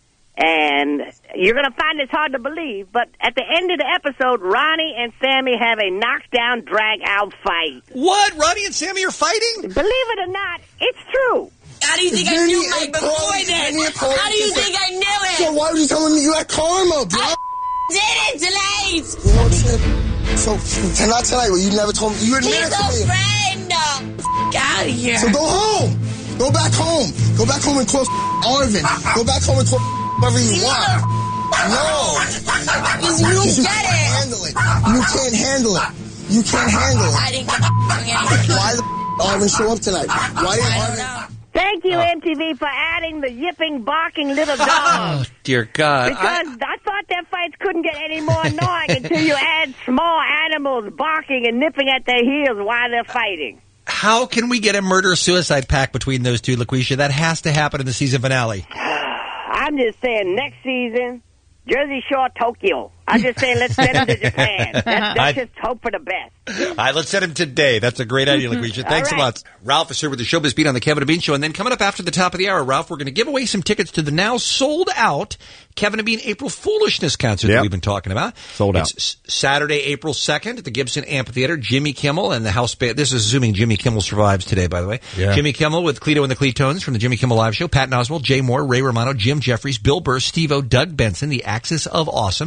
And you're going to find this hard to believe, but at the end of the episode, Ronnie and Sammy have a knockdown, drag-out fight. What? Ronnie and Sammy are fighting? Believe it or not, it's true. How do you think I knew Mike before then? How do you think I knew it? So why were you telling me you had karma, bro? I did it tonight. You know what I'm saying? So not tonight, but you never told me. You admitted He's to a me. friend. F- out of here. So go home. Go back home. Go back home and call Arvin. Go back home and call whoever you want. No. Because you you get can't it. handle it. You can't handle it. You can't handle it. I didn't get anything. Why the Arvin show up tonight? Why didn't Arvin? Thank you, Oh. M T V, for adding the yipping, barking little dog. Oh, dear God. Because I, I, thought that fights couldn't get any more annoying until you add small animals barking and nipping at their heels while they're fighting. how can we get a murder-suicide pact between those two, LaQuisha? That has to happen in the season finale. I'm just saying, next season, Jersey Shore, Tokyo. I'm just saying, let's send him to Japan. Let's, let's I- just hope for the best. All right, let's send him today. That's a great idea, LaQuisha. Thanks All a right. lot. Ralph is here with the Showbiz Beat on the Kevin and Bean Show. And then coming up after the top of the hour, Ralph, we're going to give away some tickets to the now sold-out Kevin and Bean April Foolishness concert that Yep. we've been talking about. Sold out. It's s- Saturday, April second at the Gibson Amphitheater. Jimmy Kimmel and the house band. This is assuming Jimmy Kimmel survives today, by the way. Yeah. Jimmy Kimmel with Cleto and the Cletones from the Jimmy Kimmel Live Show. Pat Oswalt, Jay Moore, Ray Romano, Jim Jeffries, Bill Burr, Steve-O, Doug Benson, the Axis of Awesome. All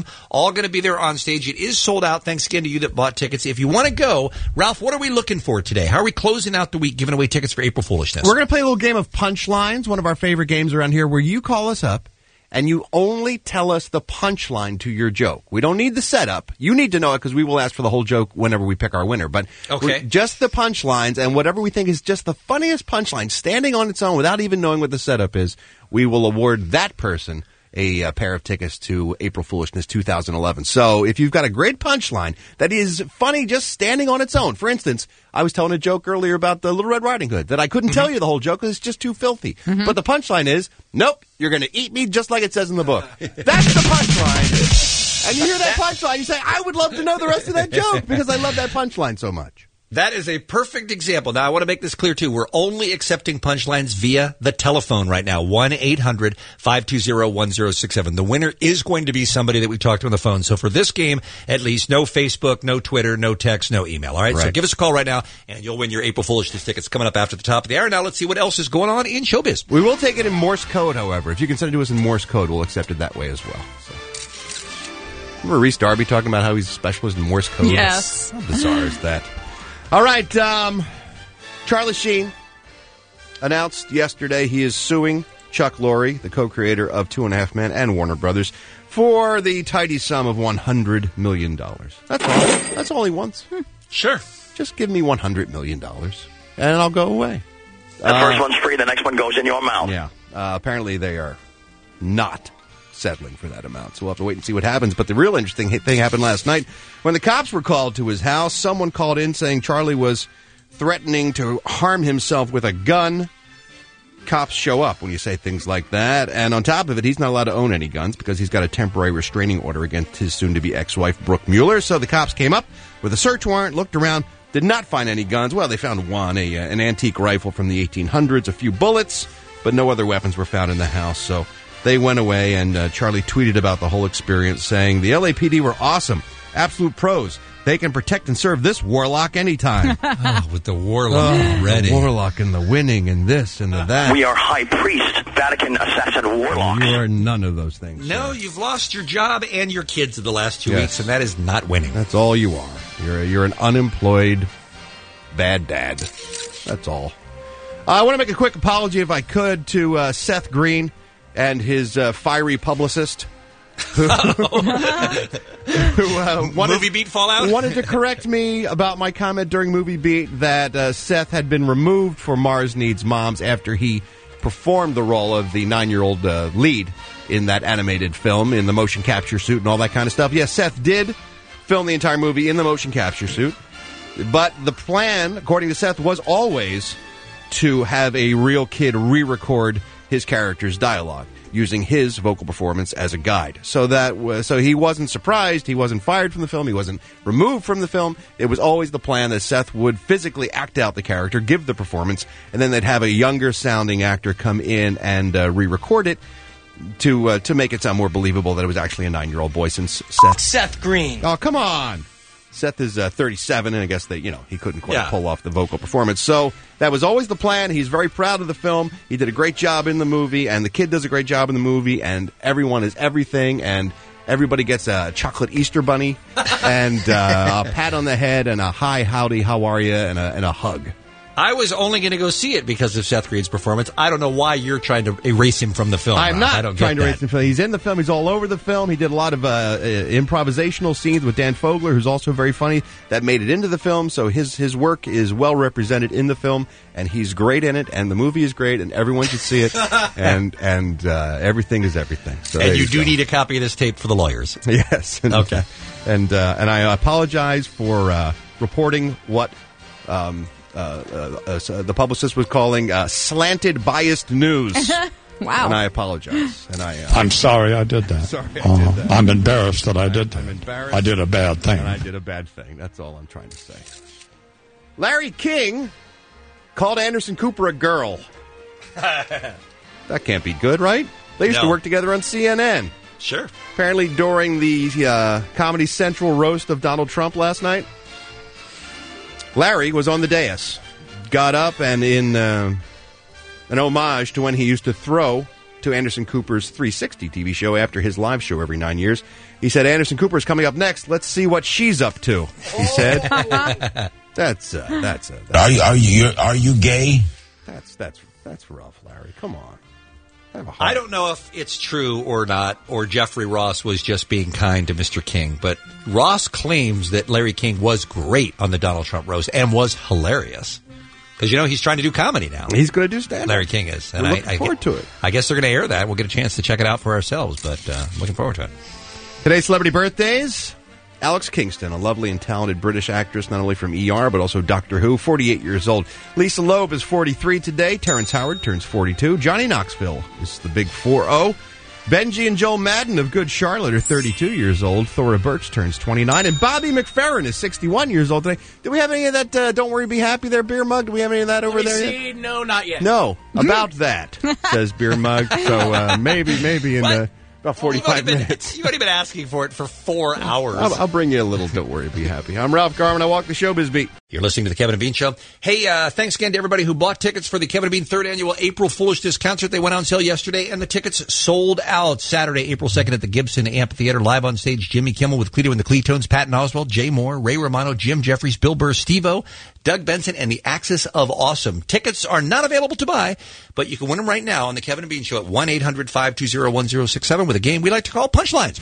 all going to be there on stage. It is sold out. Thanks again to you that bought tickets. If you want to go, Ralph, what are we looking for today? How are we closing out the week giving away tickets for April Foolishness? We're going to play a little game of punchlines, one of our favorite games around here, where you call us up and you only tell us the punchline to your joke. We don't need the setup. You need to know it because we will ask for the whole joke whenever we pick our winner. But okay. just the punchlines and whatever we think is just the funniest punchline, standing on its own without even knowing what the setup is, we will award that person a, a pair of tickets to April Foolishness two thousand eleven. So if you've got a great punchline that is funny just standing on its own. For instance, I was telling a joke earlier about the Little Red Riding Hood that I couldn't mm-hmm. tell you the whole joke because it's just too filthy. Mm-hmm. But the punchline is, nope, you're going to eat me just like it says in the book. That's the punchline. And you hear that punchline, you say, I would love to know the rest of that joke because I love that punchline so much. That is a perfect example. Now, I want to make this clear, too. We're only accepting punchlines via the telephone right now, one eight hundred five two zero one zero six seven. The winner is going to be somebody that we talked to on the phone. So for this game, at least, no Facebook, no Twitter, no text, no email. All right? right. So give us a call right now, and you'll win your April Foolishness tickets coming up after the top of the hour. Now, let's see what else is going on in showbiz. We will take it in Morse code, however. If you can send it to us in Morse code, we'll accept it that way as well. So. Remember Reese Darby talking about how he's a specialist in Morse code? Yes. How bizarre is that? All right, um, Charlie Sheen announced yesterday he is suing Chuck Lorre, the co-creator of Two and a Half Men and Warner Brothers, for the tidy sum of one hundred million dollars. That's all. That's all he wants. Hmm. Sure. Just give me one hundred million dollars, and I'll go away. The uh, first one's free, the next one goes in your mouth. Yeah. Uh, apparently they are not settling for that amount. So we'll have to wait and see what happens. But the real interesting thing happened last night. When the cops were called to his house, someone called in saying Charlie was threatening to harm himself with a gun. Cops show up when you say things like that. And on top of it, he's not allowed to own any guns because he's got a temporary restraining order against his soon-to-be ex-wife, Brooke Mueller. So the cops came up with a search warrant, looked around, did not find any guns. Well, they found one, a, an antique rifle from the eighteen hundreds, a few bullets, but no other weapons were found in the house. So they went away, and uh, Charlie tweeted about the whole experience, saying, the L A P D were awesome, absolute pros. They can protect and serve this warlock anytime. Oh, with the warlock oh, already. The warlock and the winning and this and the that. We are high priest, Vatican assassin warlocks. You are none of those things. No, sir. You've lost your job and your kids in the last two yes. weeks, and that is not winning. That's all you are. You're, a, you're an unemployed bad dad. That's all. Uh, I want to make a quick apology, if I could, to uh, Seth Green and his uh, fiery publicist. who, who uh, wanted, Movie Beat fallout? wanted to correct me about my comment during Movie Beat that uh, Seth had been removed for Mars Needs Moms after he performed the role of the nine-year-old uh, lead in that animated film in the motion capture suit and all that kind of stuff. Yes, Seth did film the entire movie in the motion capture suit, but the plan, according to Seth, was always to have a real kid re-record his character's dialogue, using his vocal performance as a guide. So that was, so he wasn't surprised, he wasn't fired from the film, he wasn't removed from the film. It was always the plan that Seth would physically act out the character, give the performance, and then they'd have a younger sounding actor come in and uh, re-record it to uh, to make it sound more believable that it was actually a nine-year-old boy, since Seth... Seth Green. Oh, come on! Seth is uh, thirty-seven, and I guess that, you know, he couldn't quite yeah. pull off the vocal performance. So that was always the plan. He's very proud of the film. He did a great job in the movie, and the kid does a great job in the movie, and everyone is everything, and everybody gets a chocolate Easter bunny, and uh, a pat on the head, and a hi, howdy, how are you, and a, and a hug. I was only going to go see it because of Seth Green's performance. I don't know why you're trying to erase him from the film. I'm Rob. not I don't trying get to erase that. him from the film. He's in the film. He's all over the film. He did a lot of uh, uh, improvisational scenes with Dan Fogler, who's also very funny. That made it into the film, so his his work is well represented in the film, and he's great in it, and the movie is great, and everyone should see it, and and uh, everything is everything. So and you, you do go. need a copy of this tape for the lawyers. Yes. And, okay. And uh, and I apologize for uh, reporting what... Um, Uh, uh, uh, the publicist was calling uh, slanted, biased news. Wow. And I apologize. And I, uh, I'm sorry I did that. Sorry I uh, did that. I'm embarrassed that I did that. I'm embarrassed. I did a bad thing. And I did a bad thing. That's all I'm trying to say. Larry King called Anderson Cooper a girl. That can't be good, right? They used no. to work together on C N N. Sure. Apparently during the uh, Comedy Central roast of Donald Trump last night, Larry was on the dais, got up, and in uh, an homage to when he used to throw to Anderson Cooper's three sixty T V show after his live show every nine years. He said, Anderson Cooper is coming up next. Let's see what she's up to, he said. that's, uh, that's, uh, that's... Are you, are you, are you gay? That's, that's, that's rough, Larry. Come on. I don't know if it's true or not, or Jeffrey Ross was just being kind to Mister King, but Ross claims that Larry King was great on the Donald Trump roast and was hilarious. Because, you know, he's trying to do comedy now. He's going to do stand-up. Larry King is. And We're I, looking I, forward to it. I guess they're going to air that. We'll get a chance to check it out for ourselves, but uh, looking forward to it. Today's celebrity birthdays. Alex Kingston, a lovely and talented British actress, not only from E R, but also Doctor Who, forty-eight years old. Lisa Loeb is forty-three today. Terrence Howard turns forty-two. Johnny Knoxville is the big four oh. Benji and Joel Madden of Good Charlotte are thirty-two years old. Thora Birch turns twenty-nine. And Bobby McFerrin is sixty-one years old today. Do we have any of that uh, Don't Worry, Be Happy there, Beer Mug? Do we have any of that over Let me there see. yet? No, not yet. No, about that, says Beer Mug. So uh, maybe, maybe in the... About forty-five Well, you've minutes. Been, you've already been asking for it for four hours. I'll, I'll bring you a little Don't Worry, Be Happy. I'm Ralph Garman. I walk the showbiz beat. You're listening to the Kevin and Bean Show. Hey, uh, thanks again to everybody who bought tickets for the Kevin and Bean third annual April Foolishness concert. They went on sale yesterday, and the tickets sold out Saturday, April second at the Gibson Amphitheater. Live on stage, Jimmy Kimmel with Cleto and the Cletones, Patton Oswalt, Jay Moore, Ray Romano, Jim Jeffries, Bill Burr, Steve-O, Doug Benson, and the Axis of Awesome. Tickets are not available to buy, but you can win them right now on the Kevin and Bean Show at one eight hundred five two zero one zero six seven with a game we like to call Punchlines.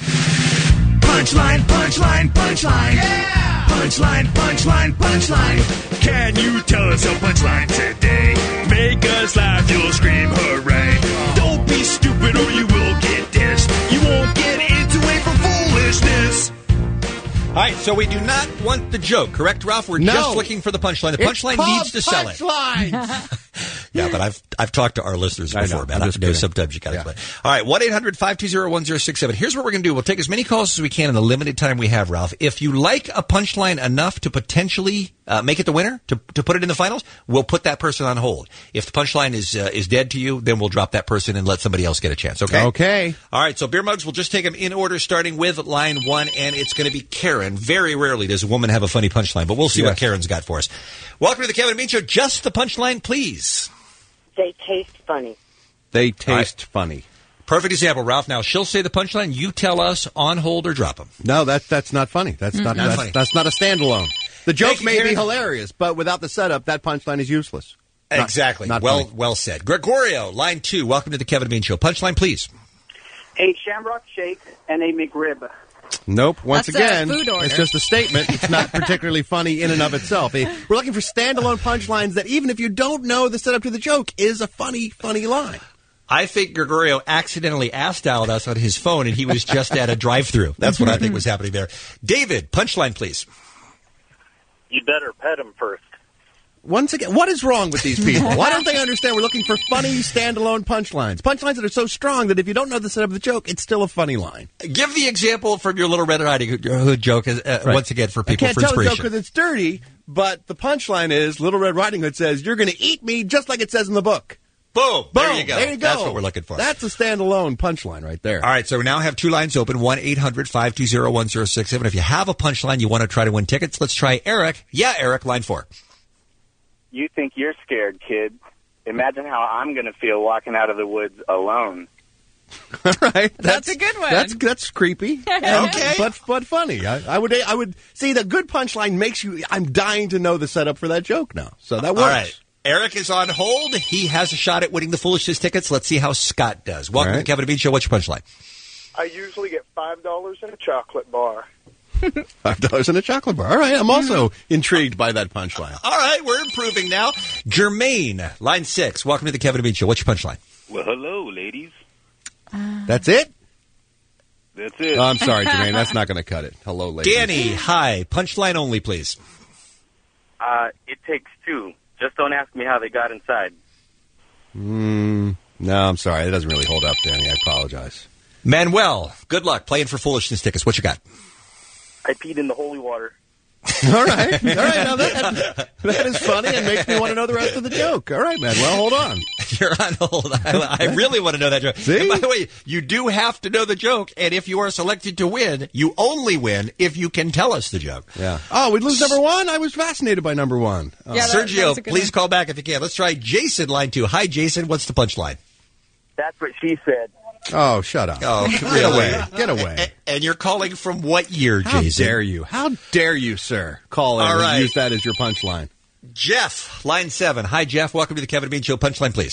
Punchline, punchline, punchline. Yeah! Punchline, punchline, punchline. Can you tell us a punchline today? Make us laugh, you'll scream hooray. Don't be stupid or you will get dished. You won't get into it for foolishness. All right, so we do not want the joke, correct, Ralph? We're No. just looking for the punchline. The It's punchline called needs to sell it. Punchlines. Yeah, but I've I've talked to our listeners I know, before, I'm man. I just know kidding. sometimes you got to Yeah. play. All right, one eight hundred five two zero one zero six seven. Here's what we're going to do. We'll take as many calls as we can in the limited time we have, Ralph. If you like a punchline enough to potentially uh, make it the winner, to to put it in the finals, we'll put that person on hold. If the punchline is uh, is dead to you, then we'll drop that person and let somebody else get a chance, okay? Okay. All right, so Beer Mugs, we'll just take them in order, starting with line one, and it's going to be Karen. Very rarely does a woman have a funny punchline, but we'll see Yes. what Karen's got for us. Welcome to the Kevin and Bean Show. Just the punchline, please. They taste funny. They taste funny. Perfect example, Ralph. Now, she'll say the punchline. You tell us on hold or drop them. No, that, that's not funny. That's not, Not that's, funny. that's not a standalone. The joke Thank you, may be Karen. hilarious, but without the setup, that punchline is useless. Not- Exactly. not well, funny. well said. Gregorio, line two. Welcome to the Kevin and Bean Show. Punchline, please. A Shamrock Shake and a McRib. Nope. Once That's a again, food order. it's just a statement. It's not particularly funny in and of itself. Eh, We're looking for standalone punchlines that, even if you don't know the setup to the joke, is a funny, funny line. I think Gregorio accidentally ass dialed us on his phone, and he was just at a drive-through. That's what I think was happening there. David, punchline, please. You better pet him first. Once again, what is wrong with these people? Why don't they understand we're looking for funny, standalone punchlines? Punchlines that are so strong that if you don't know the setup of the joke, it's still a funny line. Give the example from your Little Red Riding Hood joke as, uh, Right. once again for I people can't for tell the joke inspiration. because it's dirty, but the punchline is Little Red Riding Hood says, "You're going to eat me just like it says in the book." Boom. Boom. There you go. There you go. That's what we're looking for. That's a standalone punchline right there. All right, so we now have two lines open, one eight hundred five two zero one zero six seven. If you have a punchline you want to try to win tickets, let's try Eric. Yeah, Eric, line four. You think you're scared, kid. Imagine how I'm going to feel walking out of the woods alone. All right, That's a good one. That's that's creepy. Okay. but but funny. I, I would I would see the good punchline makes you. I'm dying to know the setup for that joke now. So that works. All right. Eric is on hold. He has a shot at winning the Foolishness tickets. Let's see how Scott does. Welcome All right. to the Kevin and Bean Show. What's your punchline? I usually get five dollars in a chocolate bar. Five dollars in a chocolate bar. All right. I'm also intrigued by that punchline. All right, we're improving now. Jermaine, line six. Welcome to the Kevin and Bean Show. What's your punchline? Well, hello, ladies. That's it. That's it. Oh, I'm sorry, Jermaine. That's not going to cut it. Hello, ladies. Danny, hi. Punchline only, please. Uh, it takes two. Just don't ask me how they got inside. Mm, no, I'm sorry. That doesn't really hold up, Danny. I apologize. Manuel, good luck playing for Foolishness tickets. What you got? I peed in the holy water. All right. All right. Now that, that is funny and makes me want to know the rest of the joke. All right, man. Well, hold on. You're on hold. I, I really want to know that joke. See? And by the way, you do have to know the joke, and if you are selected to win, you only win if you can tell us the joke. Yeah. Oh, we lose number one? I was fascinated by number one. Oh. Yeah, that- that was Sergio, a good please one. call back if you can. Let's try Jason, line two. Hi, Jason. What's the punchline? That's what she said. Oh, shut up. Oh, Get really? away. Get away. And, and you're calling from what year, How Jason? dare you? How dare you, sir? Call in All and right. use that as your punchline. Jeff, line seven. Hi, Jeff. Welcome to the Kevin and Bean Show. Punchline, please.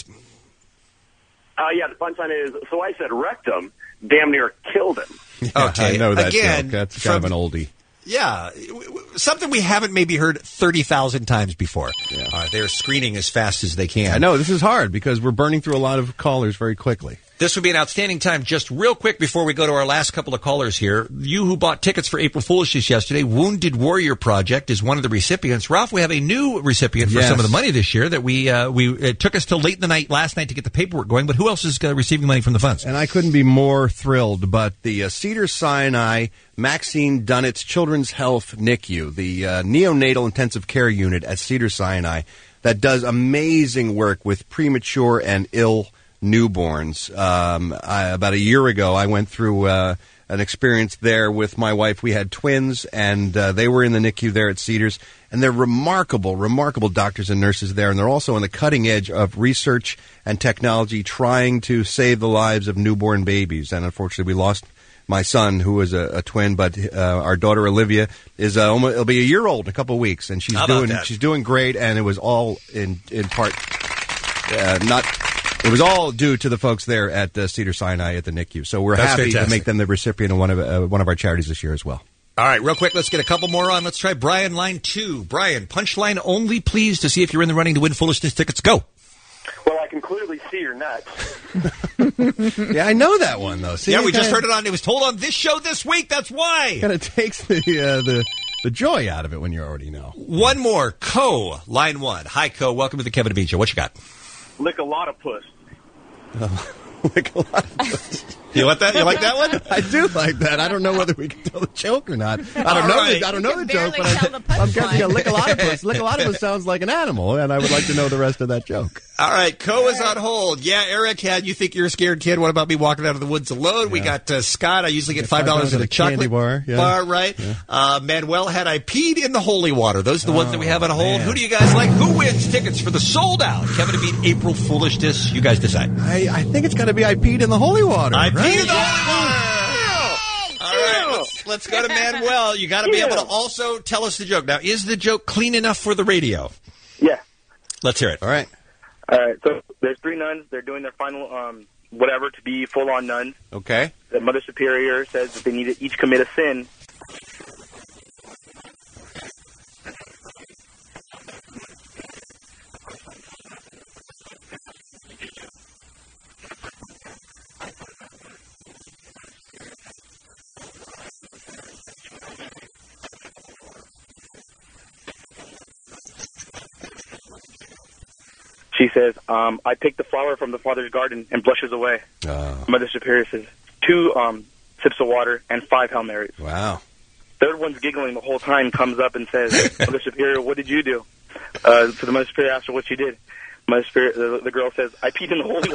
Uh, yeah, the punchline is, so I said rectum, damn near killed him. Okay. I know that Again, joke. That's kind from- of an oldie. Yeah, w- w- something we haven't maybe heard thirty thousand times before. Yeah. Uh, they're screening as fast as they can. I know, this is hard because we're burning through a lot of callers very quickly. This would be an outstanding time. Just real quick before we go to our last couple of callers here, you who bought tickets for April Foolishness yesterday, Wounded Warrior Project is one of the recipients. Ralph, we have a new recipient for Yes. some of the money this year that we, uh, we, it took us till late in the night last night to get the paperwork going, but who else is uh, receiving money from the funds? And I couldn't be more thrilled, but the uh, Cedars-Sinai Maxine Dunnett's Children's Health N I C U, the uh, neonatal intensive care unit at Cedars-Sinai that does amazing work with premature and ill newborns. Um, I, about a year ago, I went through uh, an experience there with my wife. We had twins, and uh, they were in the N I C U there at Cedars, and they're remarkable, remarkable doctors and nurses there, and they're also on the cutting edge of research and technology trying to save the lives of newborn babies. And unfortunately, we lost my son, who was a, a twin, but uh, our daughter Olivia is uh, almost, it'll be a year old in a couple of weeks, and she's How about doing that? she's doing great, and it was all in in part uh, not. It was all due to the folks there at uh, Cedars-Sinai at the N I C U. So we're That's happy fantastic. to make them the recipient of one of uh, one of our charities this year as well. All right, real quick, let's get a couple more on. Let's try Brian, line two. Brian, punchline only, please, to see if you're in the running to win Foolishness tickets. Go. Well, I can clearly see your nuts. Yeah, I know that one though. See, yeah, we it just kinda- heard it on. It was told on this show this week. That's why. Kind of takes the uh, the the joy out of it when you already know. One more. Co, line one. Hi, Co. Welcome to the Kevin and Bean Show. What you got? Lick a lot of puss. Like a lot of You like that? You like that one? I do like that. I don't know whether we can tell the joke or not. I don't All know. right. The, I don't know You the can joke, but barely I, tell the I'm guessing a punchline. Lickalotopus. Lickalotopus sounds like an animal, and I would like to know the rest of that joke. All right, Co is on hold. Yeah, Eric had you think you're a scared kid. What about me walking out of the woods alone? We got uh, Scott. I usually get five dollars at at a a candy chocolate bar, yeah. right? Uh, Manuel had I peed in the holy water. Those are the ones that we have on hold. man. Who do you guys like? Who wins tickets for the sold out Kevin and Bean April Foolishness? You guys decide. I, I think it's got to be I peed in the holy water. I right? peed in the holy water. All right, let's, let's go to Manuel. You got to be able to also tell us the joke. Now, is the joke clean enough for the radio? Yeah. Let's hear it. All right. All right, so there's three nuns. They're doing their final, um, whatever, to be full-on nuns. Okay. The Mother Superior says that they need to each commit a sin. She says, um, I picked the flower from the Father's garden and blushes away. Oh. Mother Superior says, two um, sips of water and five Hail Marys. Wow. Third one's giggling the whole time, comes up and says, Mother Superior, what did you do? Uh, so the Mother Superior asks her what she did. Mother Superior, the, the girl says, I peed in the holy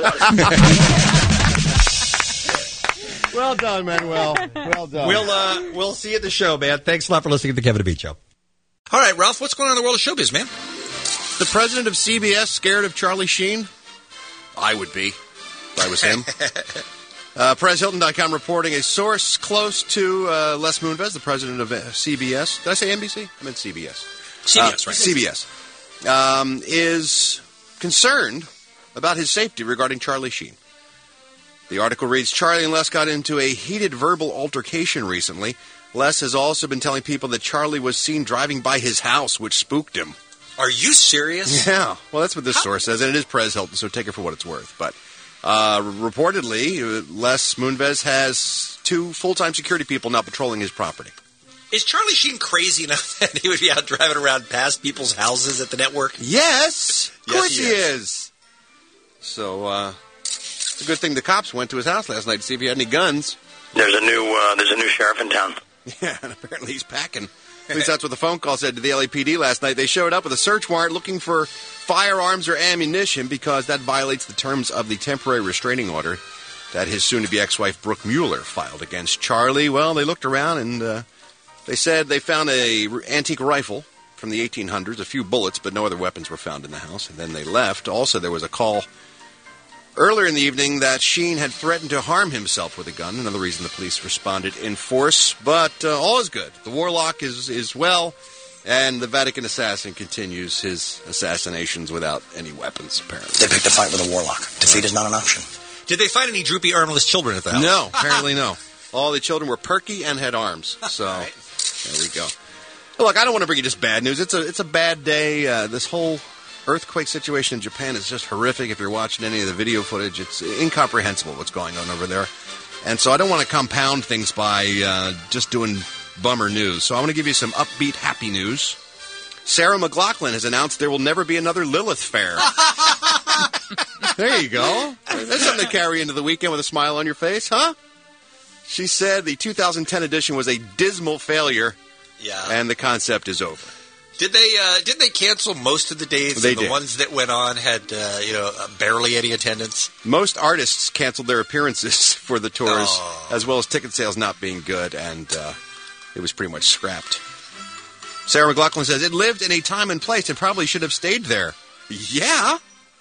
water. Well done, Manuel. Well done. We'll uh, we'll see you at the show, man. Thanks a lot for listening to the Kevin and Bean Show. All right, Ralph, what's going on in the world of showbiz, man? The president of C B S scared of Charlie Sheen? I would be if I was him. uh, Perez Hilton dot com reporting a source close to uh, Les Moonves, the president of uh, C B S. Did I say N B C? I meant C B S. C B S, uh, right. C B S. Um, is concerned about his safety regarding Charlie Sheen. The article reads, Charlie and Les got into a heated verbal altercation recently. Les has also been telling people that Charlie was seen driving by his house, which spooked him. Are you serious? Yeah. Well, that's what this source says, and it is Perez Hilton, so take it for what it's worth. But uh, reportedly, uh, Les Moonves has two full-time security people now patrolling his property. Is Charlie Sheen crazy enough that he would be out driving around past people's houses at the network? Yes! Of Yes, course he he is. is. So, uh, it's a good thing the cops went to his house last night to see if he had any guns. There's a new uh, there's a new sheriff in town. Yeah, and apparently he's packing. At least that's what the phone call said to the L A P D last night. They showed up with a search warrant looking for firearms or ammunition because that violates the terms of the temporary restraining order that his soon-to-be ex-wife Brooke Mueller filed against Charlie. Well, they looked around and uh, they said they found a r- antique rifle from the eighteen hundreds, a few bullets, but no other weapons were found in the house. And then they left. Also, there was a call earlier in the evening that Sheen had threatened to harm himself with a gun. Another reason the police responded in force. But uh, all is good. The warlock is, is well, and the Vatican assassin continues his assassinations without any weapons, apparently. They picked a fight with a warlock. Defeat is not an option. Did they find any droopy, armless children at the house? No, apparently no. All the children were perky and had arms. So, right. There we go. Look, I don't want to bring you just bad news. It's a it's a bad day. Uh, this whole earthquake situation in Japan is just horrific. If you're watching any of the video footage, it's incomprehensible what's going on over there. And so I don't want to compound things by uh, just doing bummer news. So I want to give you some upbeat, happy news. Sarah McLachlan has announced there will never be another Lilith Fair. There you go. That's something to carry into the weekend with a smile on your face, huh? She said the two thousand ten edition was a dismal failure. Yeah. And the concept is over. Did they uh, did they cancel most of the days? They and the did. ones that went on had uh, you know uh, barely any attendance. Most artists canceled their appearances for the tours, Oh. as well as ticket sales not being good, and uh, it was pretty much scrapped. Sarah McLachlan says, it lived in a time and place and probably should have stayed there. Yeah.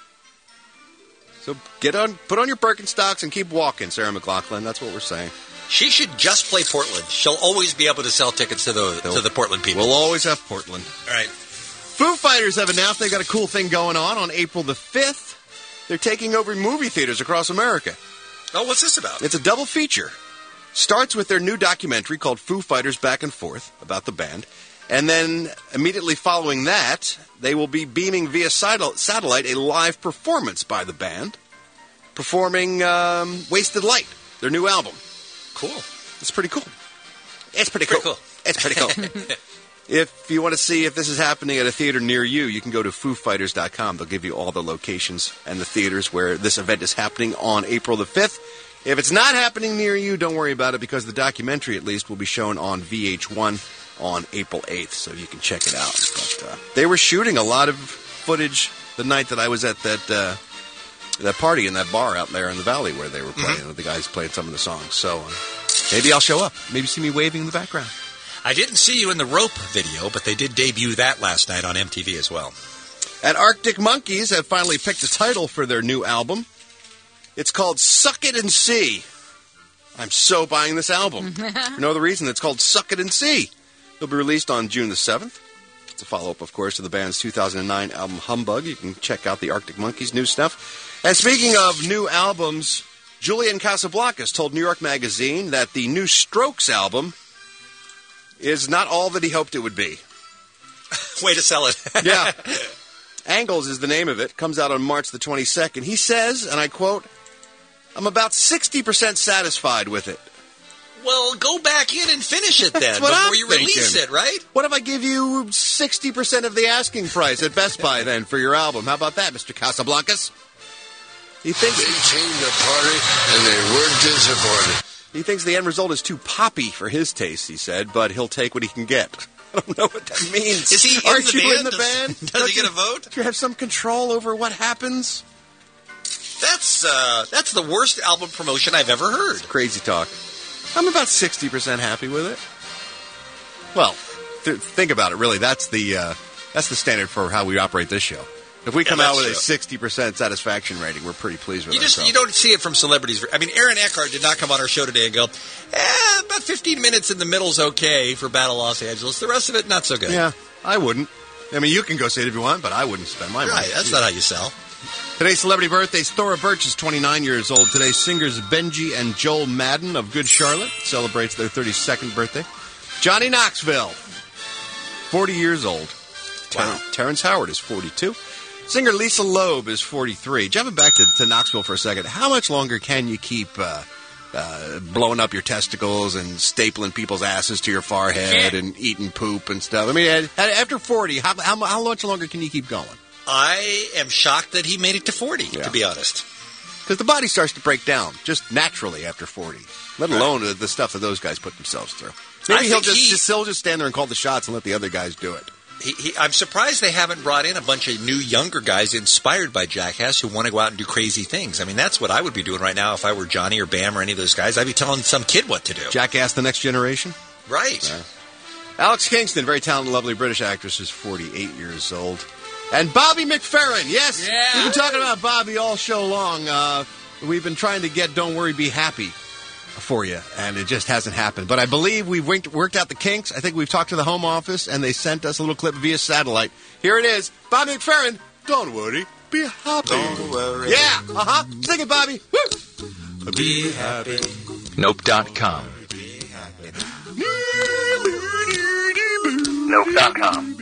So get on, put on your Birkenstocks and keep walking, Sarah McLachlan. That's what we're saying. She should just play Portland. She'll always be able to sell tickets to the to the Portland people. We'll always have Portland. All right. Foo Fighters have announced they've got a cool thing going on on April the fifth. They're taking over movie theaters across America. Oh, what's this about? It's a double feature. Starts with their new documentary called Foo Fighters Back and Forth about the band. And then immediately following that, they will be beaming via satellite a live performance by the band, performing um, Wasted Light, their new album. Cool. It's pretty cool. It's pretty cool. cool. It's pretty cool. If you want to see if this is happening at a theater near you, you can go to foo fighters dot com. They'll give you all the locations and the theaters where this event is happening on April the fifth. If it's not happening near you, don't worry about it, because the documentary, at least, will be shown on V H one on April eighth, so you can check it out. But uh, they were shooting a lot of footage the night that I was at that uh, that party in that bar out there in the valley where they were playing. Mm-hmm. The guys played some of the songs. So uh, maybe I'll show up. Maybe see me waving in the background. I didn't see you in the Rope video, but they did debut that last night on M T V as well. And Arctic Monkeys have finally picked a title for their new album. It's called Suck It and See. I'm so buying this album. For no other reason, it's called Suck It and See. It'll be released on June the seventh. It's a follow-up, of course, to the band's two thousand nine album Humbug. You can check out the Arctic Monkeys' new stuff. And speaking of new albums, Julian Casablancas told New York Magazine that the new Strokes album is not all that he hoped it would be. Way to sell it. Yeah. Angles is the name of it. Comes out on March the twenty-second. He says, and I quote, I'm about sixty percent satisfied with it. Well, go back in and finish it then That's what before I'm you release thinking. it, right? What if I give you sixty percent of the asking price at Best Buy then for your album? How about that, Mister Casablancas? He thinks they came to party and they weren't disappointed. He thinks the end result is too poppy for his taste, he said, but he'll take what he can get. I don't know what that means. Is he in Aren't the you band? in the Does- band? does Don't he get you- a vote? Do you have some control over what happens? That's uh, that's the worst album promotion I've ever heard. Crazy talk. I'm about sixty percent happy with it. Well, th- think about it, really. That's the uh, that's the standard for how we operate this show. If we Yeah, come out that's with true. a sixty percent satisfaction rating, we're pretty pleased with You just ourselves. you don't see it from celebrities. I mean, Aaron Eckhart did not come on our show today and go, eh, about fifteen minutes in the middle's okay for Battle Los Angeles. The rest of it, not so good. Yeah, I wouldn't. I mean, you can go see it if you want, but I wouldn't spend my money. Right, that's not how you sell. Today's celebrity birthdays. Thora Birch is twenty-nine years old today. Singers Benji and Joel Madden of Good Charlotte celebrates their thirty-second birthday. Johnny Knoxville, forty years old. Wow. Ter- Terrence Howard is forty-two. Singer Lisa Loeb is forty-three. Jumping back to, to Knoxville for a second, how much longer can you keep uh, uh, blowing up your testicles and stapling people's asses to your forehead and eating poop and stuff? I mean, at- at- after forty, how, how, how much longer can you keep going? I am shocked that he made it to forty, Yeah. to be honest. Because the body starts to break down just naturally after forty, let alone the, the stuff that those guys put themselves through. Maybe I he'll think just, he- just he'll just stand there and call the shots and let the other guys do it. He, he, I'm surprised they haven't brought in a bunch of new, younger guys inspired by Jackass who want to go out and do crazy things. I mean, that's what I would be doing right now if I were Johnny or Bam or any of those guys. I'd be telling some kid what to do. Jackass the next generation? Right. Yeah. Alex Kingston, very talented, lovely British actress, is forty-eight years old. And Bobby McFerrin, yes. Yeah. We've been talking about Bobby all show long. Uh, we've been trying to get Don't Worry, Be Happy for you, and it just hasn't happened. But I believe we've worked, worked out the kinks. I think we've talked to the home office, and they sent us a little clip via satellite. Here it is. Bobby McFerrin, Don't Worry, Be Happy. Don't worry. Yeah, uh-huh. Sing it, Bobby. Woo. Be happy. Nope dot com. Nope dot com.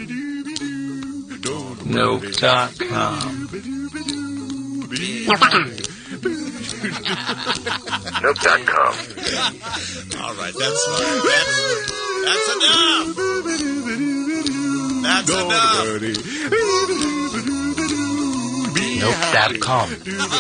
Nope dot com. Nope dot com. All right, that's fine. That's, that's enough. That's enough. Nope dot com.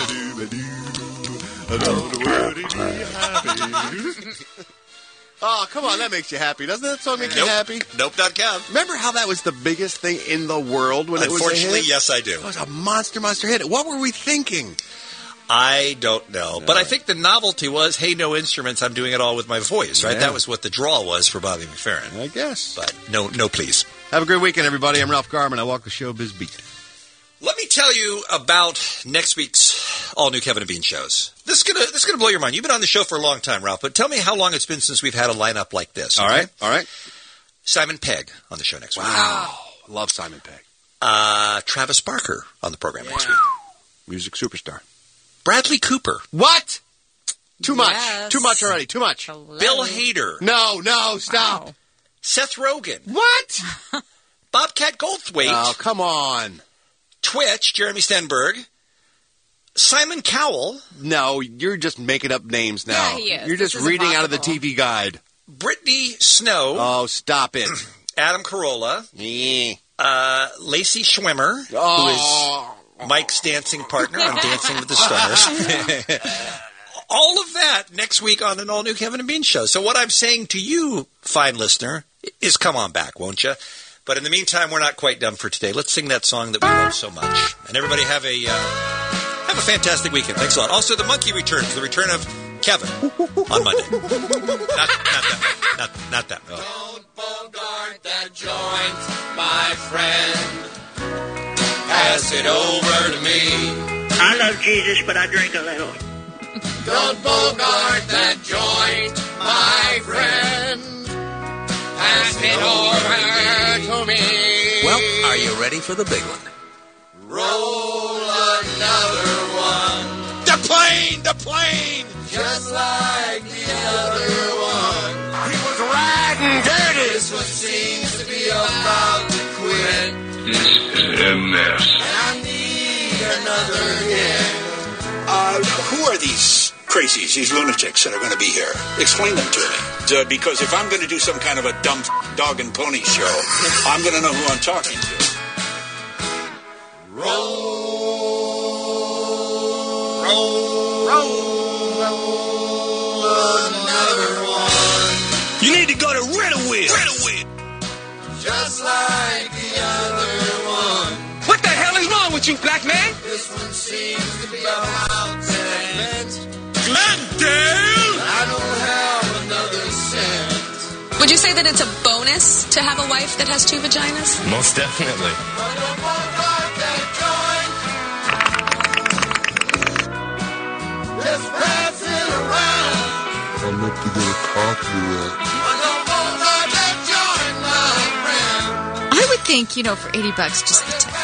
Oh, come on, that makes you happy. Doesn't that song make you Nope. happy? Nope dot com. Remember how that was the biggest thing in the world when it was a Unfortunately, hit? yes, I do. It was a monster, monster hit. What were we thinking? I don't know. But I think the novelty was, hey, no instruments, I'm doing it all with my voice, right? Yeah. That was what the draw was for Bobby McFerrin. I guess. But no, no, please. Have a great weekend, everybody. I'm Ralph Garman. I walk the showbiz beat. Let me tell you about next week's all-new Kevin and Bean shows. This is gonna this is gonna blow your mind. You've been on the show for a long time, Ralph, but tell me how long it's been since we've had a lineup like this. All okay? right, all right. Simon Pegg on the show next week. Wow. Love Simon Pegg. Uh, Travis Barker on the program next week. Music superstar. Bradley Cooper. What? Too much. Yes. Too much already. Too much. Bill Hader. No, no, stop. Wow. Seth Rogen. What? Bobcat Goldthwait. Oh, come on. Twitch, Jeremy Stenberg. Simon Cowell. No, you're just making up names now. Yeah, he is. You're just This is reading out of the impossible. T V guide. Brittany Snow. Oh, stop it. Adam Carolla. Yeah. Uh, Lacey Schwimmer, Oh. who is Mike's dancing partner on Dancing with the Stars. All of that next week on an all-new Kevin and Bean show. So what I'm saying to you, fine listener, is come on back, won't you? But in the meantime, we're not quite done for today. Let's sing that song that we love so much. And everybody have a uh, have a fantastic weekend. Thanks a lot. Also, the monkey returns. The return of Kevin on Monday. not, not that. Not, not that. Oh. Don't bogart that joint, my friend. Pass it over to me. I love Jesus, but I drink a little. Don't bogart that joint, my friend. Pass it over to me. Well, are you ready for the big one? Roll another one. The plane! The plane! Just like the other one. He was riding dirty. This one seems to be about to quit. This is a mess. And I need another hit. Uh, who are these crazies, these lunatics that are going to be here? Explain them to me. Uh, because if I'm going to do some kind of a dumb dog and pony show, I'm going to know who I'm talking to. Roll, roll, roll another one. You need to go to Riddlewood. Riddlewood. Just like the other one. What the hell is wrong with you, black man? This one seems to be about to end. Glendale! I don't have another cent. Would you say that it's a bonus to have a wife that has two vaginas? Most definitely. Just pass it around. I'm up to get a copyright. I would think, you know, for eighty bucks, just the tip.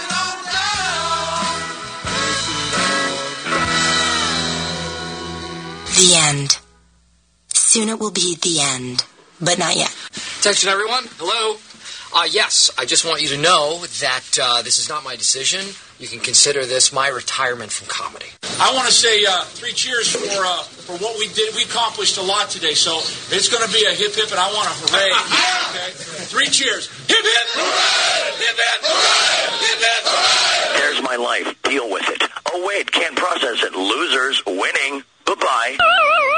The end. Soon it will be the end, but not yet. Attention, everyone. Hello. Uh, yes, I just want you to know that uh, this is not my decision. You can consider this my retirement from comedy. I want to say uh, three cheers for uh, for what we did. We accomplished a lot today, so it's going to be a hip hip, and I want to hooray. Okay, three cheers. Hip hip, hooray! Hip hip, hooray! Hip hip, hooray! There's my life. Deal with it. Oh, wait, can't process it. Losers winning. Bye-bye.